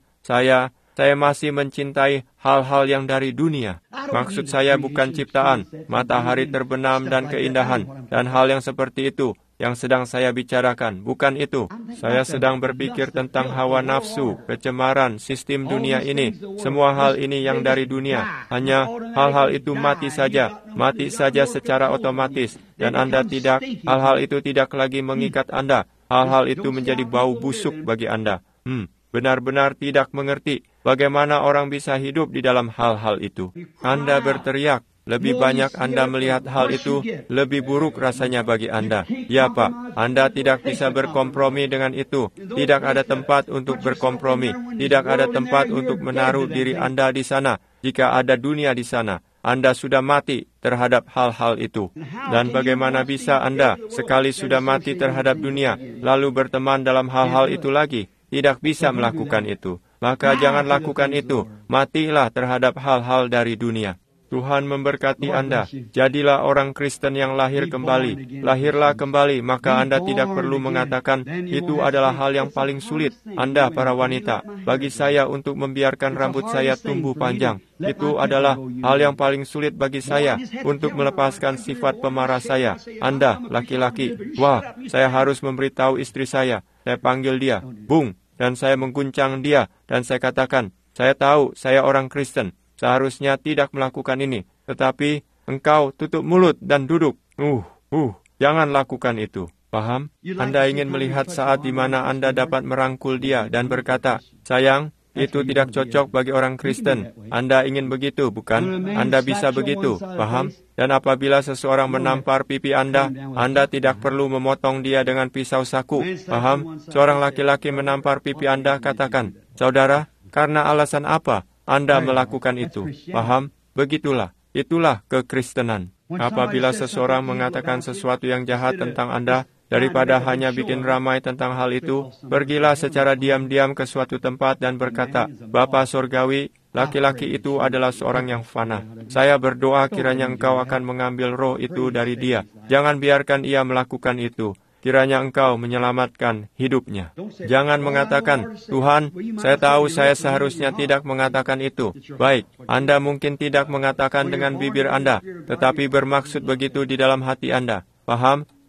masih mencintai hal-hal yang dari dunia." Maksud saya bukan ciptaan, matahari terbenam dan keindahan, dan hal yang seperti itu yang sedang saya bicarakan. Bukan itu. Saya sedang berpikir tentang hawa nafsu, kecemaran, sistem dunia ini. Semua hal ini yang dari dunia. Hanya hal-hal itu mati saja secara otomatis. Dan hal-hal itu tidak lagi mengikat Anda. Hal-hal itu menjadi bau busuk bagi Anda. Benar-benar tidak mengerti bagaimana orang bisa hidup di dalam hal-hal itu. Anda berteriak. Lebih banyak Anda melihat hal itu, lebih buruk rasanya bagi Anda. Ya Pak, Anda tidak bisa berkompromi dengan itu. Tidak ada tempat untuk berkompromi. Tidak ada tempat untuk menaruh diri Anda di sana. Jika ada dunia di sana, Anda sudah mati terhadap hal-hal itu. Dan bagaimana bisa Anda sekali sudah mati terhadap dunia, lalu berteman dalam hal-hal itu lagi? Tidak bisa melakukan itu. Maka jangan lakukan itu. Matilah terhadap hal-hal dari dunia. Tuhan memberkati Anda. Jadilah orang Kristen yang lahir kembali. Lahirlah kembali, maka Anda tidak perlu mengatakan, itu adalah hal yang paling sulit. Anda, para wanita, bagi saya untuk membiarkan rambut saya tumbuh panjang. Itu adalah hal yang paling sulit bagi saya untuk melepaskan sifat pemarah saya. Anda, laki-laki, wah, saya harus memberitahu istri saya. Saya panggil dia, Bung, dan saya mengguncang dia, dan saya katakan, saya tahu saya orang Kristen. Seharusnya tidak melakukan ini. Tetapi engkau tutup mulut dan duduk. Jangan lakukan itu. Paham? Anda ingin melihat saat di mana Anda dapat merangkul dia dan berkata, sayang, itu tidak cocok bagi orang Kristen. Anda ingin begitu, bukan? Anda bisa begitu. Paham? Dan apabila seseorang menampar pipi Anda tidak perlu memotong dia dengan pisau saku. Paham? Seorang laki-laki menampar pipi Anda, katakan, saudara, karena alasan apa Anda melakukan itu? Paham? Begitulah. Itulah kekristenan. Apabila seseorang mengatakan sesuatu yang jahat tentang Anda, daripada hanya bikin ramai tentang hal itu, pergilah secara diam-diam ke suatu tempat dan berkata, Bapa Surgawi, laki-laki itu adalah seorang yang fana. Saya berdoa kiranya Engkau akan mengambil roh itu dari dia. Jangan biarkan ia melakukan itu. Kiranya Engkau menyelamatkan hidupnya. Jangan mengatakan, Tuhan, saya tahu saya seharusnya tidak mengatakan itu. Baik, Anda mungkin tidak mengatakan dengan bibir Anda, tetapi bermaksud begitu di dalam hati Anda. Paham?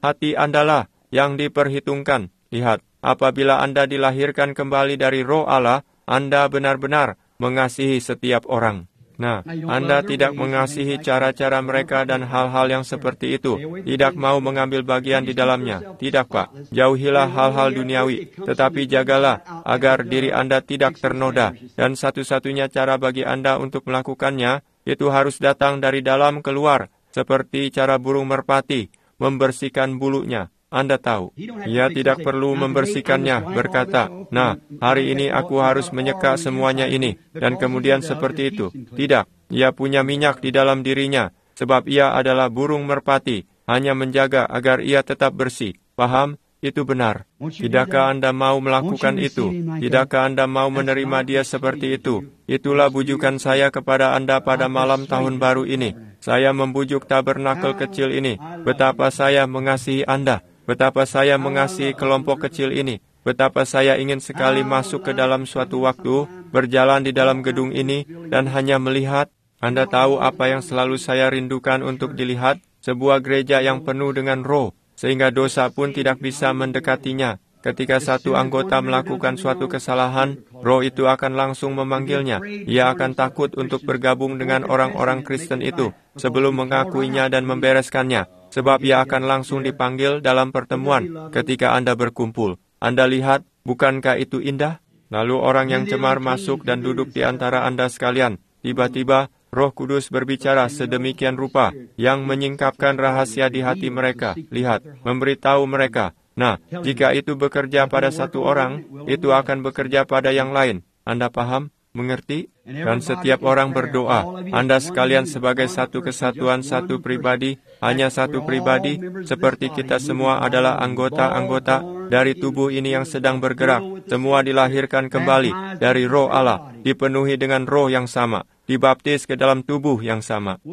hati Andalah yang diperhitungkan. Lihat, apabila Anda dilahirkan kembali dari Roh Allah, Anda benar-benar mengasihi setiap orang. Nah, Anda tidak mengasihi cara-cara mereka dan hal-hal yang seperti itu. Tidak mau mengambil bagian di dalamnya. Tidak, Pak. Jauhilah hal-hal duniawi. Tetapi jagalah agar diri Anda tidak ternoda. Dan satu-satunya cara bagi Anda untuk melakukannya, itu harus datang dari dalam keluar. Seperti cara burung merpati membersihkan bulunya. Anda tahu, ia tidak perlu membersihkannya, berkata, "Nah, hari ini aku harus menyeka semuanya ini," dan kemudian seperti itu. Tidak, ia punya minyak di dalam dirinya, sebab ia adalah burung merpati, hanya menjaga agar ia tetap bersih. Paham? Itu benar. Tidakkah Anda mau melakukan itu? Tidakkah Anda mau menerima dia seperti itu? Itulah bujukan saya kepada Anda pada malam tahun baru ini. Saya membujuk tabernakel kecil ini. Betapa saya mengasihi Anda. Betapa saya mengasihi kelompok kecil ini. Betapa saya ingin sekali masuk ke dalam suatu waktu, berjalan di dalam gedung ini, dan hanya melihat. Anda tahu apa yang selalu saya rindukan untuk dilihat? Sebuah gereja yang penuh dengan roh, sehingga dosa pun tidak bisa mendekatinya. Ketika satu anggota melakukan suatu kesalahan, roh itu akan langsung memanggilnya. Ia akan takut untuk bergabung dengan orang-orang Kristen itu, sebelum mengakuinya dan membereskannya. Sebab ia akan langsung dipanggil dalam pertemuan ketika Anda berkumpul. Anda lihat, bukankah itu indah? Lalu orang yang cemar masuk dan duduk di antara Anda sekalian. Tiba-tiba, Roh Kudus berbicara sedemikian rupa yang menyingkapkan rahasia di hati mereka. Lihat, memberitahu mereka. Nah, jika itu bekerja pada satu orang, itu akan bekerja pada yang lain. Anda paham? Mengerti? Dan setiap orang berdoa. Anda sekalian sebagai satu kesatuan, satu pribadi, hanya satu pribadi, seperti kita semua adalah anggota-anggota dari tubuh ini yang sedang bergerak. Semua dilahirkan kembali dari Roh Allah, dipenuhi dengan roh yang sama, dibaptis ke dalam tubuh yang sama.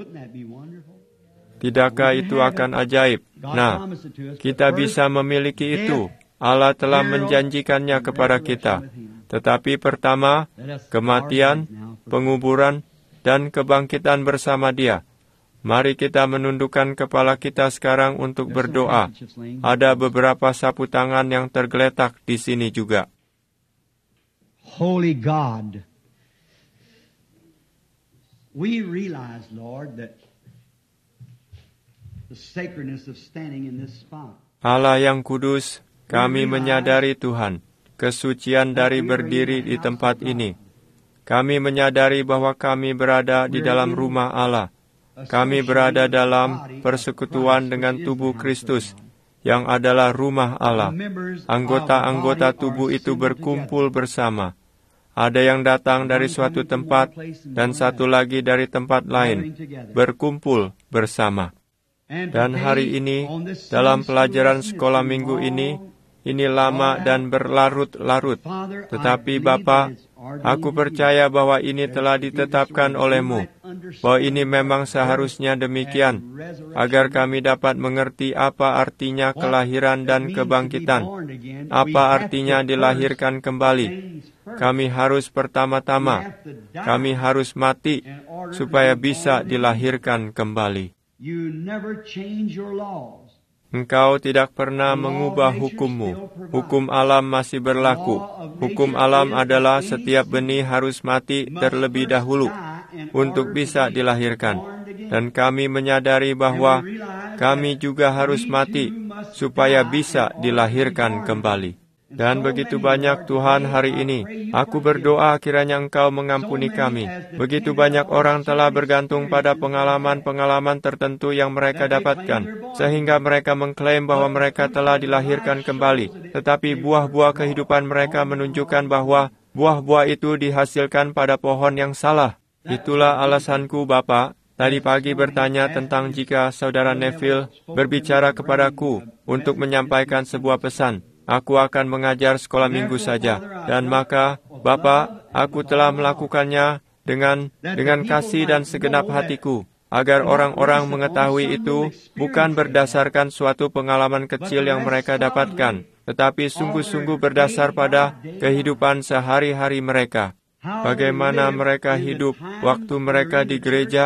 Tidakkah itu akan ajaib? Nah, kita bisa memiliki itu. Allah telah menjanjikannya kepada kita. Tetapi pertama, kematian, penguburan, dan kebangkitan bersama Dia. Mari kita menundukkan kepala kita sekarang untuk berdoa. Ada beberapa sapu tangan yang tergeletak di sini juga. Holy God, we realize, Lord, that the sacredness of standing in this spot. Allah yang kudus, kami menyadari Tuhan, kesucian dari berdiri di tempat ini. Kami menyadari bahwa kami berada di dalam rumah Allah. Kami berada dalam persekutuan dengan tubuh Kristus, yang adalah rumah Allah. Anggota-anggota tubuh itu berkumpul bersama. Ada yang datang dari suatu tempat, dan satu lagi dari tempat lain, berkumpul bersama. Dan hari ini, dalam pelajaran sekolah minggu ini lama dan berlarut-larut. Tetapi Bapa, aku percaya bahwa ini telah ditetapkan oleh-Mu, bahwa ini memang seharusnya demikian, agar kami dapat mengerti apa artinya kelahiran dan kebangkitan, apa artinya dilahirkan kembali. Kami harus pertama-tama, kami harus mati, supaya bisa dilahirkan kembali. Engkau tidak pernah mengubah hukum-Mu. Hukum alam masih berlaku. Hukum alam adalah setiap benih harus mati terlebih dahulu untuk bisa dilahirkan. Dan kami menyadari bahwa kami juga harus mati supaya bisa dilahirkan kembali. Dan begitu banyak Tuhan hari ini, aku berdoa kiranya Engkau mengampuni kami. Begitu banyak orang telah bergantung pada pengalaman-pengalaman tertentu yang mereka dapatkan, sehingga mereka mengklaim bahwa mereka telah dilahirkan kembali. Tetapi buah-buah kehidupan mereka menunjukkan bahwa buah-buah itu dihasilkan pada pohon yang salah. Itulah alasanku, Bapak, tadi pagi bertanya tentang jika Saudara Neville berbicara kepadaku untuk menyampaikan sebuah pesan. Aku akan mengajar sekolah minggu saja. Dan maka, Bapa, aku telah melakukannya dengan kasih dan segenap hatiku, agar orang-orang mengetahui itu bukan berdasarkan suatu pengalaman kecil yang mereka dapatkan, tetapi sungguh-sungguh berdasar pada kehidupan sehari-hari mereka. Bagaimana mereka hidup waktu mereka di gereja,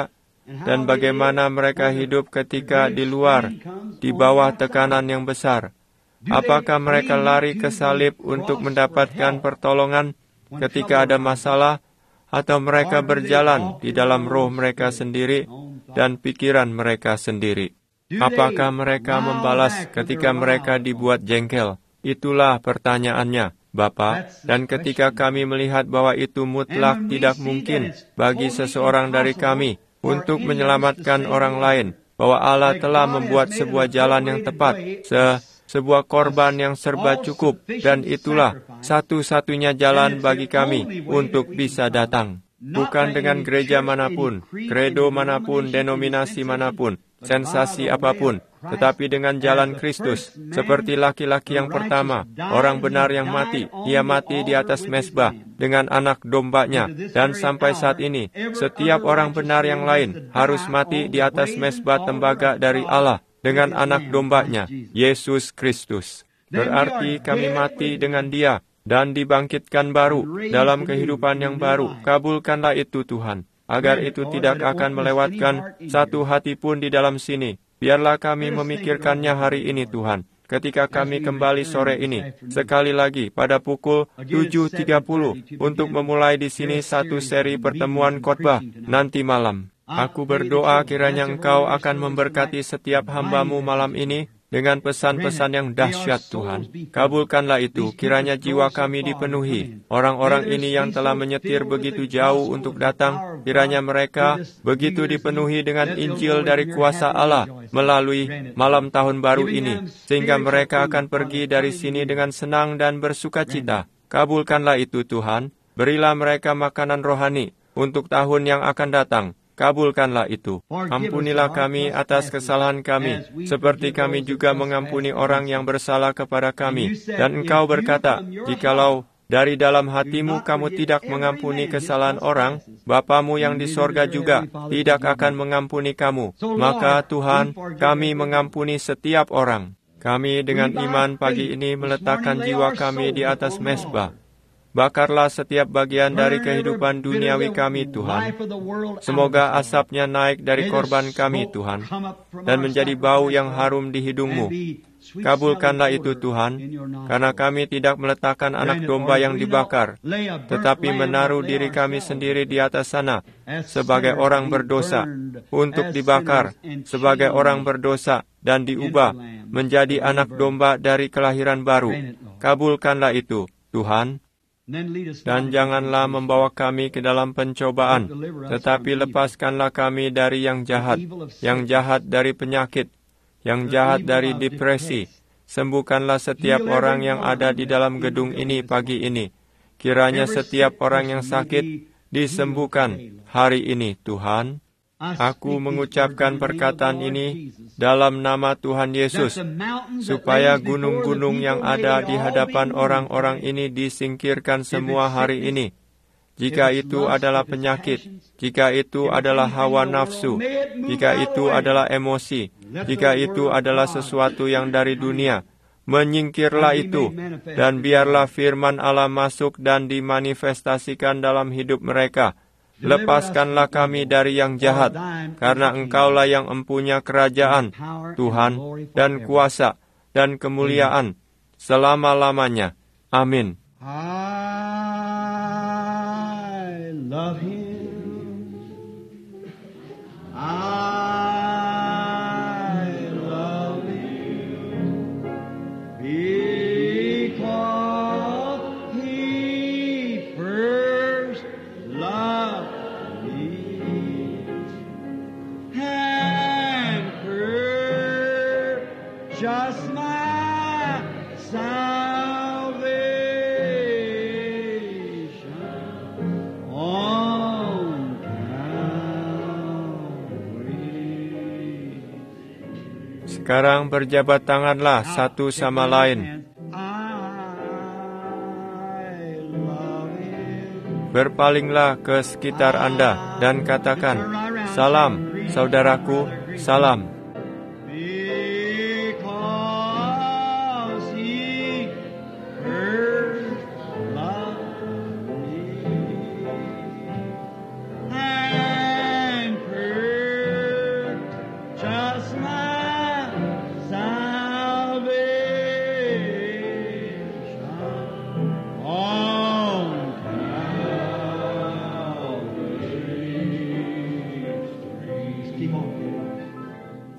dan bagaimana mereka hidup ketika di luar, di bawah tekanan yang besar. Apakah mereka lari ke salib untuk mendapatkan pertolongan ketika ada masalah, atau mereka berjalan di dalam roh mereka sendiri dan pikiran mereka sendiri? Apakah mereka membalas ketika mereka dibuat jengkel? Itulah pertanyaannya, Bapa. Dan ketika kami melihat bahwa itu mutlak tidak mungkin bagi seseorang dari kami untuk menyelamatkan orang lain, bahwa Allah telah membuat sebuah jalan yang tepat, sebuah korban yang serba cukup, dan itulah satu-satunya jalan bagi kami untuk bisa datang. Bukan dengan gereja manapun, kredo manapun, denominasi manapun, sensasi apapun, tetapi dengan jalan Kristus, seperti laki-laki yang pertama, orang benar yang mati. Ia mati di atas mezbah dengan anak dombanya, dan sampai saat ini, setiap orang benar yang lain harus mati di atas mezbah tembaga dari Allah dengan anak dombanya, Yesus Kristus. Berarti kami mati dengan Dia dan dibangkitkan baru dalam kehidupan yang baru. Kabulkanlah itu, Tuhan, agar itu tidak akan melewatkan satu hati pun di dalam sini. Biarlah kami memikirkannya hari ini, Tuhan, ketika kami kembali sore ini, sekali lagi pada pukul 7.30, untuk memulai di sini satu seri pertemuan khotbah nanti malam. Aku berdoa kiranya Engkau akan memberkati setiap hamba-Mu malam ini dengan pesan-pesan yang dahsyat, Tuhan. Kabulkanlah itu, kiranya jiwa kami dipenuhi. Orang-orang ini yang telah menyetir begitu jauh untuk datang, kiranya mereka begitu dipenuhi dengan Injil dari kuasa Allah melalui malam tahun baru ini, sehingga mereka akan pergi dari sini dengan senang dan bersukacita. Kabulkanlah itu, Tuhan. Berilah mereka makanan rohani untuk tahun yang akan datang. Kabulkanlah itu. Ampunilah kami atas kesalahan kami, seperti kami juga mengampuni orang yang bersalah kepada kami. Dan Engkau berkata, jikalau dari dalam hatimu kamu tidak mengampuni kesalahan orang, Bapamu yang di sorga juga tidak akan mengampuni kamu. Maka Tuhan, kami mengampuni setiap orang. Kami dengan iman pagi ini meletakkan jiwa kami di atas mezbah. Bakarlah setiap bagian dari kehidupan duniawi kami, Tuhan. Semoga asapnya naik dari korban kami, Tuhan, dan menjadi bau yang harum di hidung-Mu. Kabulkanlah itu, Tuhan, karena kami tidak meletakkan anak domba yang dibakar, tetapi menaruh diri kami sendiri di atas sana sebagai orang berdosa, untuk dibakar sebagai orang berdosa dan diubah menjadi anak domba dari kelahiran baru. Kabulkanlah itu, Tuhan. Dan janganlah membawa kami ke dalam pencobaan, tetapi lepaskanlah kami dari yang jahat dari penyakit, yang jahat dari depresi. Sembuhkanlah setiap orang yang ada di dalam gedung ini pagi ini. Kiranya setiap orang yang sakit disembuhkan hari ini, Tuhan. Aku mengucapkan perkataan ini dalam nama Tuhan Yesus, supaya gunung-gunung yang ada di hadapan orang-orang ini disingkirkan semua hari ini. Jika itu adalah penyakit, jika itu adalah hawa nafsu, jika itu adalah emosi, jika itu adalah sesuatu yang dari dunia, menyingkirlah itu, dan biarlah firman Allah masuk dan dimanifestasikan dalam hidup mereka. Lepaskanlah kami dari yang jahat, karena Engkaulah yang empunya kerajaan, Tuhan, dan kuasa, dan kemuliaan, selama-lamanya. Amin. I love Him. I love Him. Because He first loved just my salvation on Calvary. Sekarang berjabat tanganlah satu sama lain. Berpalinglah ke sekitar Anda dan katakan, "Salam, saudaraku, salam."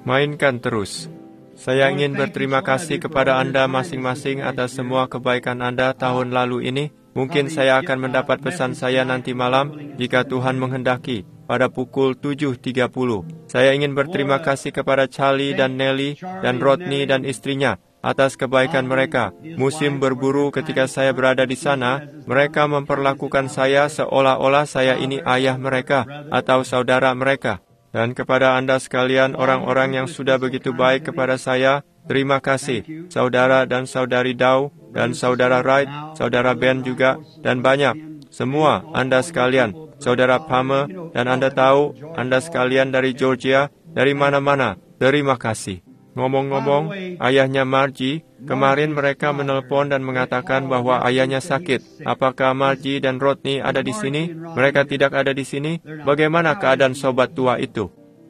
Mainkan terus. Saya ingin berterima kasih kepada Anda masing-masing atas semua kebaikan Anda tahun lalu ini. Mungkin saya akan mendapat pesan saya nanti malam, jika Tuhan menghendaki, pada pukul 7.30. Saya ingin berterima kasih kepada Charlie dan Nellie dan Rodney dan istrinya atas kebaikan mereka. Musim berburu ketika saya berada di sana, mereka memperlakukan saya seolah-olah saya ini ayah mereka atau saudara mereka. Dan kepada Anda sekalian, orang-orang yang sudah begitu baik kepada saya, terima kasih. Saudara dan saudari Dow, dan saudara Wright, saudara Ben juga, dan banyak. Semua Anda sekalian, saudara Palmer, dan Anda tahu, Anda sekalian dari Georgia, dari mana-mana, terima kasih. Ngomong-ngomong, ayahnya Margie, kemarin mereka menelpon dan mengatakan bahwa ayahnya sakit. Apakah Margie dan Rodney ada di sini? Mereka tidak ada di sini. Bagaimana keadaan sobat tua itu?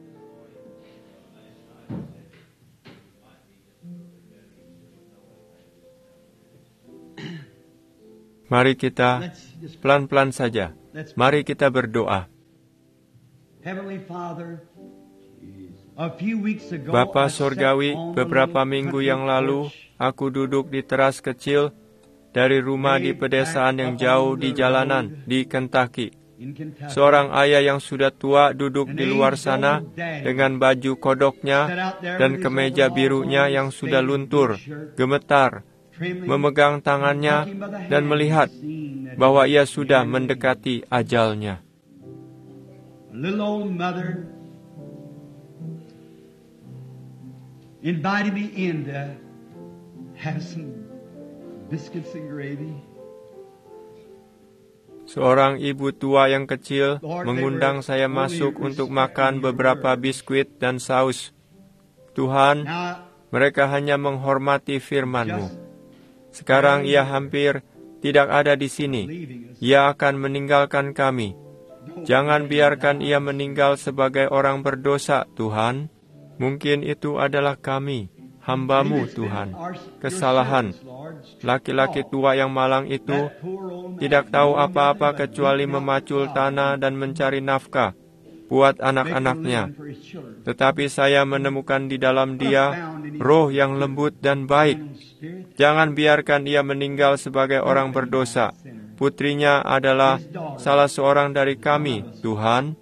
Mari kita pelan-pelan saja. Mari kita berdoa. Bapa Surgawi, beberapa minggu yang lalu, aku duduk di teras kecil dari rumah di pedesaan yang jauh di jalanan di Kentucky. Seorang ayah yang sudah tua duduk di luar sana dengan baju kodoknya dan kemeja birunya yang sudah luntur, gemetar, memegang tangannya dan melihat bahwa ia sudah mendekati ajalnya. Invited me in to have some biscuits and gravy. Seorang ibu tua yang kecil mengundang saya masuk untuk makan beberapa biskuit dan saus. Tuhan, mereka hanya menghormati firman-Mu. Sekarang ia hampir tidak ada di sini. Ia akan meninggalkan kami. Jangan biarkan ia meninggal sebagai orang berdosa, Tuhan. Mungkin itu adalah kami, hamba-Mu Tuhan. Kesalahan. Laki-laki tua yang malang itu tidak tahu apa-apa kecuali memacul tanah dan mencari nafkah buat anak-anaknya. Tetapi saya menemukan di dalam dia roh yang lembut dan baik. Jangan biarkan ia meninggal sebagai orang berdosa. Putrinya adalah salah seorang dari kami, Tuhan.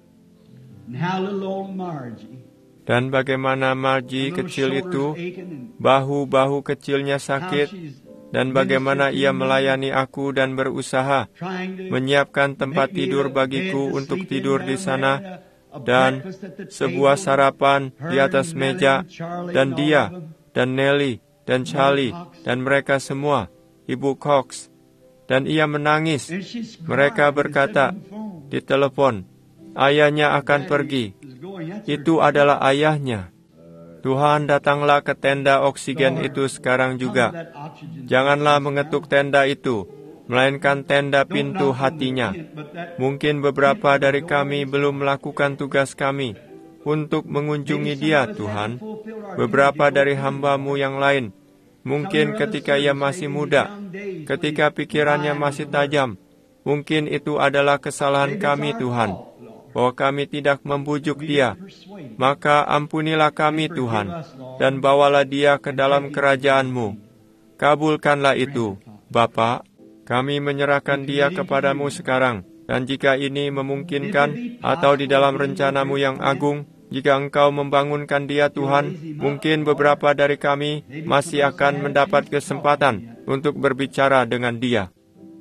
Dan bagaimana Margie kecil itu, bahu-bahu kecilnya sakit, dan bagaimana ia melayani aku dan berusaha menyiapkan tempat tidur bagiku untuk tidur di sana, dan sebuah sarapan di atas meja, dan dia, dan Nellie, dan Charlie, dan mereka semua, Ibu Cox, dan ia menangis. Mereka berkata di telepon, ayahnya akan pergi. Itu adalah ayahnya. Tuhan, datanglah ke tenda oksigen itu sekarang juga. Janganlah mengetuk tenda itu, melainkan tenda pintu hatinya. Mungkin beberapa dari kami belum melakukan tugas kami untuk mengunjungi dia, Tuhan. Beberapa dari hamba-Mu yang lain, mungkin ketika ia masih muda, ketika pikirannya masih tajam, mungkin itu adalah kesalahan kami, Tuhan, bahwa kami tidak membujuk dia. Maka ampunilah kami, Tuhan, dan bawalah dia ke dalam kerajaan-Mu. Kabulkanlah itu, Bapa. Kami menyerahkan dia kepadamu sekarang, dan jika ini memungkinkan, atau di dalam rencana-Mu yang agung, jika Engkau membangunkan dia, Tuhan, mungkin beberapa dari kami masih akan mendapat kesempatan untuk berbicara dengan dia.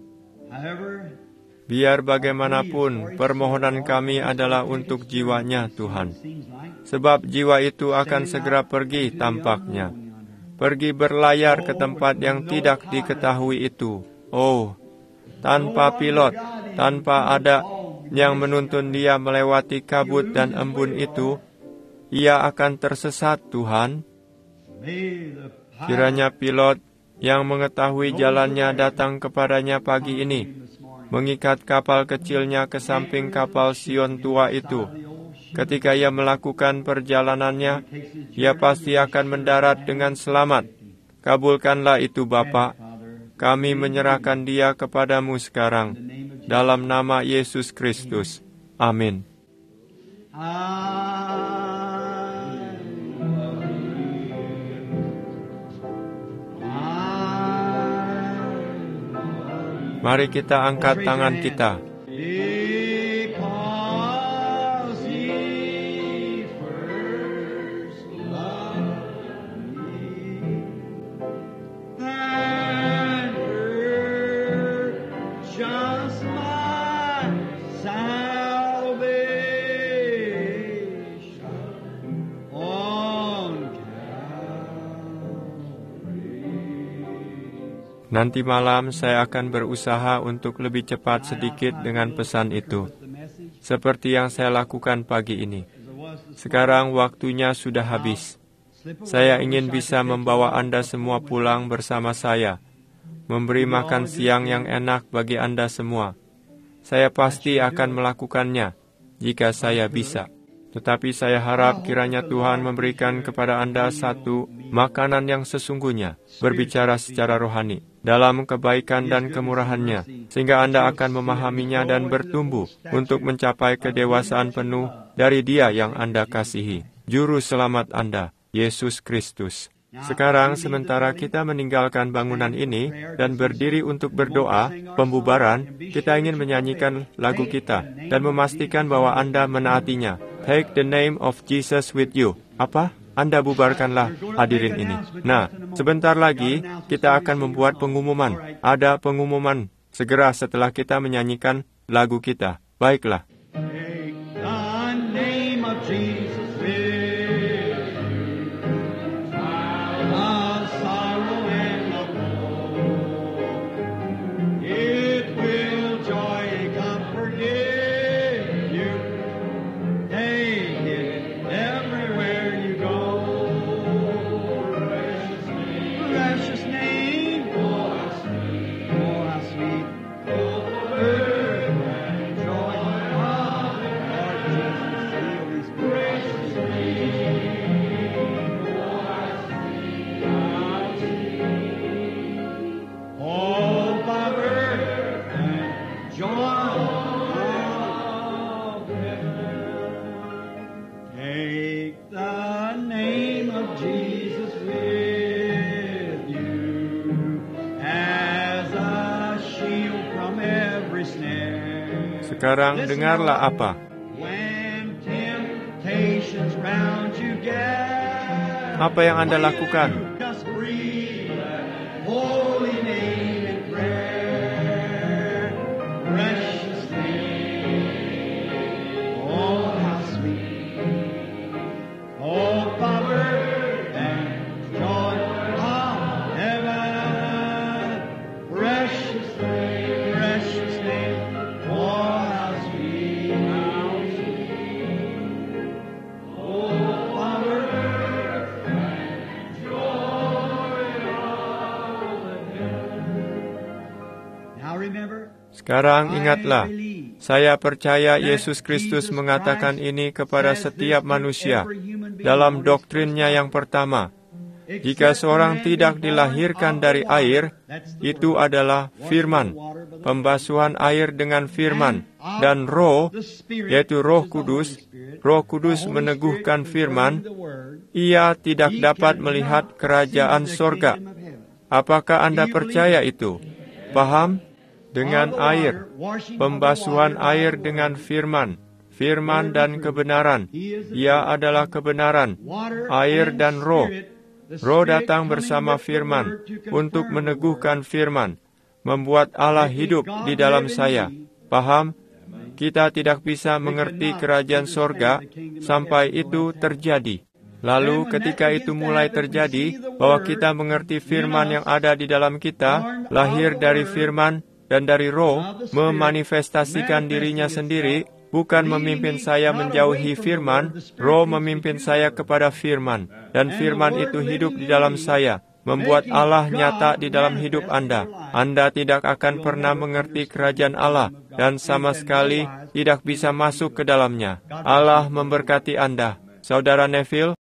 Biar bagaimanapun, permohonan kami adalah untuk jiwanya, Tuhan. Sebab jiwa itu akan segera pergi tampaknya. Pergi berlayar ke tempat yang tidak diketahui itu. Oh, tanpa pilot, tanpa ada yang menuntun dia melewati kabut dan embun itu, ia akan tersesat, Tuhan. Kiranya pilot yang mengetahui jalannya datang kepadanya pagi ini, mengikat kapal kecilnya ke samping kapal Sion tua itu. Ketika ia melakukan perjalanannya, ia pasti akan mendarat dengan selamat. Kabulkanlah itu, Bapa. Kami menyerahkan dia kepadamu sekarang, dalam nama Yesus Kristus. Amin. Mari kita angkat tangan kita. Because He first loved me and purchased my salvation on Calvary. Nanti malam saya akan berusaha untuk lebih cepat sedikit dengan pesan itu, seperti yang saya lakukan pagi ini. Sekarang waktunya sudah habis. Saya ingin bisa membawa Anda semua pulang bersama saya, memberi makan siang yang enak bagi Anda semua. Saya pasti akan melakukannya jika saya bisa. Tetapi saya harap kiranya Tuhan memberikan kepada Anda satu makanan yang sesungguhnya, berbicara secara rohani, dalam kebaikan dan kemurahan-Nya, sehingga Anda akan memahaminya dan bertumbuh untuk mencapai kedewasaan penuh dari Dia yang Anda kasihi, Juru Selamat Anda, Yesus Kristus. Sekarang, sementara kita meninggalkan bangunan ini dan berdiri untuk berdoa, pembubaran, kita ingin menyanyikan lagu kita dan memastikan bahwa Anda menaatinya. Take the name of Jesus with you. Apa? Anda bubarkanlah hadirin ini. Nah, sebentar lagi kita akan membuat pengumuman. Ada pengumuman segera setelah kita menyanyikan lagu kita. Baiklah. Take the name of Jesus with you, of sorrow and of woe. It will joy and comfort give you. Take it everywhere you go. Precious name, oh how sweet, earth and joy of Lord Jesus, seal these precious names. All of earth and joy of heaven. Take the name of Jesus with you as a shield from every snare. Sekarang dengarlah apa? When temptations round you gather, Apa yang Anda lakukan? just breathe that holy name in prayer. Precious name, oh how sweet, oh power and joy of heaven. Precious name, oh how sweet, oh power and joy of heaven. Now remember, Sekarang ingatlah, saya percaya Yesus Kristus mengatakan ini kepada setiap manusia dalam doktrinnya yang pertama. Jika seorang tidak dilahirkan dari air, itu adalah firman, pembasuhan air dengan firman, dan roh, yaitu Roh Kudus. Roh Kudus meneguhkan firman, ia tidak dapat melihat kerajaan sorga. Apakah Anda percaya itu? Paham? Dengan air, pembasuhan air dengan firman, firman dan kebenaran. Ia adalah kebenaran, air dan roh. Roh datang bersama firman untuk meneguhkan firman, membuat Allah hidup di dalam saya. Paham? Kita tidak bisa mengerti kerajaan sorga sampai itu terjadi. Lalu ketika itu mulai terjadi, bahwa kita mengerti firman yang ada di dalam kita, lahir dari firman dan dari roh, memanifestasikan dirinya sendiri, bukan memimpin saya menjauhi firman, roh memimpin saya kepada firman, dan firman itu hidup di dalam saya, membuat Allah nyata di dalam hidup Anda. Anda tidak akan pernah mengerti kerajaan Allah, dan sama sekali tidak bisa masuk ke dalamnya. Allah memberkati Anda. Saudara Neville,